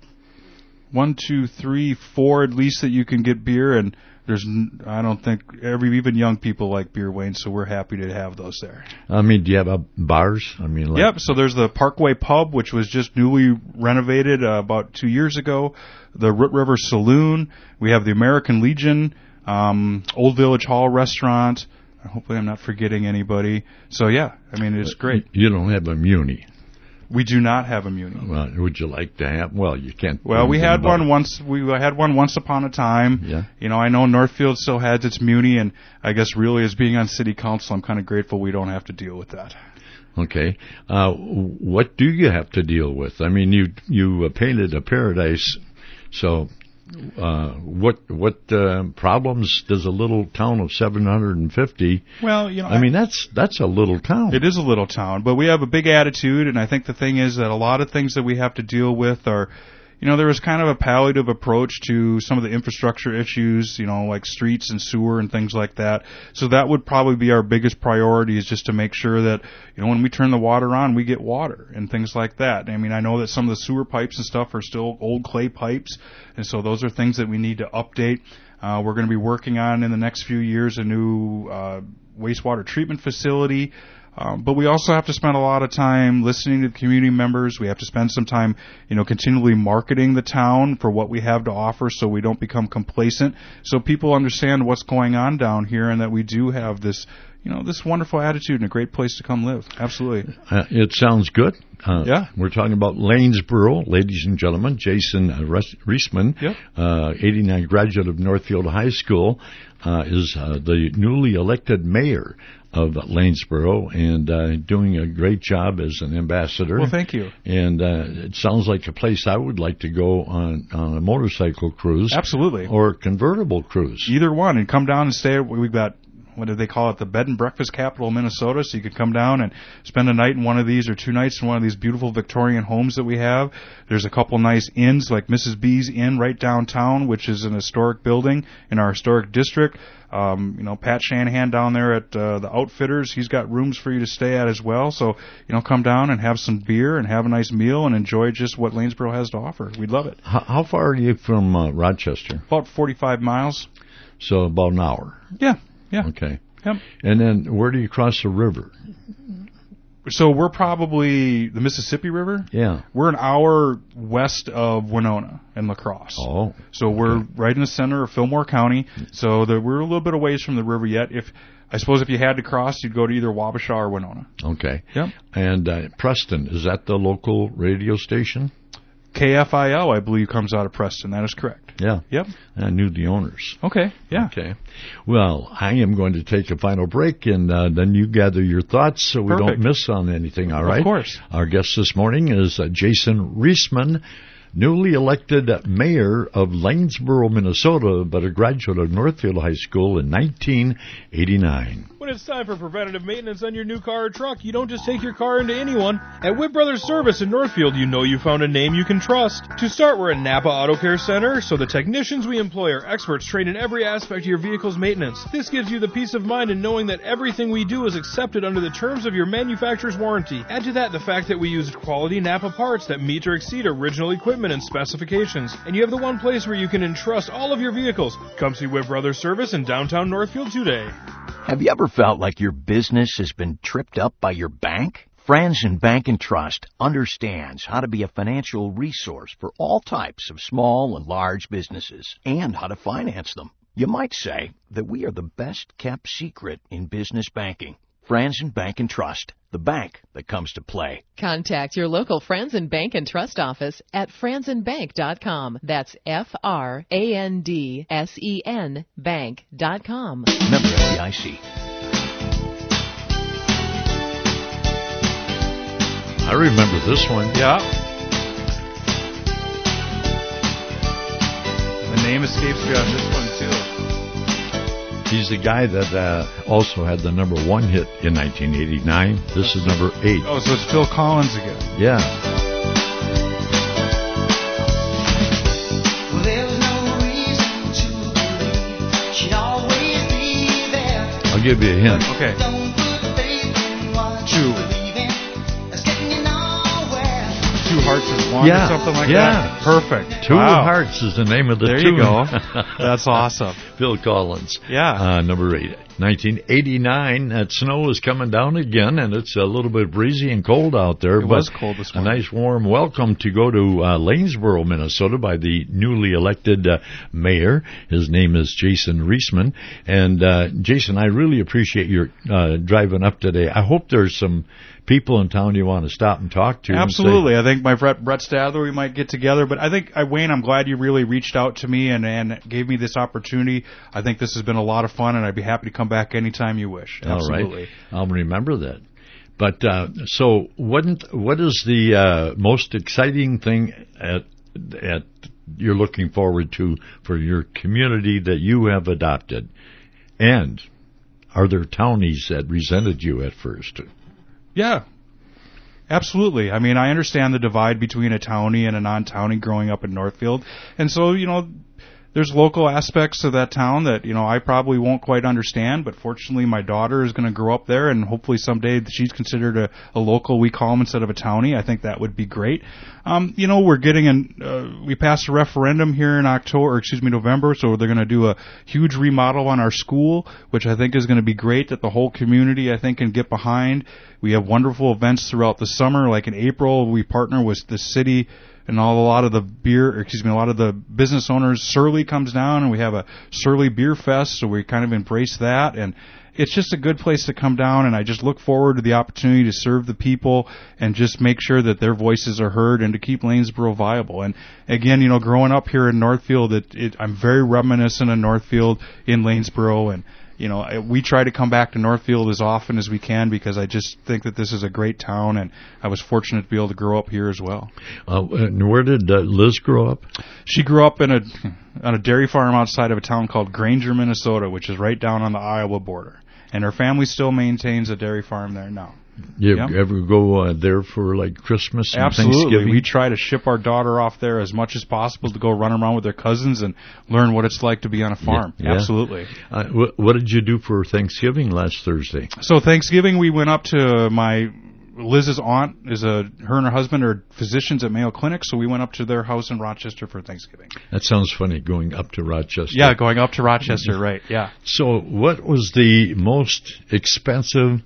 One, two, three, four at least that you can get beer, and there's, I don't think, every even young people like beer, Wayne, so we're happy to have those there. I mean, do you have uh, bars? I mean, like... Yep, so there's the Parkway Pub, which was just newly renovated uh, about two years ago, the Root River Saloon, we have the American Legion, um, Old Village Hall Restaurant. Hopefully I'm not forgetting anybody. So, yeah, I mean, it's great. You don't have a Muni. We do not have a Muni. Well, would you like to have? Well, you can't. Well, we had one once. We had one once upon a time. Yeah. You know, I know Northfield still has its Muni, and I guess really as being on City Council, I'm kind of grateful we don't have to deal with that. Okay. Uh, what do you have to deal with? I mean, you you uh, painted a paradise, so. Uh, what what uh, problems does a little town of seven hundred fifty? Well, you know, I mean that's that's a little town. It is a little town, but we have a big attitude, and I think the thing is that a lot of things that we have to deal with are, you know, there was kind of a palliative approach to some of the infrastructure issues, you know, like streets and sewer and things like that. So that would probably be our biggest priority, is just to make sure that, you know, when we turn the water on, we get water and things like that. I mean, I know that some of the sewer pipes and stuff are still old clay pipes, and so those are things that we need to update. Uh, we're going to be working on in the next few years a new uh, wastewater treatment facility. Um, but we also have to spend a lot of time listening to the community members. We have to spend some time, you know, continually marketing the town for what we have to offer, so we don't become complacent, so people understand what's going on down here, and that we do have this, you know, this wonderful attitude and a great place to come live. Absolutely. Uh, it sounds good. Uh, yeah. We're talking about Lanesboro, ladies and gentlemen. Jason uh, Reisman, yep. uh, eighty-nine graduate of Northfield High School, uh, is uh, the newly elected mayor of Lanesboro, and uh, doing a great job as an ambassador. Well, thank you. And uh, it sounds like a place I would like to go on, on a motorcycle cruise. Absolutely. Or convertible cruise. Either one, and come down and stay. We've got, what do they call it, the bed and breakfast capital of Minnesota, so you could come down and spend a night in one of these, or two nights in one of these beautiful Victorian homes that we have. There's a couple nice inns, like Missus B's Inn right downtown, which is an historic building in our historic district. Um, you know, Pat Shanahan down there at uh, the Outfitters, he's got rooms for you to stay at as well. So, you know, come down and have some beer and have a nice meal and enjoy just what Lanesboro has to offer. We'd love it. How, how far are you from uh, Rochester? About forty-five miles. So about an hour. Yeah, yeah. Okay. Yep. And then where do you cross the river? So we're probably the Mississippi River. Yeah. We're an hour west of Winona and La Crosse. Oh. So we're okay. right in the center of Fillmore County. So the, we're a little bit away from the river yet. If I suppose if you had to cross, you'd go to either Wabasha or Winona. Okay. Yep. And uh, Preston, is that the local radio station? K F I L, I believe, comes out of Preston. That is correct. Yeah. Yep. I knew the owners. Okay. Yeah. Okay. Well, I am going to take a final break, and uh, then you gather your thoughts so we Perfect. don't miss on anything, all right? Of course. Our guest this morning is uh, Jason Reisman, newly elected mayor of Lanesboro, Minnesota, but a graduate of Northfield High School in nineteen eighty-nine. When it's time for preventative maintenance on your new car or truck, you don't just take your car into anyone. At Whip Brothers Service in Northfield, you know you found a name you can trust. To start, we're a Napa Auto Care Center, so the technicians we employ are experts trained in every aspect of your vehicle's maintenance. This gives you the peace of mind in knowing that everything we do is accepted under the terms of your manufacturer's warranty. Add to that the fact that we use quality Napa parts that meet or exceed original equipment and specifications. And you have the one place where you can entrust all of your vehicles. Come see Whip Brothers Service in downtown Northfield today. Have you ever felt like your business has been tripped up by your bank? Franzen Bank and Trust understands how to be a financial resource for all types of small and large businesses and how to finance them. You might say that we are the best kept secret in business banking. Franzen Bank and Trust, the bank that comes to play. Contact your local Franzen Bank and Trust office at franzen bank dot com. That's F R A N D S E N bank dot com. Member F D I C. remember this one. Yeah. The name escapes me on this one, too. He's the guy that uh, also had the number one hit in nineteen eighty-nine. This is number eight. Oh, so it's Phil Collins again. Yeah. Well, there was no reason to believe she'd always be there. I'll give you a hint. Okay. Don't put faith in what Two. you believe in. That's getting you nowhere. Two Hearts is One Yeah, or something like yeah. that? Perfect. Two Wow. Hearts is the name of the There tune. you go. That's awesome. Phil Collins. Yeah. Uh, number eight. nineteen eighty-nine, that snow is coming down again, and it's a little bit breezy and cold out there. It but was cold this a morning. nice warm welcome to go to uh, Lanesboro, Minnesota by the newly elected uh, mayor. His name is Jason Reisman. And uh, Jason, I really appreciate your uh, driving up today. I hope there's some people in town you want to stop and talk to. Absolutely. I think my Brett, Brett Stadler, we might get together. But I think, uh, Wayne, I'm glad you really reached out to me and, and gave me this opportunity. I think this has been a lot of fun, and I'd be happy to come back anytime you wish. Absolutely. All right. I'll remember that. But uh, so, what what is the uh, most exciting thing at at you're looking forward to for your community that you have adopted? And are there townies that resented you at first? Yeah. Absolutely. I mean, I understand the divide between a townie and a non-townie growing up in Northfield. And so, you know, there's local aspects to that town that, you know, I probably won't quite understand, but fortunately my daughter is going to grow up there, and hopefully someday she's considered a, a local, we call them, instead of a townie. I think that would be great. Um, you know, we're getting an, uh, we passed a referendum here in October, or excuse me, November, so they're going to do a huge remodel on our school, which I think is going to be great that the whole community, I think, can get behind. We have wonderful events throughout the summer, like in April, we partner with the city and all, a lot of the beer, or excuse me, a lot of the business owners. Surly comes down, and we have a Surly Beer Fest, so we kind of embrace that, and it's just a good place to come down, and I just look forward to the opportunity to serve the people and just make sure that their voices are heard and to keep Lanesboro viable. And again, you know, growing up here in Northfield, it, it, I'm very reminiscent of Northfield in Lanesboro, and you know, we try to come back to Northfield as often as we can because I just think that this is a great town, and I was fortunate to be able to grow up here as well. Uh, and where did uh, Liz grow up? She grew up in a on a dairy farm outside of a town called Granger, Minnesota, which is right down on the Iowa border. And her family still maintains a dairy farm there now. You Yep. ever go uh, there for like Christmas and Absolutely. Thanksgiving? We try to ship our daughter off there as much as possible to go run around with their cousins and learn what it's like to be on a farm. Yeah, yeah. Absolutely. Uh, wh- what did you do for Thanksgiving last Thursday? So Thanksgiving, we went up to my Liz's aunt is a her and her husband are physicians at Mayo Clinic, so we went up to their house in Rochester for Thanksgiving. That sounds funny, going up to Rochester. Yeah, going up to Rochester, right? Yeah. So, what was the most expensive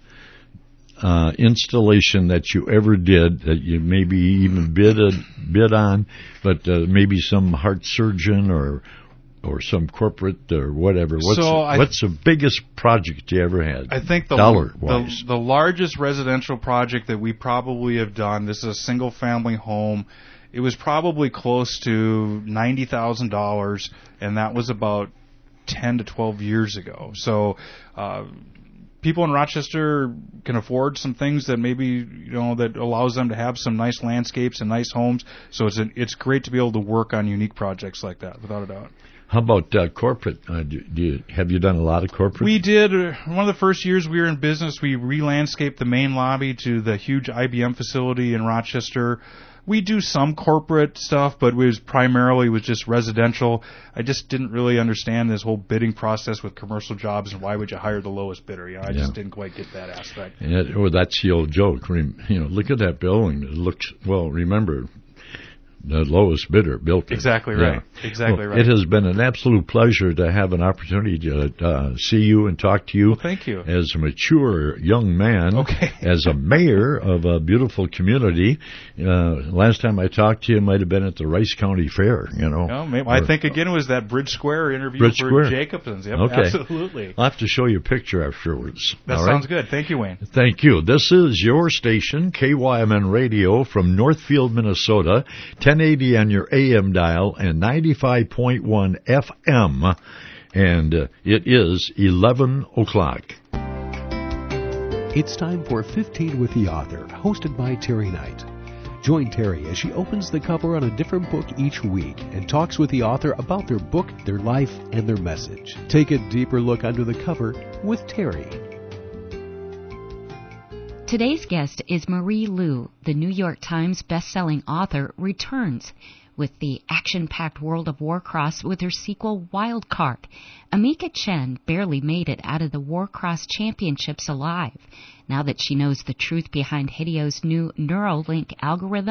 uh, installation that you ever did that you maybe even bid a, bid on, but uh, maybe some heart surgeon or or some corporate or whatever? What's, So I- what's the biggest project you ever had? I think the dollar the, wise. the largest residential project that we probably have done. This is a single family home. It was probably close to ninety thousand dollars, and that was about ten to twelve years ago. So. Uh, People in Rochester can afford some things that maybe, you know, that allows them to have some nice landscapes and nice homes. So it's an, it's great to be able to work on unique projects like that, without a doubt. How about uh, corporate? Uh, do, do you, have you done a lot of corporate? We did. Uh, one of the first years we were in business, we re-landscaped the main lobby to the huge I B M facility in Rochester. We do some corporate stuff, but it was primarily was just residential. I just didn't really understand this whole bidding process with commercial jobs and why would you hire the lowest bidder. You know, I Yeah. just didn't quite get that aspect. And it, or that's the old joke. Rem- You know, look at that building. It looks well. Remember, the lowest bidder built it. Exactly right. Exactly Well, right. It has been an absolute pleasure to have an opportunity to uh, see you and talk to you. Well, thank you. As a mature young man, Okay. as a mayor of a beautiful community. Uh, last time I talked to you might have been at the Rice County Fair. You know, No, maybe, I Or- think again it was that Bridge Square interview Bridge for Square. Jacobson's. Yep, Okay. absolutely. I'll have to show you a picture afterwards. That All sounds right? good. Thank you, Wayne. Thank you. This is your station, K Y M N Radio from Northfield, Minnesota, ten eighty on your A M dial and ninety-five point one F M. And uh, it is eleven o'clock. It's time for fifteen with the Author, hosted by Terry Knight. Join Terry as she opens the cover on a different book each week and talks with the author about their book, their life, and their message. Take a deeper look under the cover with Terry. Today's guest is Marie Lu. The New York Times bestselling author returns with the action-packed world of Warcross with her sequel Wild Card. Amika Chen barely made it out of the Warcross Championships alive. Now that she knows the truth behind Hideo's new Neuralink algorithm,